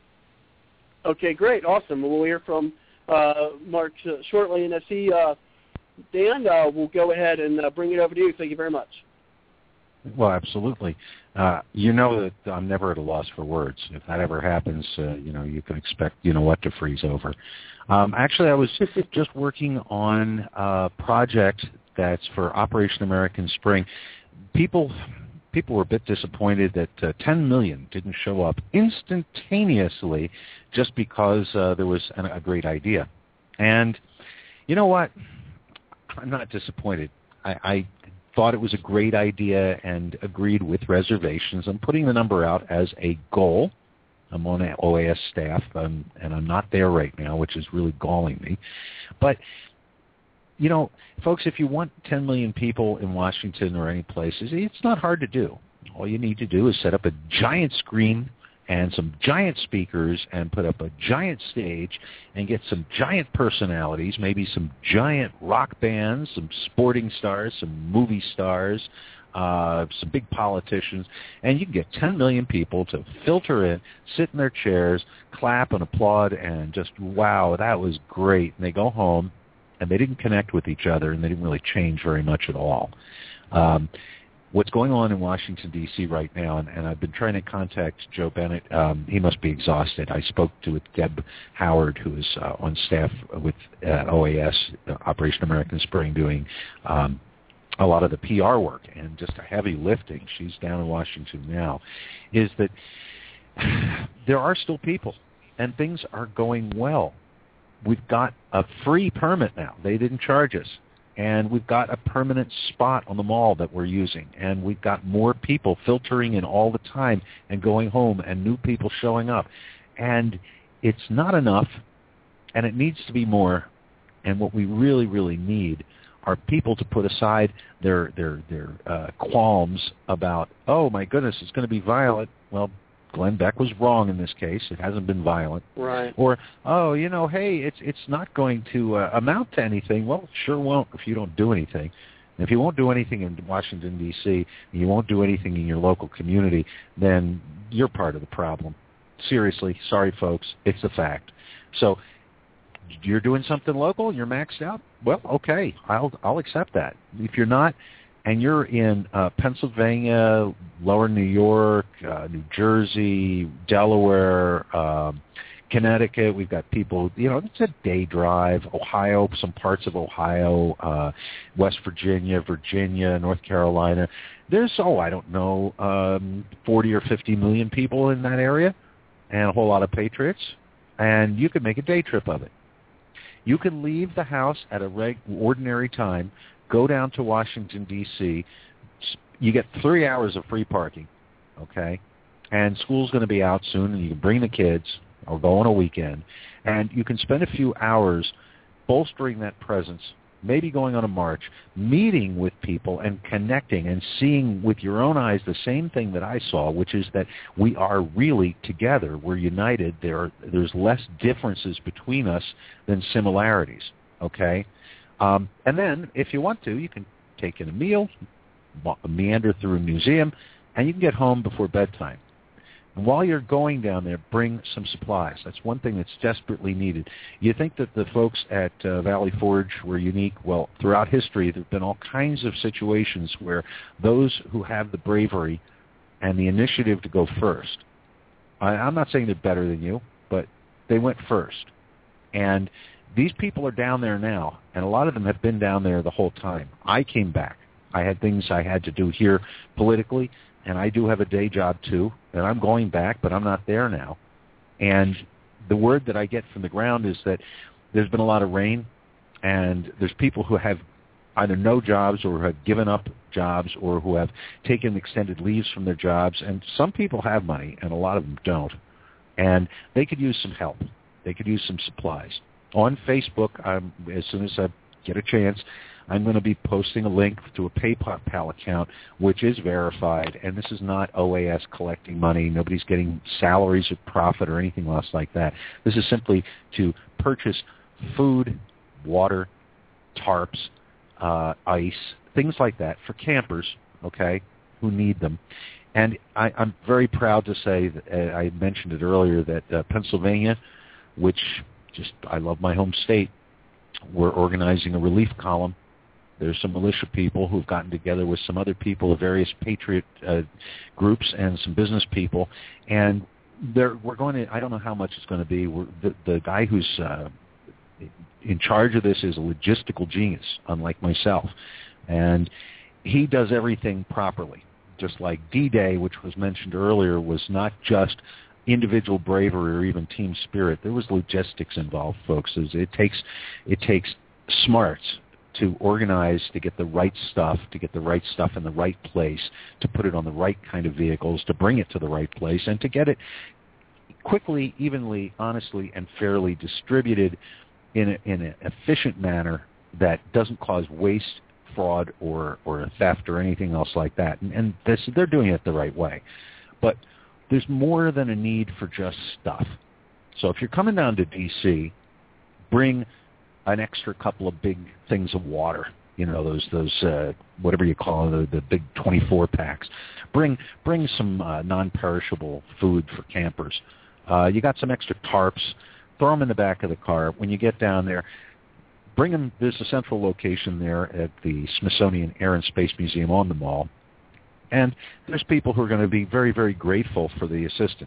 Okay, great, awesome. We'll hear from uh, Mark shortly, and I see uh, Dan. Uh, we'll go ahead and uh, bring it over to you. Thank you very much. Well, absolutely. Uh, you know that I'm never at a loss for words. If that ever happens, uh, you know, you can expect, you know what, to freeze over. Um, actually, I was just working on a project that's for Operation American Spring. People people were a bit disappointed that uh, ten million didn't show up instantaneously just because uh, there was an, a great idea. And you know what? I'm not disappointed. I, I thought it was a great idea and agreed with reservations. I'm putting the number out as a goal. I'm on an O A S staff, um, and I'm not there right now, which is really galling me. But, you know, folks, if you want ten million people in Washington or any places, it's not hard to do. All you need to do is set up a giant screen and some giant speakers and put up a giant stage and get some giant personalities, maybe some giant rock bands, some sporting stars, some movie stars, uh, some big politicians, and you can get ten million people to filter in, sit in their chairs, clap and applaud, and just, wow, that was great. And they go home, and they didn't connect with each other, and they didn't really change very much at all. Um, What's going on in Washington, D C right now, and, and I've been trying to contact Joe Bennett. Um, he must be exhausted. I spoke to Deb Howard, who is uh, on staff with uh, O A S, uh, Operation American Spring, doing um, a lot of the P R work and just a heavy lifting. She's down in Washington now. Is that there are still people, and things are going well. We've got a free permit now. They didn't charge us. And we've got a permanent spot on the mall that we're using. And we've got more people filtering in all the time and going home and new people showing up. And it's not enough, and it needs to be more. And what we really, really need are people to put aside their their their uh, qualms about, oh, my goodness, it's going to be violent. Well, Glenn Beck was wrong in this case. It hasn't been violent. Right. Or, oh, you know, hey, it's it's not going to uh, amount to anything. Well, it sure won't if you don't do anything. And if you won't do anything in Washington, D C, and you won't do anything in your local community, then you're part of the problem. Seriously, sorry, folks, it's a fact. So you're doing something local, you're maxed out, well, okay, I'll I'll accept that. If you're not, and you're in uh, Pennsylvania, Lower New York, uh, New Jersey, Delaware, um, Connecticut, we've got people, you know, it's a day drive. Ohio, some parts of Ohio, uh, West Virginia, Virginia, North Carolina. There's, oh, I don't know, um, forty or fifty million people in that area and a whole lot of patriots, and you can make a day trip of it. You can leave the house at a reg- ordinary time, go down to Washington, D C. You get three hours of free parking, okay? And school's going to be out soon, and you can bring the kids or go on a weekend. And you can spend a few hours bolstering that presence, maybe going on a march, meeting with people and connecting and seeing with your own eyes the same thing that I saw, which is that we are really together. We're united. There are, there's less differences between us than similarities, okay? Um, and then, if you want to, you can take in a meal, meander through a museum, and you can get home before bedtime. And while you're going down there, bring some supplies. That's one thing that's desperately needed. You think that the folks at uh, Valley Forge were unique? Well, throughout history, there have been all kinds of situations where those who have the bravery and the initiative to go first, I, I'm not saying they're better than you, but they went first. And these people are down there now, and a lot of them have been down there the whole time. I came back. I had things I had to do here politically, and I do have a day job too, and I'm going back, but I'm not there now. And the word that I get from the ground is that there's been a lot of rain, and there's people who have either no jobs or have given up jobs or who have taken extended leaves from their jobs, and some people have money, and a lot of them don't. And they could use some help. They could use some supplies. On Facebook, I'm, as soon as I get a chance, I'm going to be posting a link to a PayPal account, which is verified, and this is not O A S collecting money. Nobody's getting salaries or profit or anything else like that. This is simply to purchase food, water, tarps, uh, ice, things like that for campers, okay, who need them. And I, I'm very proud to say, that, uh, I mentioned it earlier, that uh, Pennsylvania, which just, I love my home state, we're organizing a relief column. There's some militia people who've gotten together with some other people of various patriot uh, groups and some business people, and they're, we're going to, I don't know how much it's going to be. We're, the, the guy who's uh, in charge of this is a logistical genius, unlike myself, and he does everything properly, just like D-Day, which was mentioned earlier, was not just individual bravery or even team spirit. There was logistics involved, folks. It takes, it takes smarts to organize, to get the right stuff, to get the right stuff in the right place, to put it on the right kind of vehicles, to bring it to the right place, and to get it quickly, evenly, honestly, and fairly distributed in, a, in an efficient manner that doesn't cause waste, fraud, or, or theft or anything else like that. And, and this, they're doing it the right way. But there's more than a need for just stuff. So if you're coming down to D C, bring an extra couple of big things of water, you know, those those uh, whatever you call them, the, the big twenty-four packs. Bring bring some uh, non-perishable food for campers. Uh, you got some extra tarps. Throw them in the back of the car. When you get down there, bring them. There's a central location there at the Smithsonian Air and Space Museum on the mall. And there's people who are going to be very, very grateful for the assistance.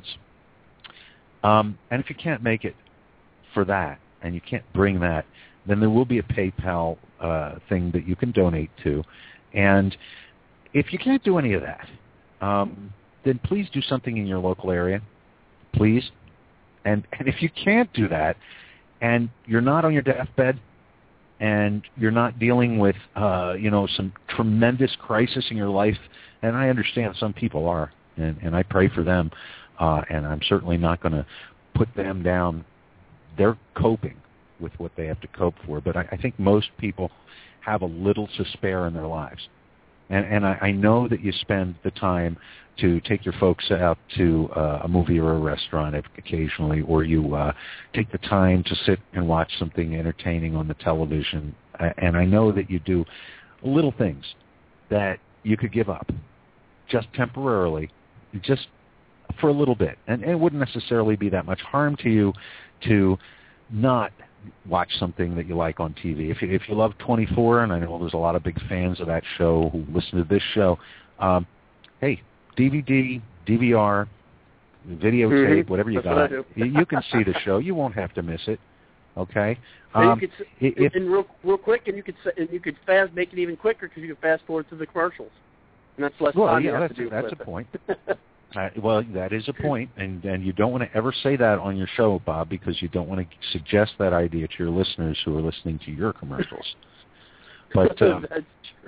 Um, and if you can't make it for that, and you can't bring that, then there will be a PayPal uh, thing that you can donate to. And if you can't do any of that, um, then please do something in your local area, please. And, and if you can't do that, and you're not on your deathbed, and you're not dealing with, uh, you know, some tremendous crisis in your life, and I understand some people are, and, and I pray for them, uh, and I'm certainly not going to put them down. They're coping with what they have to cope for, but I, I think most people have a little to spare in their lives. And, and I, I know that you spend the time to take your folks out to uh, a movie or a restaurant occasionally, or you uh, take the time to sit and watch something entertaining on the television. And I know that you do little things that you could give up just temporarily, just for a little bit. And it wouldn't necessarily be that much harm to you to not watch something that you like on T V. If you, if you love twenty-four, and I know there's a lot of big fans of that show who listen to this show, um, hey, D V D, D V R, videotape, mm-hmm. whatever you That's got, you, you can see the show. You won't have to miss it. Okay. Um, um, you could, if, and real, real quick, and you could and you could fast make it even quicker because you can fast forward to the commercials, and that's less well, time yeah, you have that's to do. a, that's with a point. it. Uh, well, that is a point, and, and you don't want to ever say that on your show, Bob, because you don't want to suggest that idea to your listeners who are listening to your commercials. But um, that's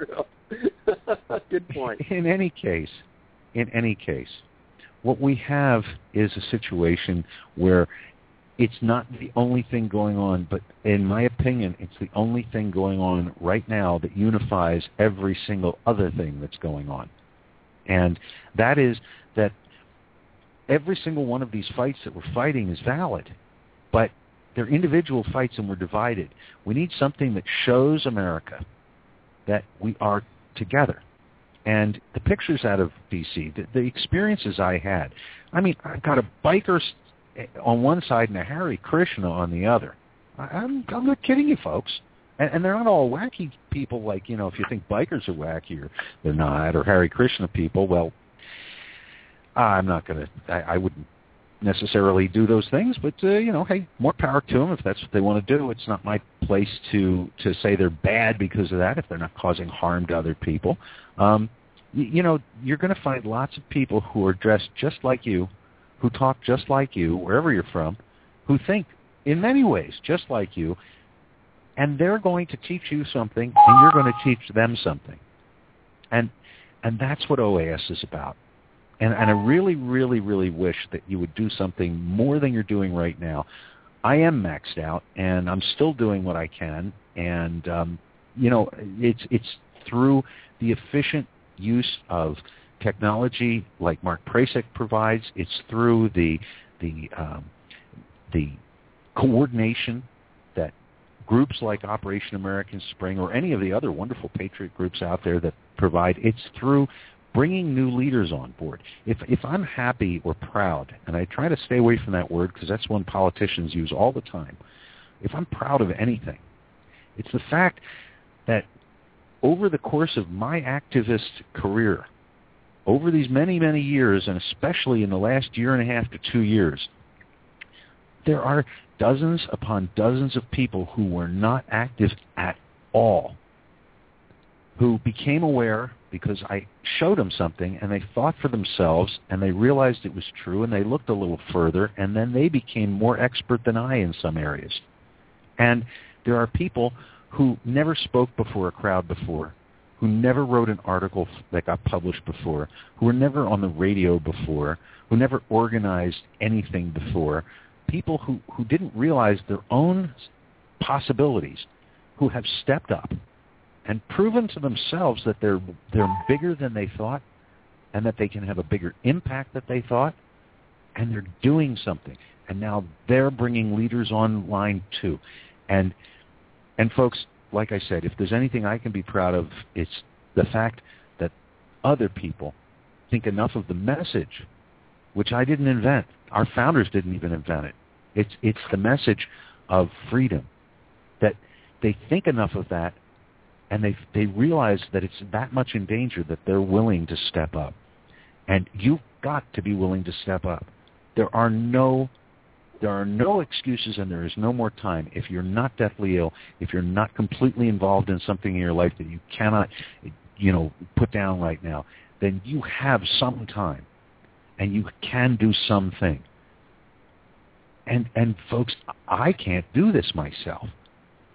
true. Good point. In any case, in any case, what we have is a situation where it's not the only thing going on, but in my opinion, it's the only thing going on right now that unifies every single other thing that's going on. And that is that every single one of these fights that we're fighting is valid, but they're individual fights and we're divided. We need something that shows America that we are together. And the pictures out of D C, the, the experiences I had, I mean, I've got a biker on one side and a Hare Krishna on the other. I, I'm, I'm not kidding you, folks. And, and they're not all wacky people like, you know, if you think bikers are wacky, or they're not, or Hare Krishna people, well, I'm not going to, I wouldn't necessarily do those things, but, uh, you know, hey, more power to them if that's what they want to do. It's not my place to, to say they're bad because of that if they're not causing harm to other people. Um, you, you know, you're going to find lots of people who are dressed just like you, who talk just like you, wherever you're from, who think in many ways just like you, and they're going to teach you something, and you're going to teach them something. And and that's what O A S is about. And, and I really, really, really wish that you would do something more than you're doing right now. I am maxed out, and I'm still doing what I can. And, um, you know, it's it's through the efficient use of technology like Mark Prasek provides. It's through the the um, the coordination that groups like Operation American Spring or any of the other wonderful patriot groups out there that provide. It's through bringing new leaders on board. If if I'm happy or proud, and I try to stay away from that word because that's one politicians use all the time, if I'm proud of anything, it's the fact that over the course of my activist career, over these many, many years, and especially in the last year and a half to two years, there are dozens upon dozens of people who were not active at all, who became aware because I showed them something, and they thought for themselves, and they realized it was true, and they looked a little further, and then they became more expert than I in some areas. And there are people who never spoke before a crowd before, who never wrote an article that got published before, who were never on the radio before, who never organized anything before, people who, who didn't realize their own possibilities, who have stepped up and proven to themselves that they're they're bigger than they thought, and that they can have a bigger impact than they thought, and they're doing something. And now they're bringing leaders online too. And and folks, like I said, if there's anything I can be proud of, it's the fact that other people think enough of the message, which I didn't invent. Our founders didn't even invent it. It's it's the message of freedom, that they think enough of that, and they they realize that it's that much in danger that they're willing to step up. And you've got to be willing to step up. There are no there are no excuses, and there is no more time. If you're not deathly ill, if you're not completely involved in something in your life that you cannot, you know, put down right now, then you have some time, and you can do something. And and folks, I can't do this myself.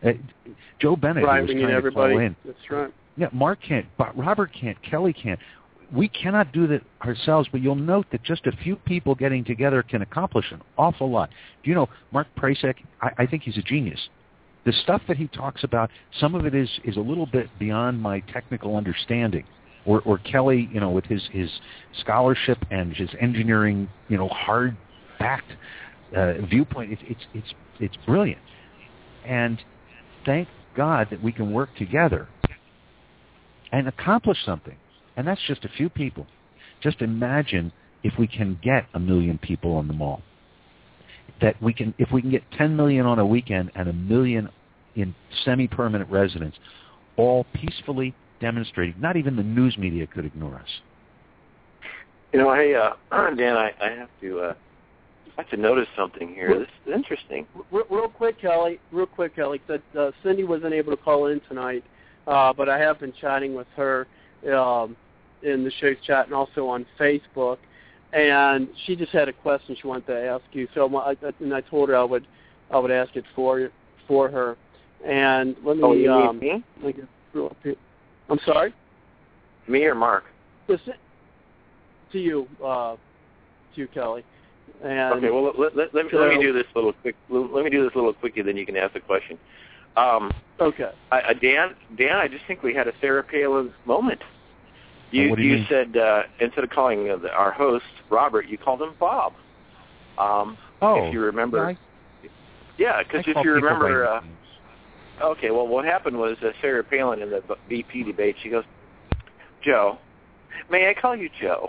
Uh, Joe Bennett right, was we trying need to everybody. call in. That's right. Yeah, Mark can't, but Robert can't, Kelly can't. We cannot do that ourselves, but you'll note that just a few people getting together can accomplish an awful lot. Do you know, Mark Pricek, I, I think he's a genius. The stuff that he talks about, some of it is, is a little bit beyond my technical understanding. Or, or Kelly, you know, with his, his scholarship and his engineering, you know, hard-backed uh, viewpoint, it's, it's, it's, it's brilliant. And thank God that we can work together and accomplish something. And that's just a few people. Just imagine if we can get a million people on the mall. That we can, if we can get ten million on a weekend and a million in semi-permanent residence, all peacefully demonstrating. Not even the news media could ignore us. You know, hey, uh, Dan, I, I have to, uh, I have to notice something here. This is interesting. Real, real quick, Kelly. Real quick, Kelly. That uh, Cindy wasn't able to call in tonight, uh, but I have been chatting with her. Um, in the show's chat and also on Facebook, and she just had a question she wanted to ask you. So I, and I told her I would, I would ask it for for her. And let me. Oh, you um, mean me? Let me get up here. I'm sorry. Me or Mark? Listen, to you, uh, to you, Kelly. And okay. Well, let, let, let, so, let me do this little quick. Let me do this little quickie, then you can ask the question. Um, okay. I, I, Dan, Dan, I just think we had a Sarah Palin moment. You, what do you, you mean? said uh, instead of calling uh, the, our host Robert, you called him Bob. Um, oh, if you remember, I, yeah, because if call you people remember, by uh, okay. Well, what happened was uh, Sarah Palin in the V P debate. She goes, "Joe, may I call you Joe?"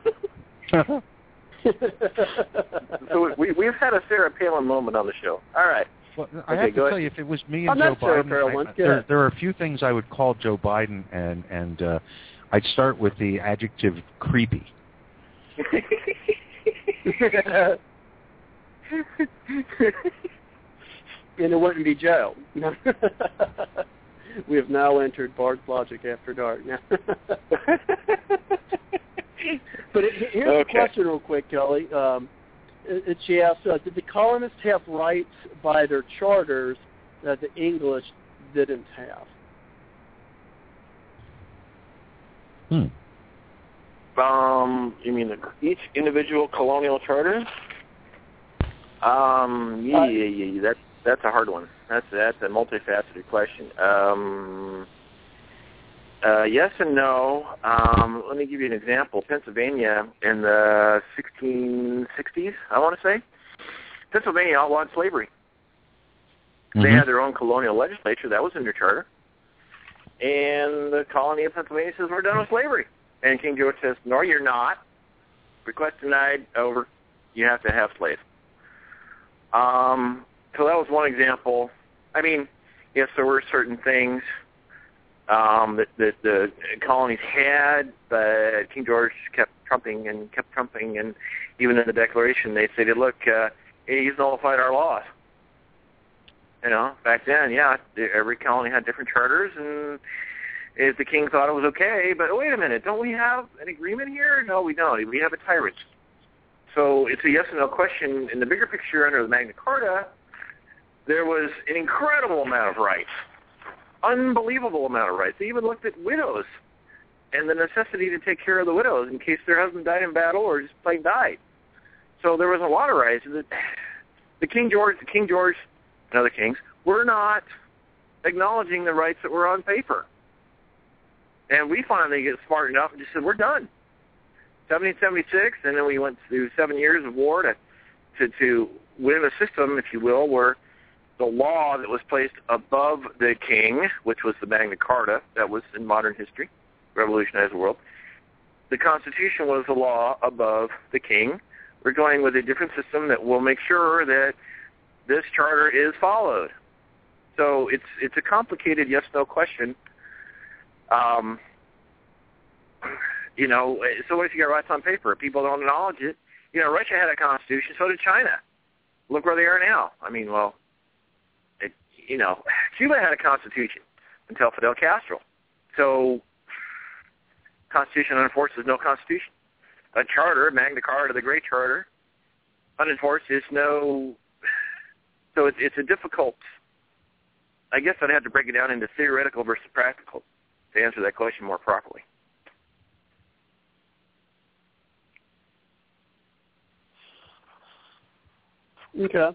So we we've had a Sarah Palin moment on the show. All right. Well, I okay, have to go tell ahead. you, if it was me and I'm Joe not Sarah Biden, Palin. I, Go there, ahead. there are a few things I would call Joe Biden, and and uh, I'd start with the adjective creepy. And it wouldn't be Joe. We have now entered Bard's Logic After Dark. Now. But it, here's okay. the question real quick, Kelly. Um, it, it, she asks, uh, did the colonists have rights by their charters that the English didn't have? Hmm. Um, you mean the, each individual colonial charter? Um, yeah, Uh, yeah, yeah, yeah. That's that's a hard one. That's that's a multifaceted question. Um, uh, yes and no. Um, let me give you an example. Pennsylvania in the sixteen sixties, I want to say, Pennsylvania outlawed slavery. Mm-hmm. They had their own colonial legislature. That was in their charter. And the colony of Pennsylvania says, we're done with slavery. And King George says, no, you're not. Request denied, over. You have to have slaves. Um, so that was one example. I mean, yes, there were certain things um, that, that the colonies had, but King George kept trumping and kept trumping. And even in the Declaration, they stated, look, uh, he's nullified our laws. You know, back then, yeah, every colony had different charters, and if the king thought it was okay, but wait a minute, don't we have an agreement here? No, we don't. We have a tyrant. So it's a yes or no question. In the bigger picture under the Magna Carta, there was an incredible amount of rights, unbelievable amount of rights. They even looked at widows and the necessity to take care of the widows in case their husband died in battle or just plain died. So there was a lot of rights. The, the King George, the King George, and other kings were not acknowledging the rights that were on paper. And we finally get smart enough and just said, we're done. seventeen seventy-six, and then we went through seven years of war to, to, to win a system, if you will, where the law that was placed above the king, which was the Magna Carta, that was in modern history, revolutionized the world. The Constitution was the law above the king. We're going with a different system that will make sure that this charter is followed. So it's it's a complicated yes-no question. Um, you know, so what if you got rights on paper? People don't acknowledge it. You know, Russia had a constitution, so did China. Look where they are now. I mean, well, it, you know, Cuba had a constitution until Fidel Castro. So constitution unenforced is no constitution. A charter, Magna Carta, the Great Charter, unenforced is no... So it's, it's a difficult I guess I'd have to break it down into theoretical versus practical to answer that question more properly. Okay.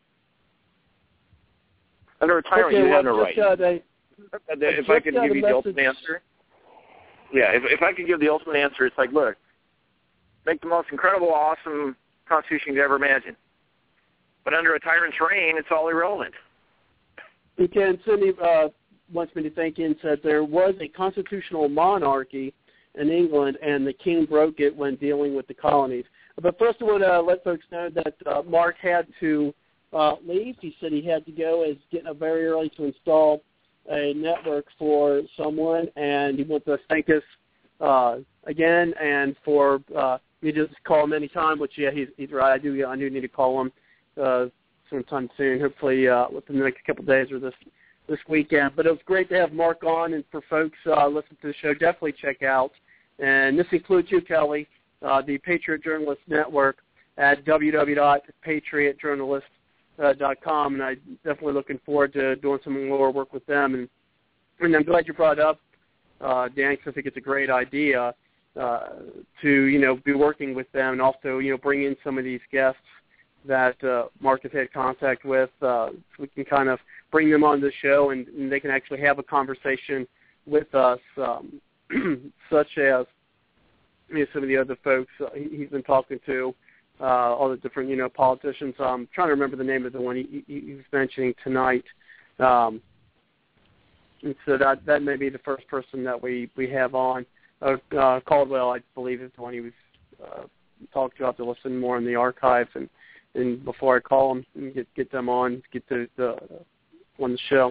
Under a tyrant, okay, you well, have no right. Uh, they, if I could give you the ultimate answer, yeah, if, if I could give the ultimate answer, it's like, look, make the most incredible, awesome Constitution you could ever imagine. But under a tyrant's reign, it's all irrelevant. Okay, and Cindy uh, wants me to thank you and said there was a constitutional monarchy in England, and the king broke it when dealing with the colonies. But first, I want to let folks know that uh, Mark had to uh, leave. He said he had to go as getting up very early to install a network for someone, and he wants to thank us uh, again and for uh, me just call him anytime, which, yeah, he's, he's right. I do I do need to call him uh, sometime soon, hopefully uh, within the next couple of days or this this weekend. But it was great to have Mark on, and for folks uh, listening to the show, definitely check out, and this includes you, Kelly, uh, the Patriot Journalist Network at w w w dot patriot journalist dot com, and I'm definitely looking forward to doing some more work with them. And, and I'm glad you brought up, uh, Dan, because I think it's a great idea uh, to, you know, be working with them and also, you know, bring in some of these guests that uh, Mark has had contact with. Uh, so we can kind of bring them on the show, and, and they can actually have a conversation with us, um, such as, you know, some of the other folks uh, he, he's been talking to, uh, all the different, you know, politicians. I'm trying to remember the name of the one he, he, he was mentioning tonight. Um, and so that that may be the first person that we, we have on. Uh, uh, Caldwell, I believe, is the one he was uh, talking to. I'll have to listen more in the archives and, and before I call them and get get them on, get the, the on the show.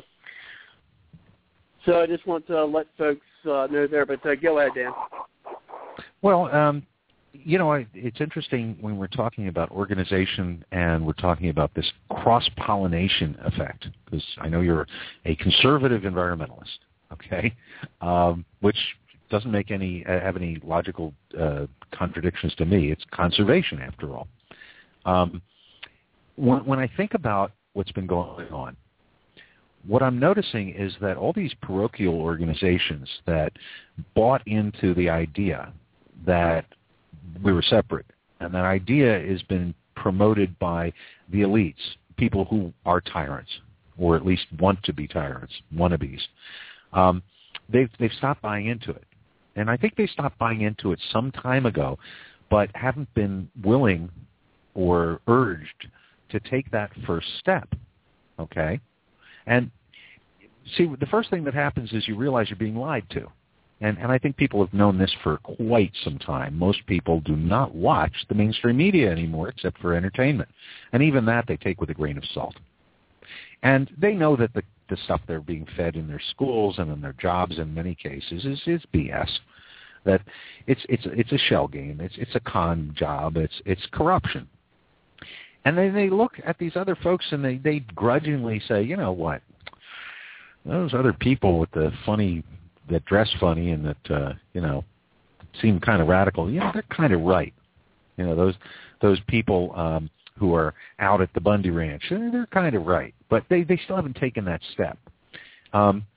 So I just want to let folks uh, know there, but uh, go ahead, Dan. Well, um, you know, I, it's interesting when we're talking about organization and we're talking about this cross-pollination effect, because I know you're a conservative environmentalist, okay, um, which doesn't make any have any logical uh, contradictions to me. It's conservation, after all. Um, when, when I think about what's been going on, what I'm noticing is that all these parochial organizations that bought into the idea that we were separate, and that idea has been promoted by the elites, people who are tyrants, or at least want to be tyrants, wannabes. Um, they've, they've stopped buying into it. And I think they stopped buying into it some time ago, but haven't been willing or urged to take that first step, okay? And see, the first thing that happens is you realize you're being lied to. And, and I think people have known this for quite some time. Most people do not watch the mainstream media anymore except for entertainment. And even that they take with a grain of salt. And they know that the, the stuff they're being fed in their schools and in their jobs in many cases is, is B S. That it's it's it's a shell game. It's it's a con job. It's it's corruption. And then they look at these other folks and they, they grudgingly say, you know what, those other people with the funny, that dress funny and that, uh, you know, seem kind of radical, you know, they're kind of right. You know, those those people um, who are out at the Bundy Ranch, they're kind of right. But they, they still haven't taken that step. Um,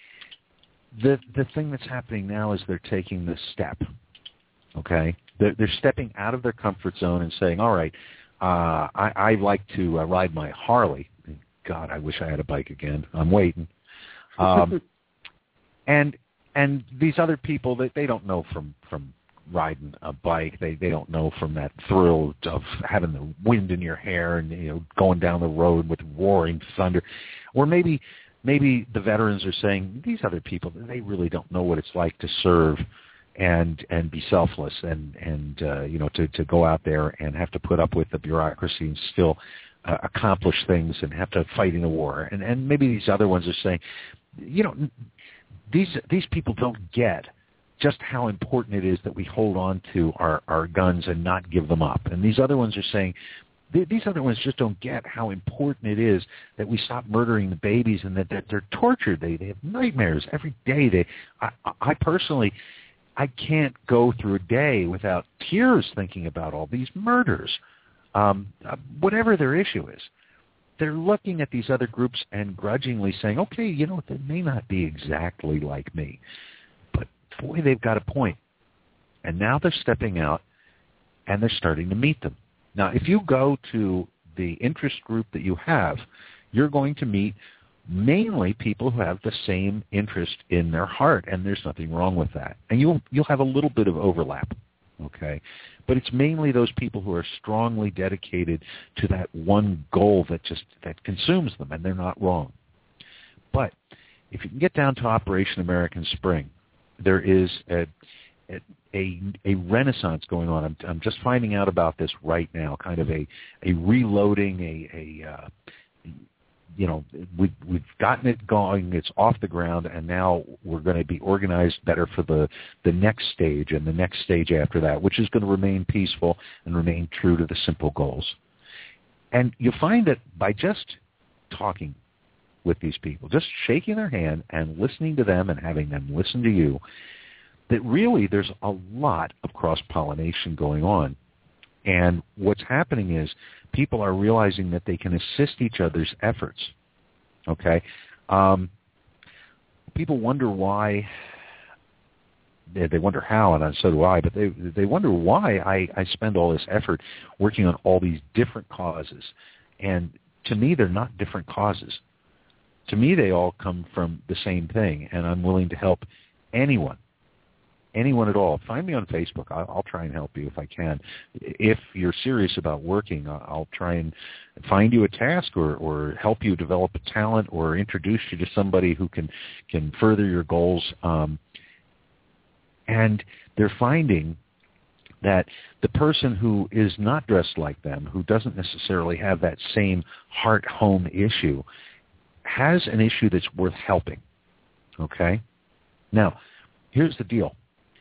the the thing that's happening now is they're taking this step, okay? They're, they're stepping out of their comfort zone and saying, all right, uh, I, I like to uh, ride my Harley. God, I wish I had a bike again. I'm waiting. Um, and and these other people, they, they don't know from, from riding a bike. They they don't know from that thrill of having the wind in your hair and, you know, going down the road with roaring thunder. Or maybe maybe the veterans are saying, these other people, they really don't know what it's like to serve and and be selfless and, and uh, you know, to, to go out there and have to put up with the bureaucracy and still uh, accomplish things and have to fight in a war. And, and maybe these other ones are saying, you know, these these people don't get just how important it is that we hold on to our, our guns and not give them up. And these other ones are saying, these other ones just don't get how important it is that we stop murdering the babies and that, that they're tortured. They, they have nightmares every day. They, I, I personally, I can't go through a day without tears thinking about all these murders, um, whatever their issue is. they're looking at these other groups and grudgingly saying, okay, you know, they may not be exactly like me, but boy, they've got a point. And now they're stepping out and they're starting to meet them. Now, if you go to the interest group that you have, you're going to meet mainly people who have the same interest in their heart, and there's nothing wrong with that. And you'll you'll have a little bit of overlap, okay? But it's mainly those people who are strongly dedicated to that one goal that just that consumes them, and they're not wrong. But if you can get down to Operation American Spring, there is a a, a renaissance going on. I'm, I'm just finding out about this right now, kind of a, a reloading, a, a uh, you know, we've, we've gotten it going, it's off the ground, and now we're going to be organized better for the, the next stage and the next stage after that, which is going to remain peaceful and remain true to the simple goals. And you find that by just talking with these people, just shaking their hand and listening to them and having them listen to you, that really there's a lot of cross-pollination going on. And what's happening is people are realizing that they can assist each other's efforts, okay? Um, people wonder why, they, they wonder how, and so do I, but they they wonder why I, I spend all this effort working on all these different causes. And to me, they're not different causes. To me, they all come from the same thing, and I'm willing to help anyone. Anyone at all. Find me on Facebook. I'll, I'll try and help you if I can. If you're serious about working, I'll try and find you a task or, or help you develop a talent or introduce you to somebody who can, can further your goals. Um, and they're finding that the person who is not dressed like them, who doesn't necessarily have that same heart-home issue, has an issue that's worth helping. Okay? Now, here's the deal.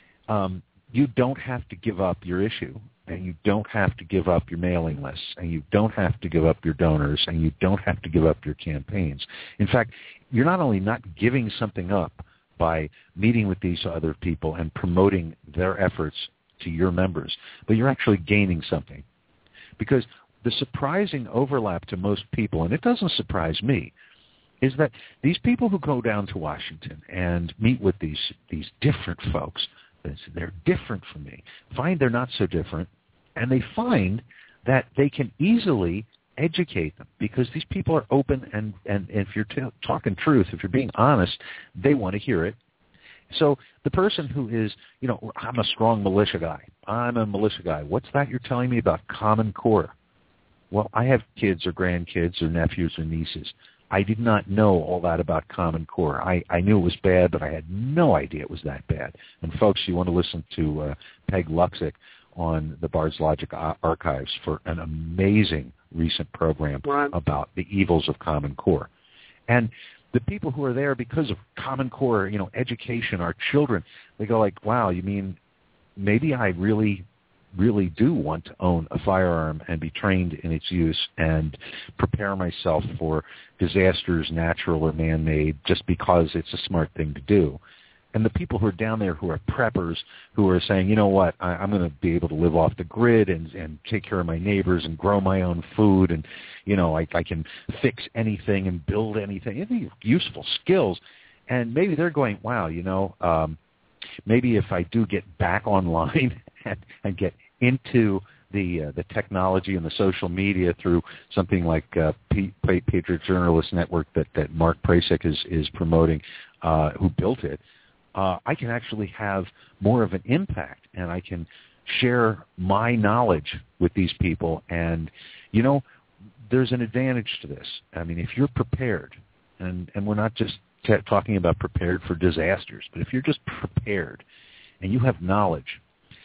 Um, you don't have to give up your issue, and you don't have to give up your mailing lists, and you don't have to give up your donors, and you don't have to give up your campaigns. In fact, you're not only not giving something up by meeting with these other people and promoting their efforts to your members, but you're actually gaining something. Because the surprising overlap to most people, and it doesn't surprise me, is that these people who go down to Washington and meet with these these different folks, they're different from me, find they're not so different, and they find that they can easily educate them because these people are open, and, and, and if you're t- talking truth, if you're being honest, they want to hear it. So the person who is, you know, I'm a strong militia guy. I'm a militia guy. What's that you're telling me about Common Core? Well, I have kids or grandkids or nephews or nieces. I did not know all that about Common Core. I, I knew it was bad, but I had no idea it was that bad. And folks, you want to listen to uh, Peg Luxick on the Bard's Logic archives for an amazing recent program right. about the evils of Common Core. And the people who are there because of Common Core, you know, education, our children, they go like, wow, you mean maybe I really really do want to own a firearm and be trained in its use and prepare myself for disasters, natural or man-made, just because it's a smart thing to do. And the people who are down there who are preppers, who are saying, you know what, I, I'm going to be able to live off the grid and, and take care of my neighbors and grow my own food, and, you know, I, I can fix anything and build anything. These are useful skills. And maybe they're going, wow, you know, um, maybe if I do get back online and, and get into the uh, the technology and the social media through something like uh, P- Patriot Journalist Network that, that Mark Prasek is, is promoting, uh, who built it, uh, I can actually have more of an impact, and I can share my knowledge with these people. And, you know, there's an advantage to this. I mean, if you're prepared, and, and we're not just t- talking about prepared for disasters, but if you're just prepared and you have knowledge,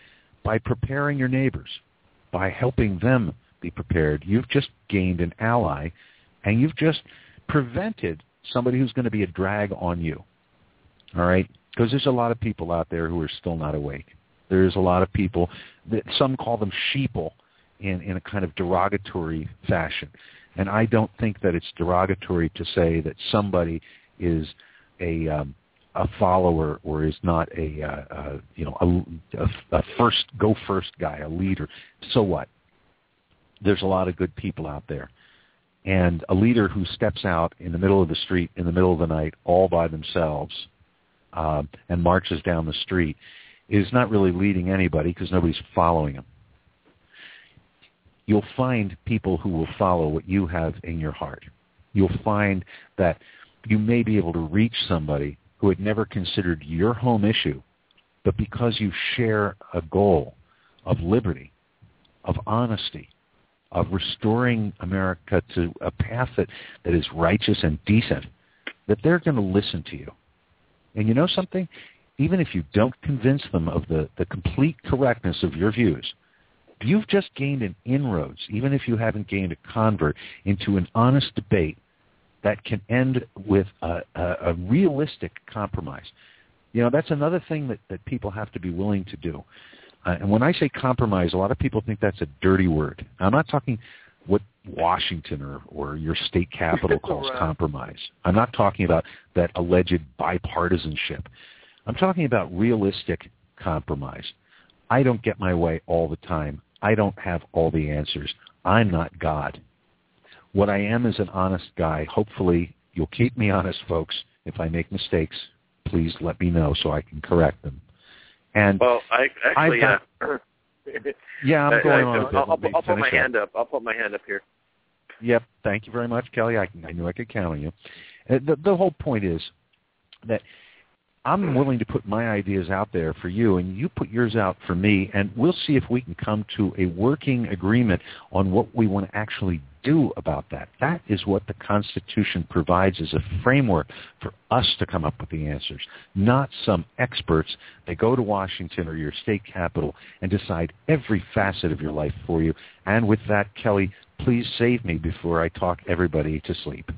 by preparing your neighbors, by helping them be prepared, you've just gained an ally, and you've just prevented somebody who's going to be a drag on you, all right? Because there's a lot of people out there who are still not awake. There's a lot of people, that some call them sheeple in, in a kind of derogatory fashion. And I don't think that it's derogatory to say that somebody is a um, a follower or is not a, uh, uh, you know, a, a, a first, go first guy, a leader. So what? There's a lot of good people out there. And a leader who steps out in the middle of the street, in the middle of the night, all by themselves, um, and marches down the street, is not really leading anybody because nobody's following him. You'll find people who will follow what you have in your heart. You'll find that you may be able to reach somebody who had never considered your home issue, but because you share a goal of liberty, of honesty, of restoring America to a path that, that is righteous and decent, that they're going to listen to you. And you know something? Even if you don't convince them of the, the complete correctness of your views, you've just gained an inroads, even if you haven't gained a convert, into an honest debate that can end with a, a, a realistic compromise. You know, that's another thing that, that people have to be willing to do. Uh, and when I say compromise, a lot of people think that's a dirty word. I'm not talking what Washington or, or your state capital calls right. compromise. I'm not talking about that alleged bipartisanship. I'm talking about realistic compromise. I don't get my way all the time. I don't have all the answers. I'm not God. What I am is an honest guy. Hopefully, you'll keep me honest, folks. If I make mistakes, please let me know so I can correct them. And well, I actually, got, uh, yeah, I'm going I, on. I'll, I'll, I'll put my up. hand up. I'll put my hand up here. Yep. Thank you very much, Kelly. I, I knew I could count on you. Uh, the, the whole point is that I'm willing to put my ideas out there for you, and you put yours out for me, and we'll see if we can come to a working agreement on what we want to actually do about that. That is what the Constitution provides as a framework for us to come up with the answers, not some experts that go to Washington or your state capital and decide every facet of your life for you. And with that, Kelly, please save me before I talk everybody to sleep.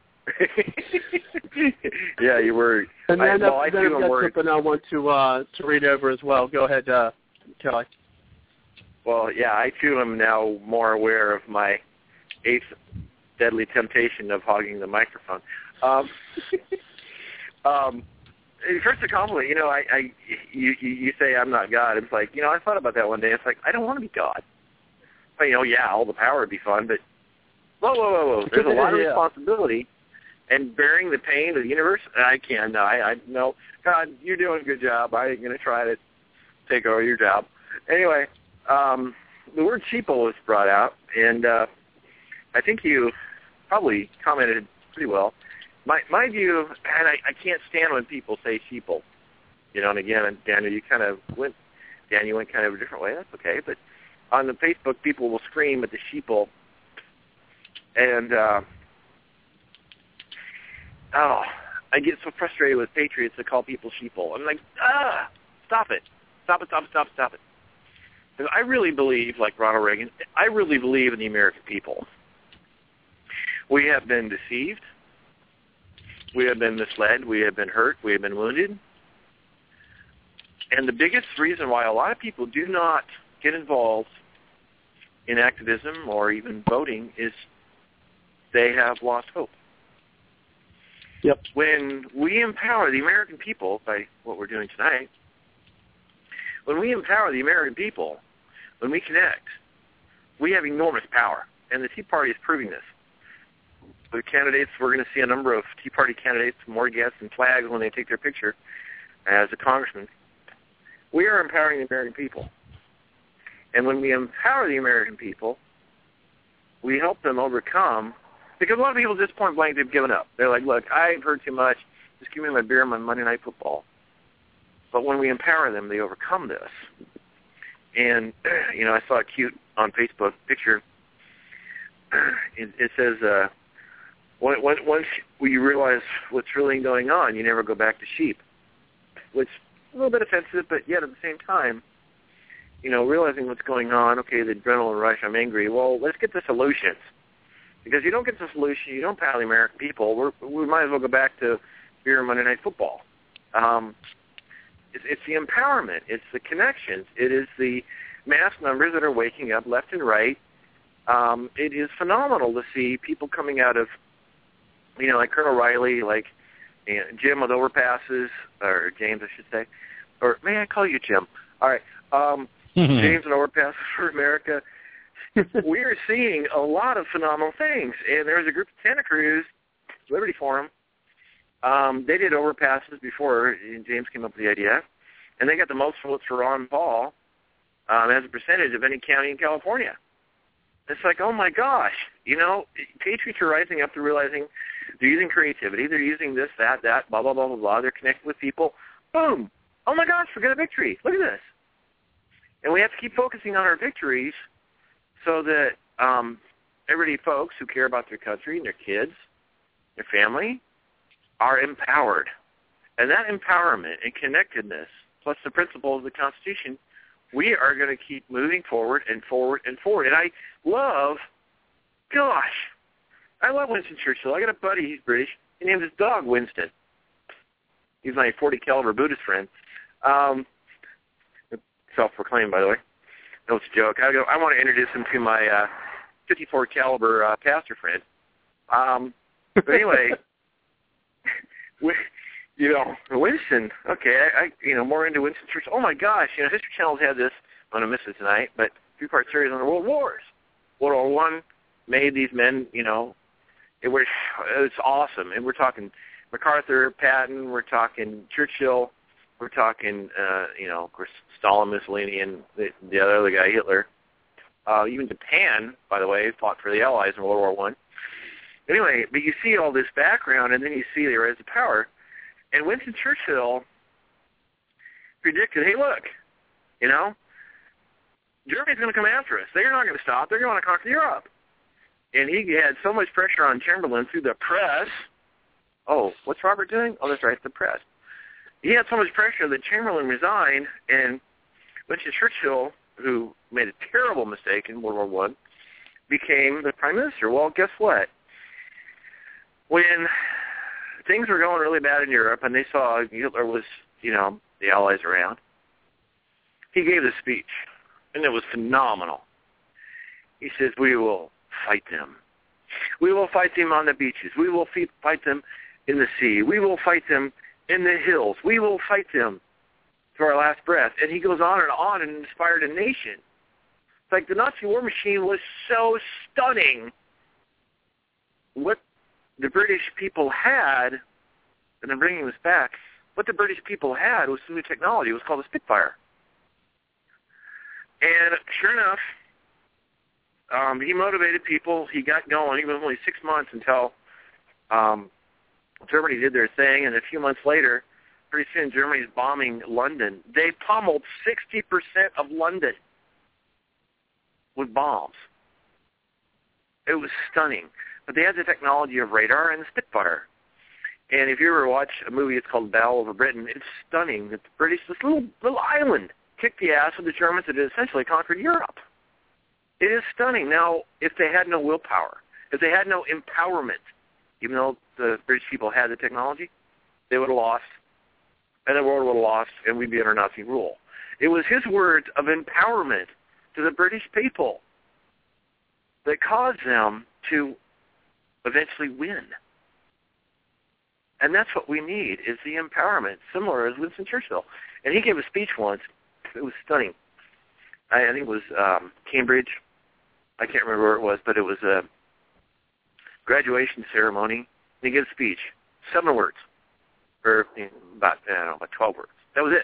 Yeah, you were. And then, I, well, uh, I then too I've am got worried. something I want to uh, to read over as well. Go ahead, uh, Kelly. Well, yeah, I too am now more aware of my eighth deadly temptation of hogging the microphone. Um, um, first, a compliment. You know, I, I you, you say I'm not God. It's like, you know, I thought about that one day. It's like, I don't want to be God. But, you know, yeah, all the power would be fun, but whoa, whoa, whoa, whoa. There's a lot of yeah. responsibility and bearing the pain of the universe. I can't. No, I, I no. God, you're doing a good job. I ain't gonna try to take over your job. Anyway, um, the word sheeple was brought out, and uh, I think you probably commented pretty well. My my view, and I, I can't stand when people say sheeple. You know, and again, Daniel, you kind of went, Dan, you went kind of a different way. That's okay, but on the Facebook, people will scream at the sheeple, and uh, oh, I get so frustrated with patriots that call people sheeple. I'm like, ah, stop it, stop it, stop it, stop it, stop it. Because I really believe, like Ronald Reagan, I really believe in the American people. We have been deceived. We have been misled. We have been hurt. We have been wounded. And the biggest reason why a lot of people do not get involved in activism or even voting is they have lost hope. Yep. When we empower the American people by what we're doing tonight, when we empower the American people, when we connect, we have enormous power. And the Tea Party is proving this. The candidates, we're going to see a number of Tea Party candidates, morgats and flags when they take their picture as a congressman. We are empowering the American people. And when we empower the American people, we help them overcome, because a lot of people at this point blank, they've given up. They're like, look, I've heard too much. Just give me my beer and my Monday Night Football. But when we empower them, they overcome this. And, you know, I saw a cute on Facebook picture. It, it says, uh, when, when, once you realize what's really going on, you never go back to sheep, which is a little bit offensive, but yet at the same time, you know, realizing what's going on, okay, the adrenaline rush, I'm angry. Well, let's get the solutions. Because you don't get the solution, you don't power the American people, we're, we might as well go back to beer and Monday Night Football. Um, it's, it's the empowerment. It's the connections. It is the mass numbers that are waking up left and right. Um, it is phenomenal to see people coming out of, you know, like Colonel Riley, like you know, Jim with overpasses, or James, I should say. Or may I call you Jim? All right. Um, James and Overpasses for America. we're seeing a lot of phenomenal things. And there was a group of Santa Cruz, Liberty Forum. Um, they did overpasses before James came up with the idea, and they got the most votes for Ron Paul um, as a percentage of any county in California. It's like, oh, my gosh. You know, patriots are rising up to realizing they're using creativity. They're using this, that, that, blah, blah, blah, blah, blah. They're connected with people. Boom. Oh, my gosh, we got a victory. Look at this. And we have to keep focusing on our victories so that um, everyday folks who care about their country and their kids, their family, are empowered. And that empowerment and connectedness, plus the principles of the Constitution, we are going to keep moving forward and forward and forward. And I love, gosh, I love Winston Churchill. I got a buddy, he's British. He named his dog Winston. He's my forty caliber Buddhist friend. Um, self-proclaimed, by the way. No, it's a joke. I, go, I want to introduce him to my uh, fifty-four caliber uh, pastor friend. Um, but anyway, we, you know, Winston. Okay, I, I you know more into Winston Churchill. Oh my gosh, you know, History Channel's had this. I'm gonna miss it tonight, but three-part series on the World Wars. World War One made these men. You know, it was it's awesome, and we're talking MacArthur, Patton. We're talking Churchill. We're talking, uh, you know, of course, Stalin, Mussolini, and the, the other guy, Hitler. Uh, even Japan, by the way, fought for the Allies in World War One. Anyway, but you see all this background, and then you see the rise of power. And Winston Churchill predicted, hey, look, you know, Germany's going to come after us. They're not going to stop. They're going to conquer Europe. And he had so much pressure on Chamberlain through the press. Oh, what's Robert doing? Oh, that's right, the press. He had so much pressure that Chamberlain resigned, and Winston Churchill, who made a terrible mistake in World War One, became the prime minister. Well, guess what? When things were going really bad in Europe, and they saw Hitler was, you know, the Allies around, he gave this speech, and it was phenomenal. He says, "We will fight them. We will fight them on the beaches. We will fight them in the sea. We will fight them in the hills. We will fight them to our last breath." And he goes on and on and inspired a nation. It's like the Nazi war machine was so stunning. What the British people had, and I'm bringing this back, what the British people had was some new technology. It was called a Spitfire. And sure enough, um, he motivated people. He got going. He was only six months until um, Germany did their thing, and a few months later, pretty soon Germany's bombing London. They pummeled sixty percent of London with bombs. It was stunning. But they had the technology of radar and the Spitfire. And if you ever watch a movie, it's called Battle over Britain, it's stunning that the British, this little little island, kicked the ass of the Germans that had essentially conquered Europe. It is stunning. Now, if they had no willpower, if they had no empowerment, even though the British people had the technology, they would have lost, and the world would have lost, and we'd be under Nazi rule. It was his words of empowerment to the British people that caused them to eventually win. And that's what we need, is the empowerment, similar as Winston Churchill. And he gave a speech once. It was stunning. I, I think it was um, Cambridge. I can't remember where it was, but it was a graduation ceremony. And he gave a speech, seven words, or you know, about, I don't know, about twelve words. That was it.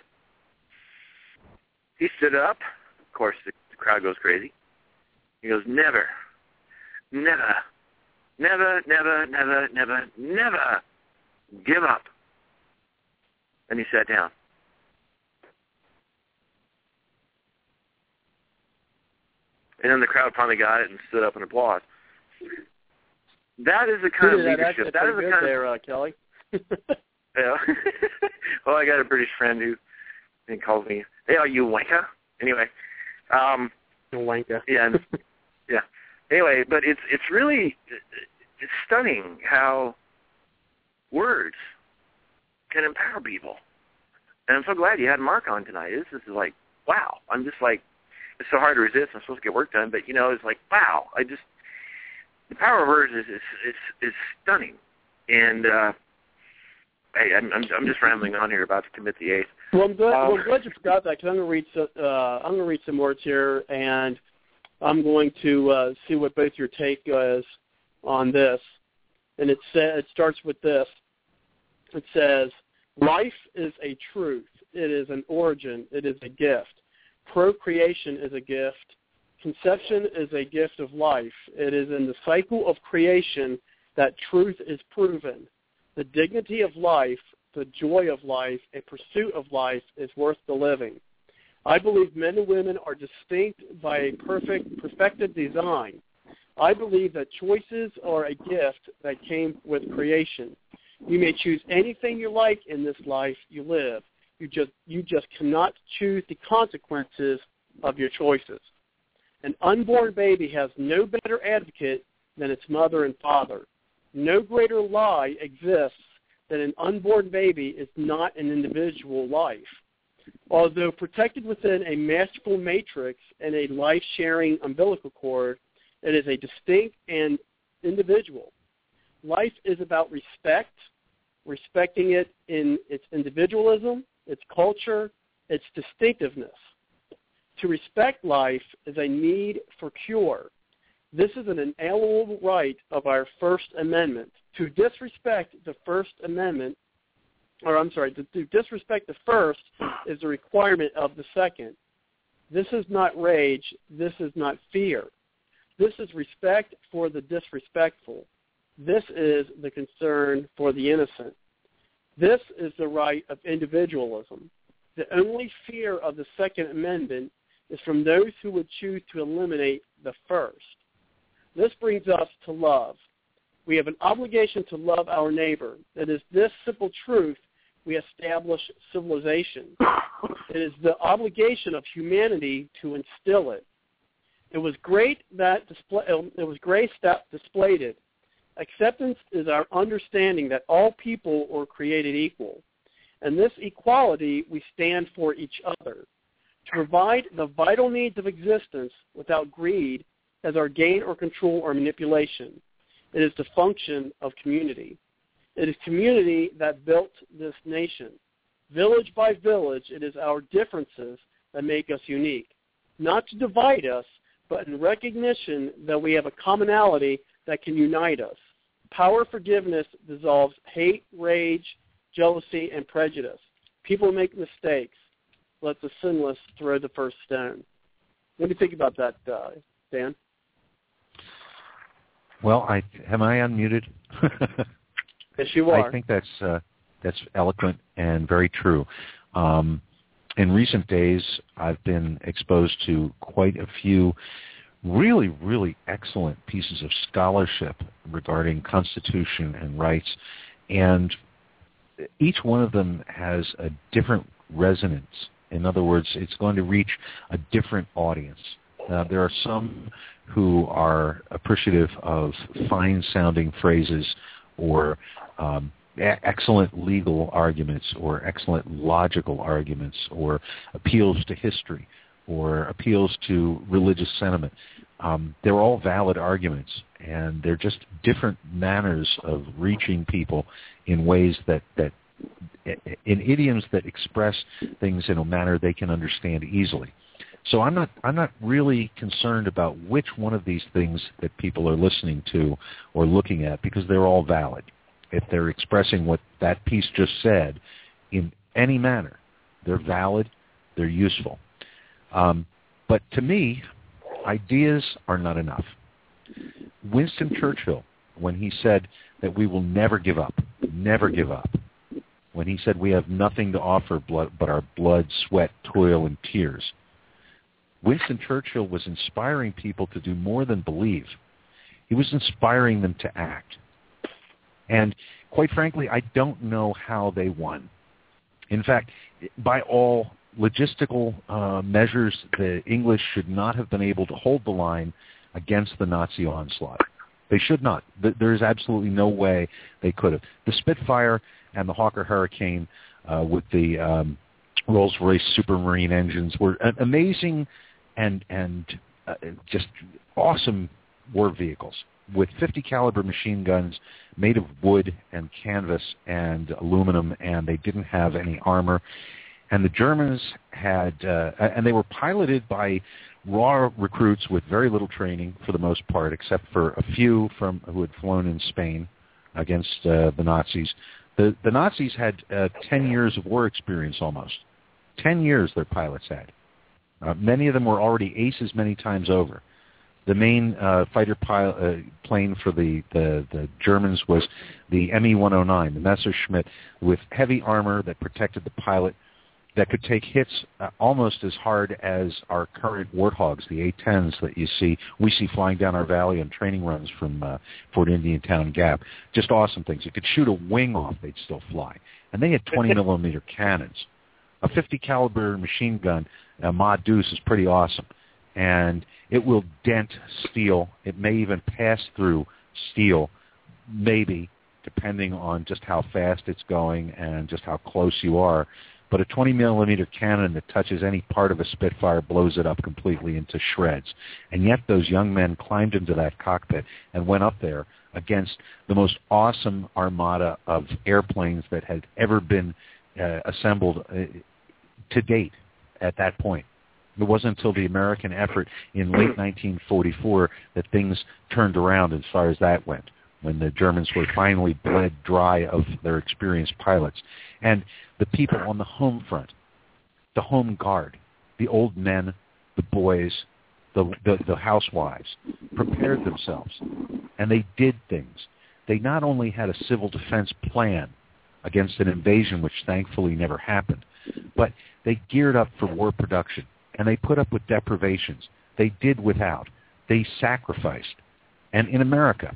He stood up. Of course, the, the crowd goes crazy. He goes, never, never, never, never, never, never, never give up. And he sat down. And then the crowd finally got it and stood up and applauded. That is the kind of leadership. That is the kind there, of uh, Kelly. Yeah. Well, I got a British friend who he calls me, "Hey, are you wanker?" Anyway, um, wanker. Yeah, yeah. Anyway, but it's it's really it's stunning how words can empower people, and I'm so glad you had Mark on tonight. This is like, wow. I'm just like, it's so hard to resist. I'm supposed to get work done, but you know, it's like, wow. I just the power of words is is is, is stunning, and uh, hey, I'm, I'm I'm just rambling on here about to commit the eighth. Well, I'm glad, Um, well, I'm glad you forgot that, because I'm going to read some, uh, I'm going to read some words here, and I'm going to uh, see what both your take is on this. And it, sa- it starts with this. It says, life is a truth. It is an origin. It is a gift. Procreation is a gift. Conception is a gift of life. It is in the cycle of creation that truth is proven. The dignity of life, the joy of life, a pursuit of life is worth the living. I believe men and women are distinct by a perfect, perfected design. I believe that choices are a gift that came with creation. You may choose anything you like in this life you live. You just, you just cannot choose the consequences of your choices. An unborn baby has no better advocate than its mother and father. No greater lie exists than an unborn baby is not an individual life. Although protected within a magical matrix and a life-sharing umbilical cord, it is a distinct and individual. Life is about respect, respecting it in its individualism, its culture, its distinctiveness. To respect life is a need for cure. This is an inalienable right of our First Amendment. To disrespect the First Amendment, or I'm sorry, to, to disrespect the first is a requirement of the second. This is not rage. This is not fear. This is respect for the disrespectful. This is the concern for the innocent. This is the right of individualism. The only fear of the Second Amendment is from those who would choose to eliminate the first. This brings us to love. We have an obligation to love our neighbor. It is this simple truth we establish civilization. It is the obligation of humanity to instill it. It was great that display, it was grace that displayed it. Acceptance is our understanding that all people are created equal. And this equality we stand for each other. To provide the vital needs of existence without greed as our gain or control or manipulation. It is the function of community. It is community that built this nation. Village by village, it is our differences that make us unique. Not to divide us, but in recognition that we have a commonality that can unite us. Power forgiveness dissolves hate, rage, jealousy, and prejudice. People make mistakes. Let the sinless throw the first stone. What do you think about that, uh, Dan? Well, I am I unmuted? Yes, you are. I think that's uh, that's eloquent and very true. Um, in recent days, I've been exposed to quite a few really, really excellent pieces of scholarship regarding Constitution and rights, and each one of them has a different resonance. In other words, it's going to reach a different audience. Uh, there are some who are appreciative of fine-sounding phrases or um, a- excellent legal arguments or excellent logical arguments or appeals to history or appeals to religious sentiment. Um, they're all valid arguments, and they're just different manners of reaching people in ways that, that in idioms that express things in a manner they can understand easily. So I'm not I'm not really concerned about which one of these things that people are listening to or looking at, because they're all valid. If they're expressing what that piece just said in any manner, they're valid, they're useful. Um, but to me, ideas are not enough. Winston Churchill, when he said that we will never give up, never give up, when he said we have nothing to offer blood, but our blood, sweat, toil, and tears, Winston Churchill was inspiring people to do more than believe. He was inspiring them to act. And quite frankly, I don't know how they won. In fact, by all logistical uh, measures, the English should not have been able to hold the line against the Nazi onslaught. They should not. There is absolutely no way they could have. The Spitfire and the Hawker Hurricane uh, with the um, Rolls-Royce Supermarine engines were amazing and and uh, just awesome war vehicles with fifty caliber machine guns made of wood and canvas and aluminum, and they didn't have any armor. And the Germans had, uh, and they were piloted by raw recruits with very little training for the most part, except for a few from who had flown in Spain against uh, the Nazis. The, the Nazis had uh, ten years of war experience almost. Ten years their pilots had. Uh, many of them were already aces many times over. The main uh, fighter pilot, uh, plane for the, the, the Germans was the M E one oh nine, the Messerschmitt, with heavy armor that protected the pilot, that could take hits uh, almost as hard as our current Warthogs, the A tens that you see, we see flying down our valley on training runs from uh, Fort Indiantown Gap. Just awesome things. It could shoot a wing off, they'd still fly. And they had twenty millimeter cannons. A fifty caliber machine gun, a Ma Deuce, is pretty awesome. And it will dent steel. It may even pass through steel, maybe, depending on just how fast it's going and just how close you are. But a twenty millimeter cannon that touches any part of a Spitfire blows it up completely into shreds. And yet those young men climbed into that cockpit and went up there against the most awesome armada of airplanes that had ever been uh, assembled uh, to date at that point. It wasn't until the American effort in late nineteen forty-four that things turned around as far as that went, when the Germans were finally bled dry of their experienced pilots. And the people on the home front, the home guard, the old men, the boys, the, the, the housewives, prepared themselves, and they did things. They not only had a civil defense plan against an invasion, which thankfully never happened, but they geared up for war production, and they put up with deprivations. They did without. They sacrificed. And in America,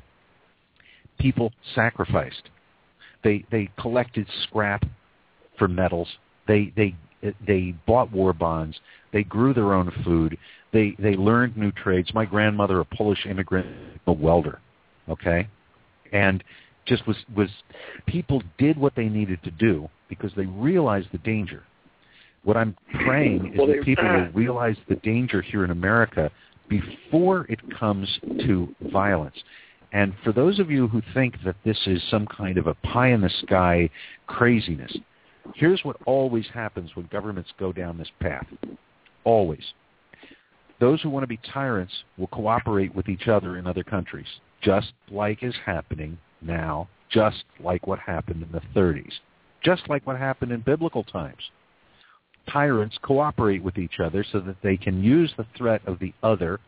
people sacrificed. They they collected scrap for metals. They they they bought war bonds. They grew their own food. They they learned new trades. My grandmother, a Polish immigrant, a welder, okay, and just was was people did what they needed to do because they realized the danger. What I'm praying is well, that people will realize the danger here in America before it comes to violence. And for those of you who think that this is some kind of a pie-in-the-sky craziness, here's what always happens when governments go down this path. Always. Those who want to be tyrants will cooperate with each other in other countries, just like is happening now, just like what happened in the thirties, just like what happened in biblical times. Tyrants cooperate with each other so that they can use the threat of the other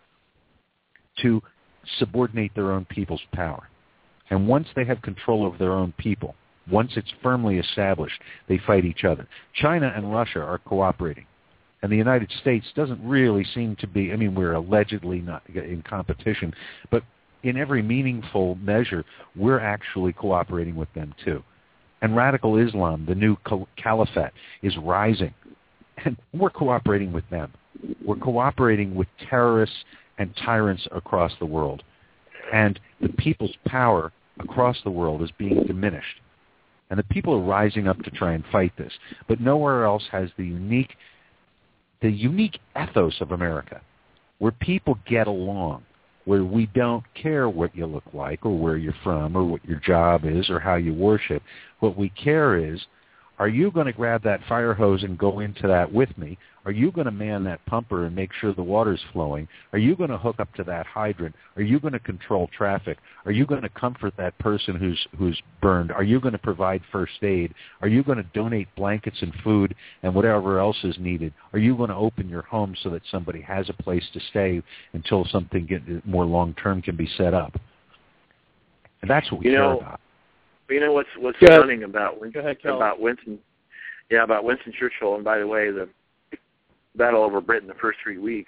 to subordinate their own people's power. And once they have control over their own people, once it's firmly established, they fight each other. China and Russia are cooperating. And the United States doesn't really seem to be, I mean, we're allegedly not in competition, but in every meaningful measure, we're actually cooperating with them too. And radical Islam, the new caliphate, is rising. And we're cooperating with them. We're cooperating with terrorists and tyrants across the world. And the people's power across the world is being diminished. And the people are rising up to try and fight this. But nowhere else has the unique, the unique ethos of America, where people get along, where we don't care what you look like or where you're from or what your job is or how you worship. What we care is, are you going to grab that fire hose and go into that with me? Are you going to man that pumper and make sure the water's flowing? Are you going to hook up to that hydrant? Are you going to control traffic? Are you going to comfort that person who's who's burned? Are you going to provide first aid? Are you going to donate blankets and food and whatever else is needed? Are you going to open your home so that somebody has a place to stay until something get, more long-term can be set up? And that's what we you care know, about. You know what's what's Go stunning about ahead, about Winston? Yeah, about Winston Churchill. And by the way, the battle over Britain, the first three weeks,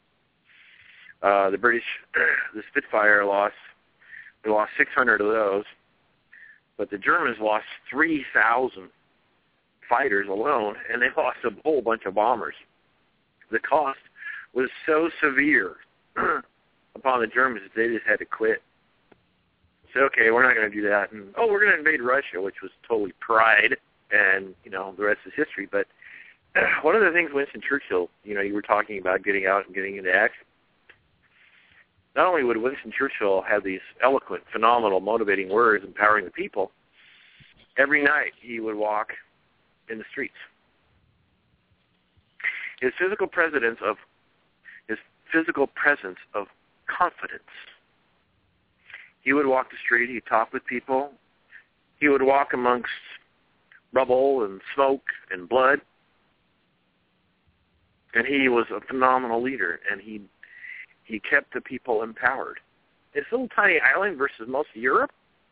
uh, the British, the Spitfire lost. They lost six hundred of those, but the Germans lost three thousand fighters alone, and they lost a whole bunch of bombers. The cost was so severe upon the Germans that they just had to quit. Say, okay, we're not going to do that, and oh, we're going to invade Russia, which was totally pride, and you know the rest is history. But one of the things Winston Churchill, you know, you were talking about getting out and getting into action. Not only would Winston Churchill have these eloquent, phenomenal, motivating words empowering the people, every night he would walk in the streets. his physical presence of his physical presence of confidence. He would walk the street. He'd talk with people. He would walk amongst rubble and smoke and blood. And he was a phenomenal leader, and he he kept the people empowered. This little tiny island versus most of Europe,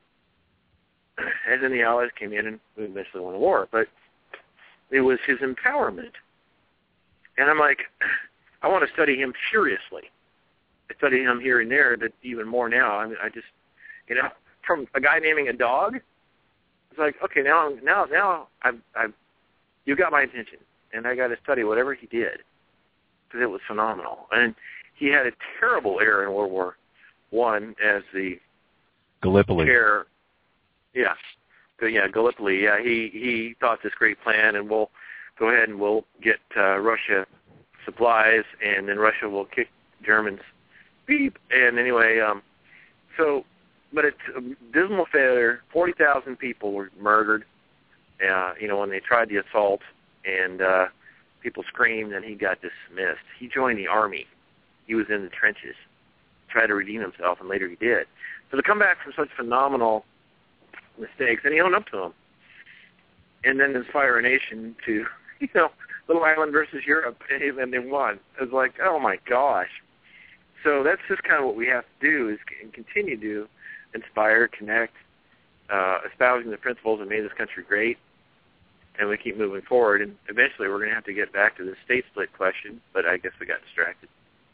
as in the Allies came in and we eventually won the war, but it was his empowerment. And I'm like, I want to study him furiously. I study him here and there, but even more now. I mean, I just, you know, from a guy naming a dog, it's like, okay, now, now, now, I've, I've, you got my attention, and I got to study whatever he did because it was phenomenal. And he had a terrible error in World War One as the Gallipoli. chair. Yeah, yeah, Gallipoli. Yeah, he he thought this great plan, and we'll go ahead and we'll get uh, Russia supplies, and then Russia will kick Germans. Beep. And anyway, um, so, but it's a dismal failure. Forty thousand people were murdered. Uh, you know, when they tried the assault, and uh, people screamed, and he got dismissed. He joined the army. He was in the trenches, tried to redeem himself, and later he did. So to come back from such phenomenal mistakes, and he owned up to them, and then inspire a nation to, you know, little island versus Europe, and they won. It was like, oh my gosh. So that's just kind of what we have to do, is continue to inspire, connect, uh, espousing the principles that made this country great, and we keep moving forward. And eventually we're going to have to get back to the state split question, but I guess we got distracted.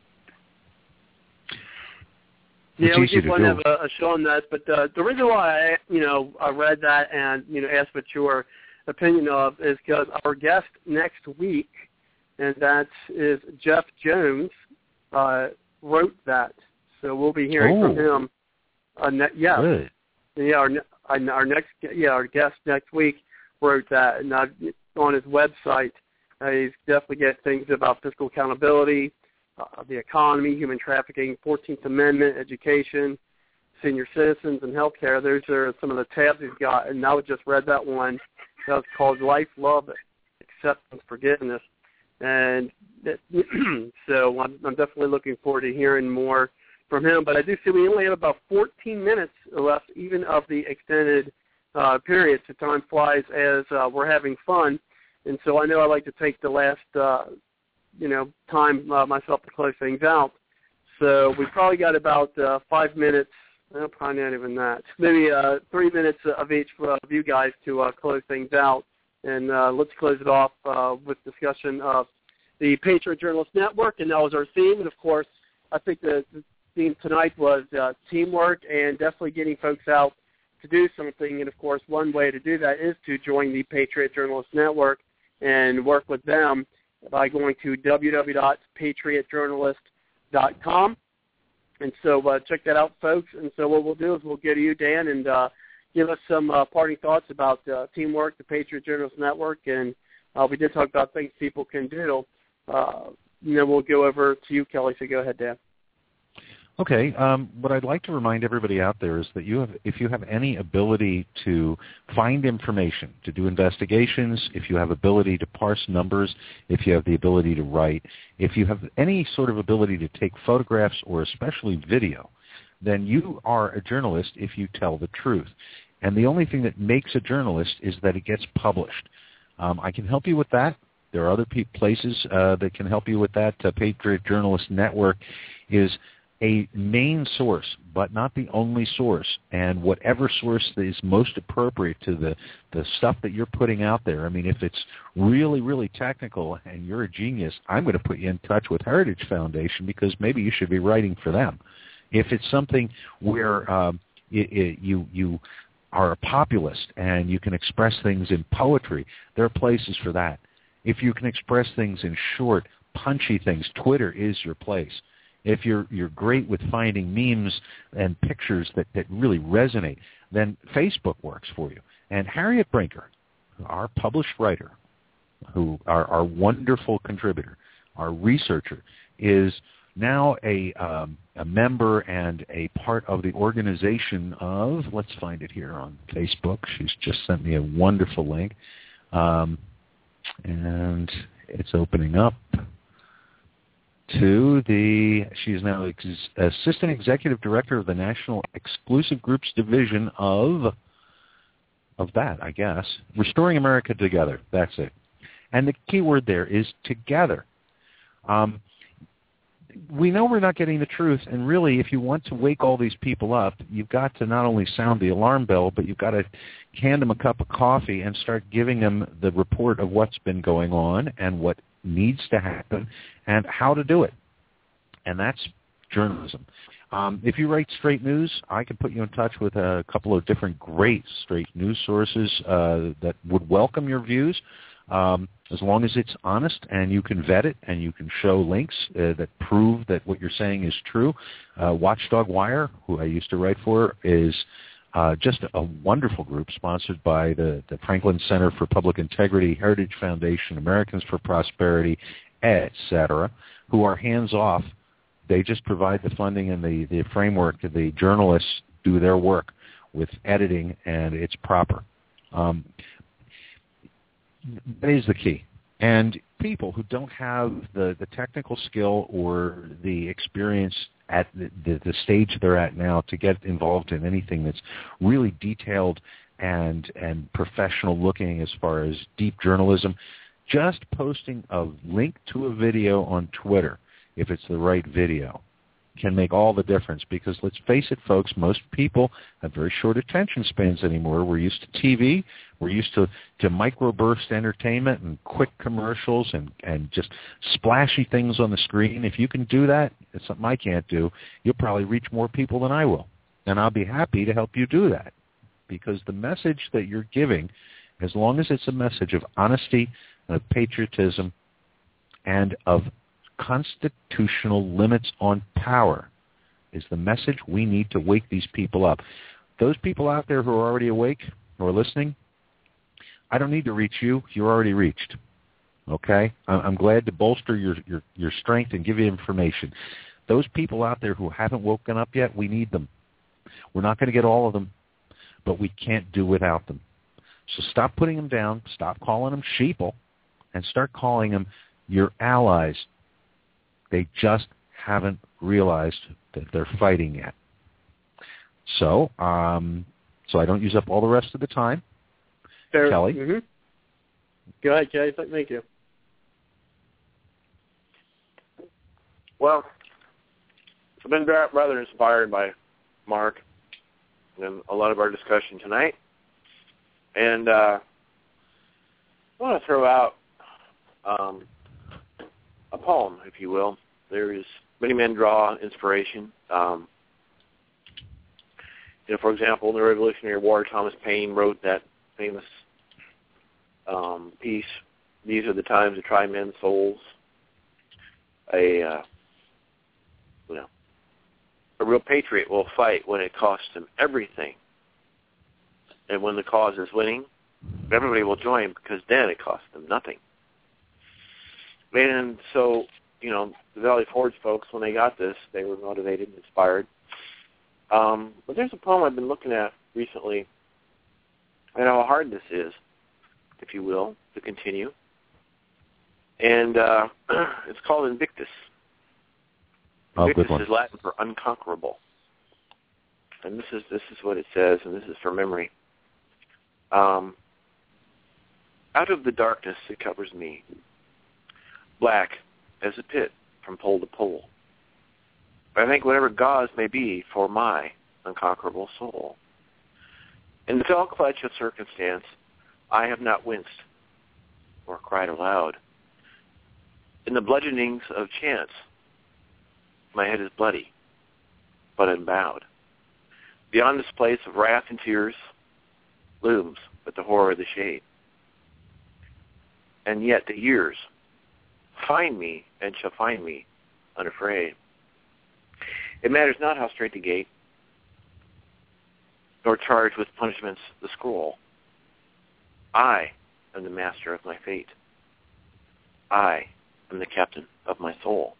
Yeah, we just want to have a, a show on that. But uh, the reason why I, you know, I read that and, you know, asked what your opinion of is because our guest next week, and that is Jeff Jones, uh, wrote that. So we'll be hearing oh. from him. Uh, ne- yeah, Good. yeah. Our, our next, yeah, our guest next week wrote that, and uh, on his website, uh, he's definitely got things about fiscal accountability, Uh, the economy, human trafficking, fourteenth Amendment, education, senior citizens, and healthcare. Those are some of the tabs he's got. And now I just read that one. That was called Life, Love, Acceptance, Forgiveness. And that, so I'm, I'm definitely looking forward to hearing more from him. But I do see we only have about fourteen minutes left, even of the extended uh, period. So time flies as uh, we're having fun. And so I know I like to take the last uh, you know, time uh, myself to close things out. So we've probably got about uh, five minutes, well, probably not even that, maybe uh, three minutes of each for uh, you guys to uh, close things out. And uh, let's close it off uh, with discussion of the Patriot Journalist Network, and that was our theme. And, of course, I think the, the theme tonight was uh, teamwork and definitely getting folks out to do something. And, of course, one way to do that is to join the Patriot Journalist Network and work with them by going to w w w dot patriot journalist dot com. And so uh, check that out, folks. And so what we'll do is we'll go to you, Dan, and uh, give us some uh, parting thoughts about uh, teamwork, the Patriot Journalist Network. And uh, we did talk about things people can do. Uh, and then we'll go over to you, Kelly. So go ahead, Dan. Okay. Um, what I'd like to remind everybody out there is that you have, if you have any ability to find information, to do investigations, if you have ability to parse numbers, if you have the ability to write, if you have any sort of ability to take photographs or especially video, then you are a journalist if you tell the truth. And the only thing that makes a journalist is that it gets published. Um, I can help you with that. There are other pe- places uh, that can help you with that. Uh, Patriot Journalist Network is a main source, but not the only source. And whatever source is most appropriate to the, the stuff that you're putting out there, I mean, if it's really, really technical and you're a genius, I'm going to put you in touch with Heritage Foundation because maybe you should be writing for them. If it's something where um, it, it, you you are a populist and you can express things in poetry, there are places for that. If you can express things in short, punchy things, Twitter is your place. If you're you're great with finding memes and pictures that, that really resonate, then Facebook works for you. And Harriet Brinker, our published writer, who our, our wonderful contributor, our researcher, is now a um, a member and a part of the organization of, let's find it here on Facebook. She's just sent me a wonderful link. Um, and it's opening up. to the, she's now ex- Assistant Executive Director of the National Exclusive Groups Division of, of that, I guess, Restoring America Together. That's it. And the key word there is together. Um, we know we're not getting the truth, and really, if you want to wake all these people up, you've got to not only sound the alarm bell, but you've got to hand them a cup of coffee and start giving them the report of what's been going on and what needs to happen and how to do it. And that's journalism. Um, if you write straight news, I can put you in touch with a couple of different great straight news sources uh, that would welcome your views. Um, as long as it's honest and you can vet it and you can show links uh, that prove that what you're saying is true. Uh, Watchdog Wire, who I used to write for, is uh, just a wonderful group sponsored by the, the Franklin Center for Public Integrity, Heritage Foundation, Americans for Prosperity, et cetera, who are hands-off. They just provide the funding and the, the framework. The journalists do their work with editing, and it's proper. Um, That is the key. And people who don't have the, the technical skill or the experience at the, the, the stage they're at now to get involved in anything that's really detailed and and professional looking as far as deep journalism, just posting a link to a video on Twitter, if it's the right video, can make all the difference. Because let's face it, folks, most people have very short attention spans anymore. We're used to T V. We're used to, to microburst entertainment and quick commercials and, and just splashy things on the screen. If you can do that, it's something I can't do, you'll probably reach more people than I will. And I'll be happy to help you do that. Because the message that you're giving, as long as it's a message of honesty, of patriotism, and of constitutional limits on power, is the message we need to wake these people up. Those people out there who are already awake, who are listening, I don't need to reach you. You're already reached. Okay? I'm glad to bolster your, your, your strength and give you information. Those people out there who haven't woken up yet, we need them. We're not going to get all of them, but we can't do without them. So stop putting them down. Stop calling them sheeple, and start calling them your allies. They just haven't realized that they're fighting yet. So, um, so I don't use up all the rest of the time. Fair. Kelly? Mm-hmm. Go ahead, Kelly. Thank you. Well, I've been rather inspired by Mark and a lot of our discussion tonight. And uh, I want to throw out um, a poem, if you will. There is many men draw inspiration. Um, you know, for example, in the Revolutionary War, Thomas Paine wrote that famous um, piece, "These are the times to try men's souls." A uh, you know, a real patriot will fight when it costs him everything, and when the cause is winning, everybody will join because then it costs them nothing. And so, you know, the Valley Forge folks, when they got this, they were motivated and inspired. Um, but there's a poem I've been looking at recently, and how hard this is, if you will, to continue. And uh, it's called Invictus. Oh, Invictus good one. is Latin for unconquerable. And this is this is what it says, and this is from memory. Um, out of the darkness that covers me, black as a pit from pole to pole, I think whatever gauze may be for my unconquerable soul. In the fell clutch of circumstance, I have not winced or cried aloud. In the bludgeonings of chance, my head is bloody, but unbowed. Beyond this place of wrath and tears looms but the horror of the shade. And yet the years find me and shall find me unafraid. It matters not how straight the gate, nor charged with punishments the scroll. I am the master of my fate. I am the captain of my soul.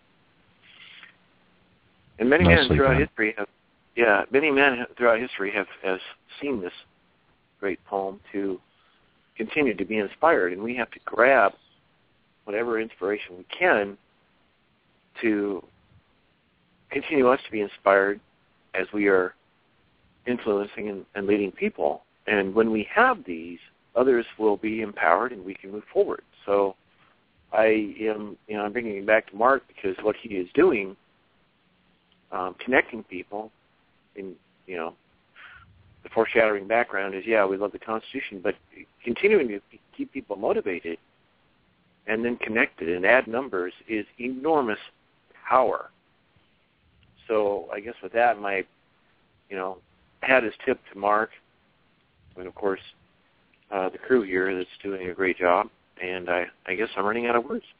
And many Nicely men throughout done. history have, yeah, many men throughout history have, have seen this great poem to continue to be inspired, and we have to grab whatever inspiration we can to continue us to be inspired as we are influencing and, and leading people. And when we have these, others will be empowered and we can move forward. So I am, you know, I'm bringing it back to Mark because what he is doing, um, connecting people, in, you know, the foreshadowing background is, yeah, we love the Constitution, but continuing to keep people motivated and then connected and add numbers is enormous power. So I guess with that, my, you know, hat is tipped to Mark and, of course, uh, the crew here that's doing a great job. And I, I guess I'm running out of words.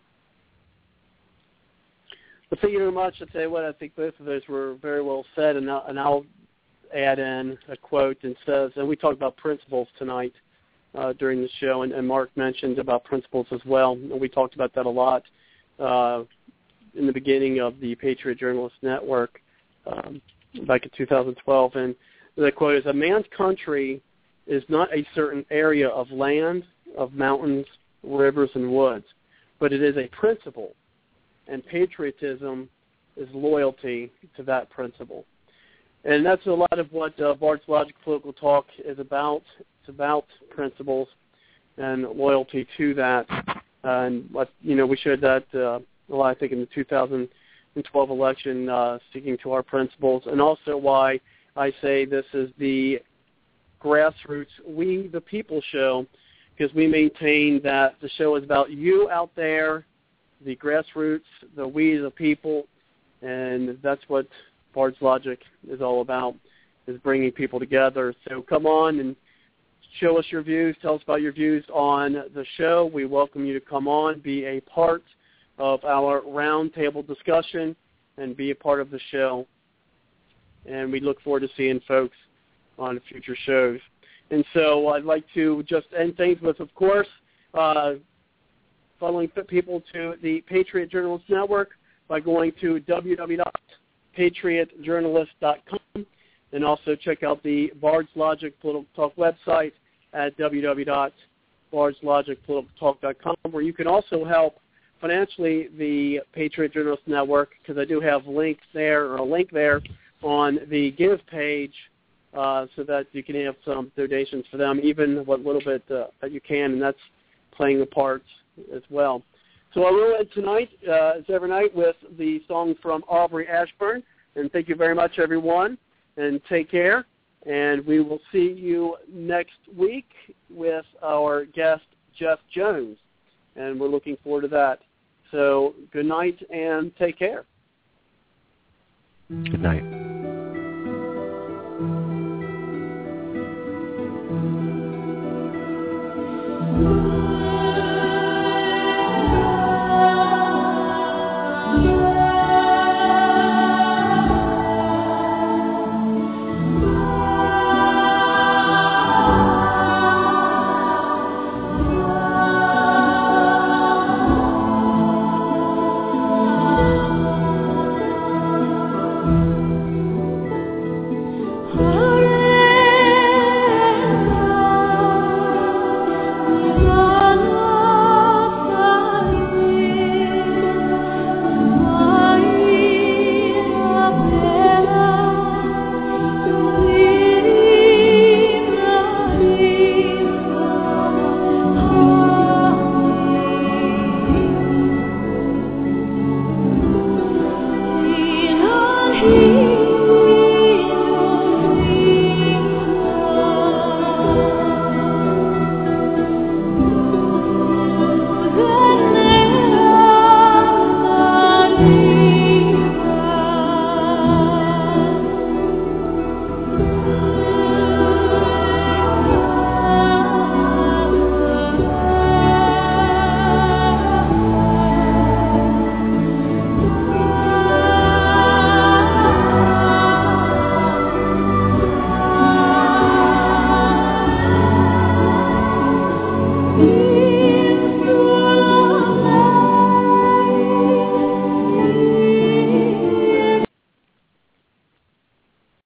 Well, thank you very much. I'll tell you what, I think both of those were very well said, and I'll, and I'll add in a quote and says, and we talked about principles tonight uh, during the show, and, and Mark mentioned about principles as well, and we talked about that a lot uh, in the beginning of the Patriot Journalist Network um, back in two thousand twelve, and the quote is, a man's country is not a certain area of land, of mountains, rivers, and woods, but it is a principle, and patriotism is loyalty to that principle. And that's a lot of what uh, Bard's Logic Political Talk is about. It's about principles and loyalty to that. Uh, and, you know, we showed that uh, a lot, I think, in the two thousand twelve election, uh, sticking to our principles, and also why I say this is the grassroots, we the people show, because we maintain that the show is about you out there, the grassroots, the we the people, and that's what Bard's Logic is all about, is bringing people together. So come on and show us your views. Tell us about your views on the show. We welcome you to come on, be a part of our roundtable discussion, and be a part of the show. And we look forward to seeing folks on future shows. And so I'd like to just end things with, of course, uh, following people to the Patriot Journalist Network by going to w w w dot patriot journalist dot com, and also check out the Bard's Logic Political Talk website at w w w dot bards logic political talk dot com, where you can also help financially the Patriot Journalist Network, because I do have links there, or a link there on the Give page, uh, so that you can have some donations for them, even what little bit uh, that you can, and that's playing a part as well. So I will end tonight, uh, as every night, with the song from Aubrey Ashburn. And thank you very much, everyone, and take care. And we will see you next week with our guest, Jeff Jones. And we're looking forward to that. So good night and take care. Good night.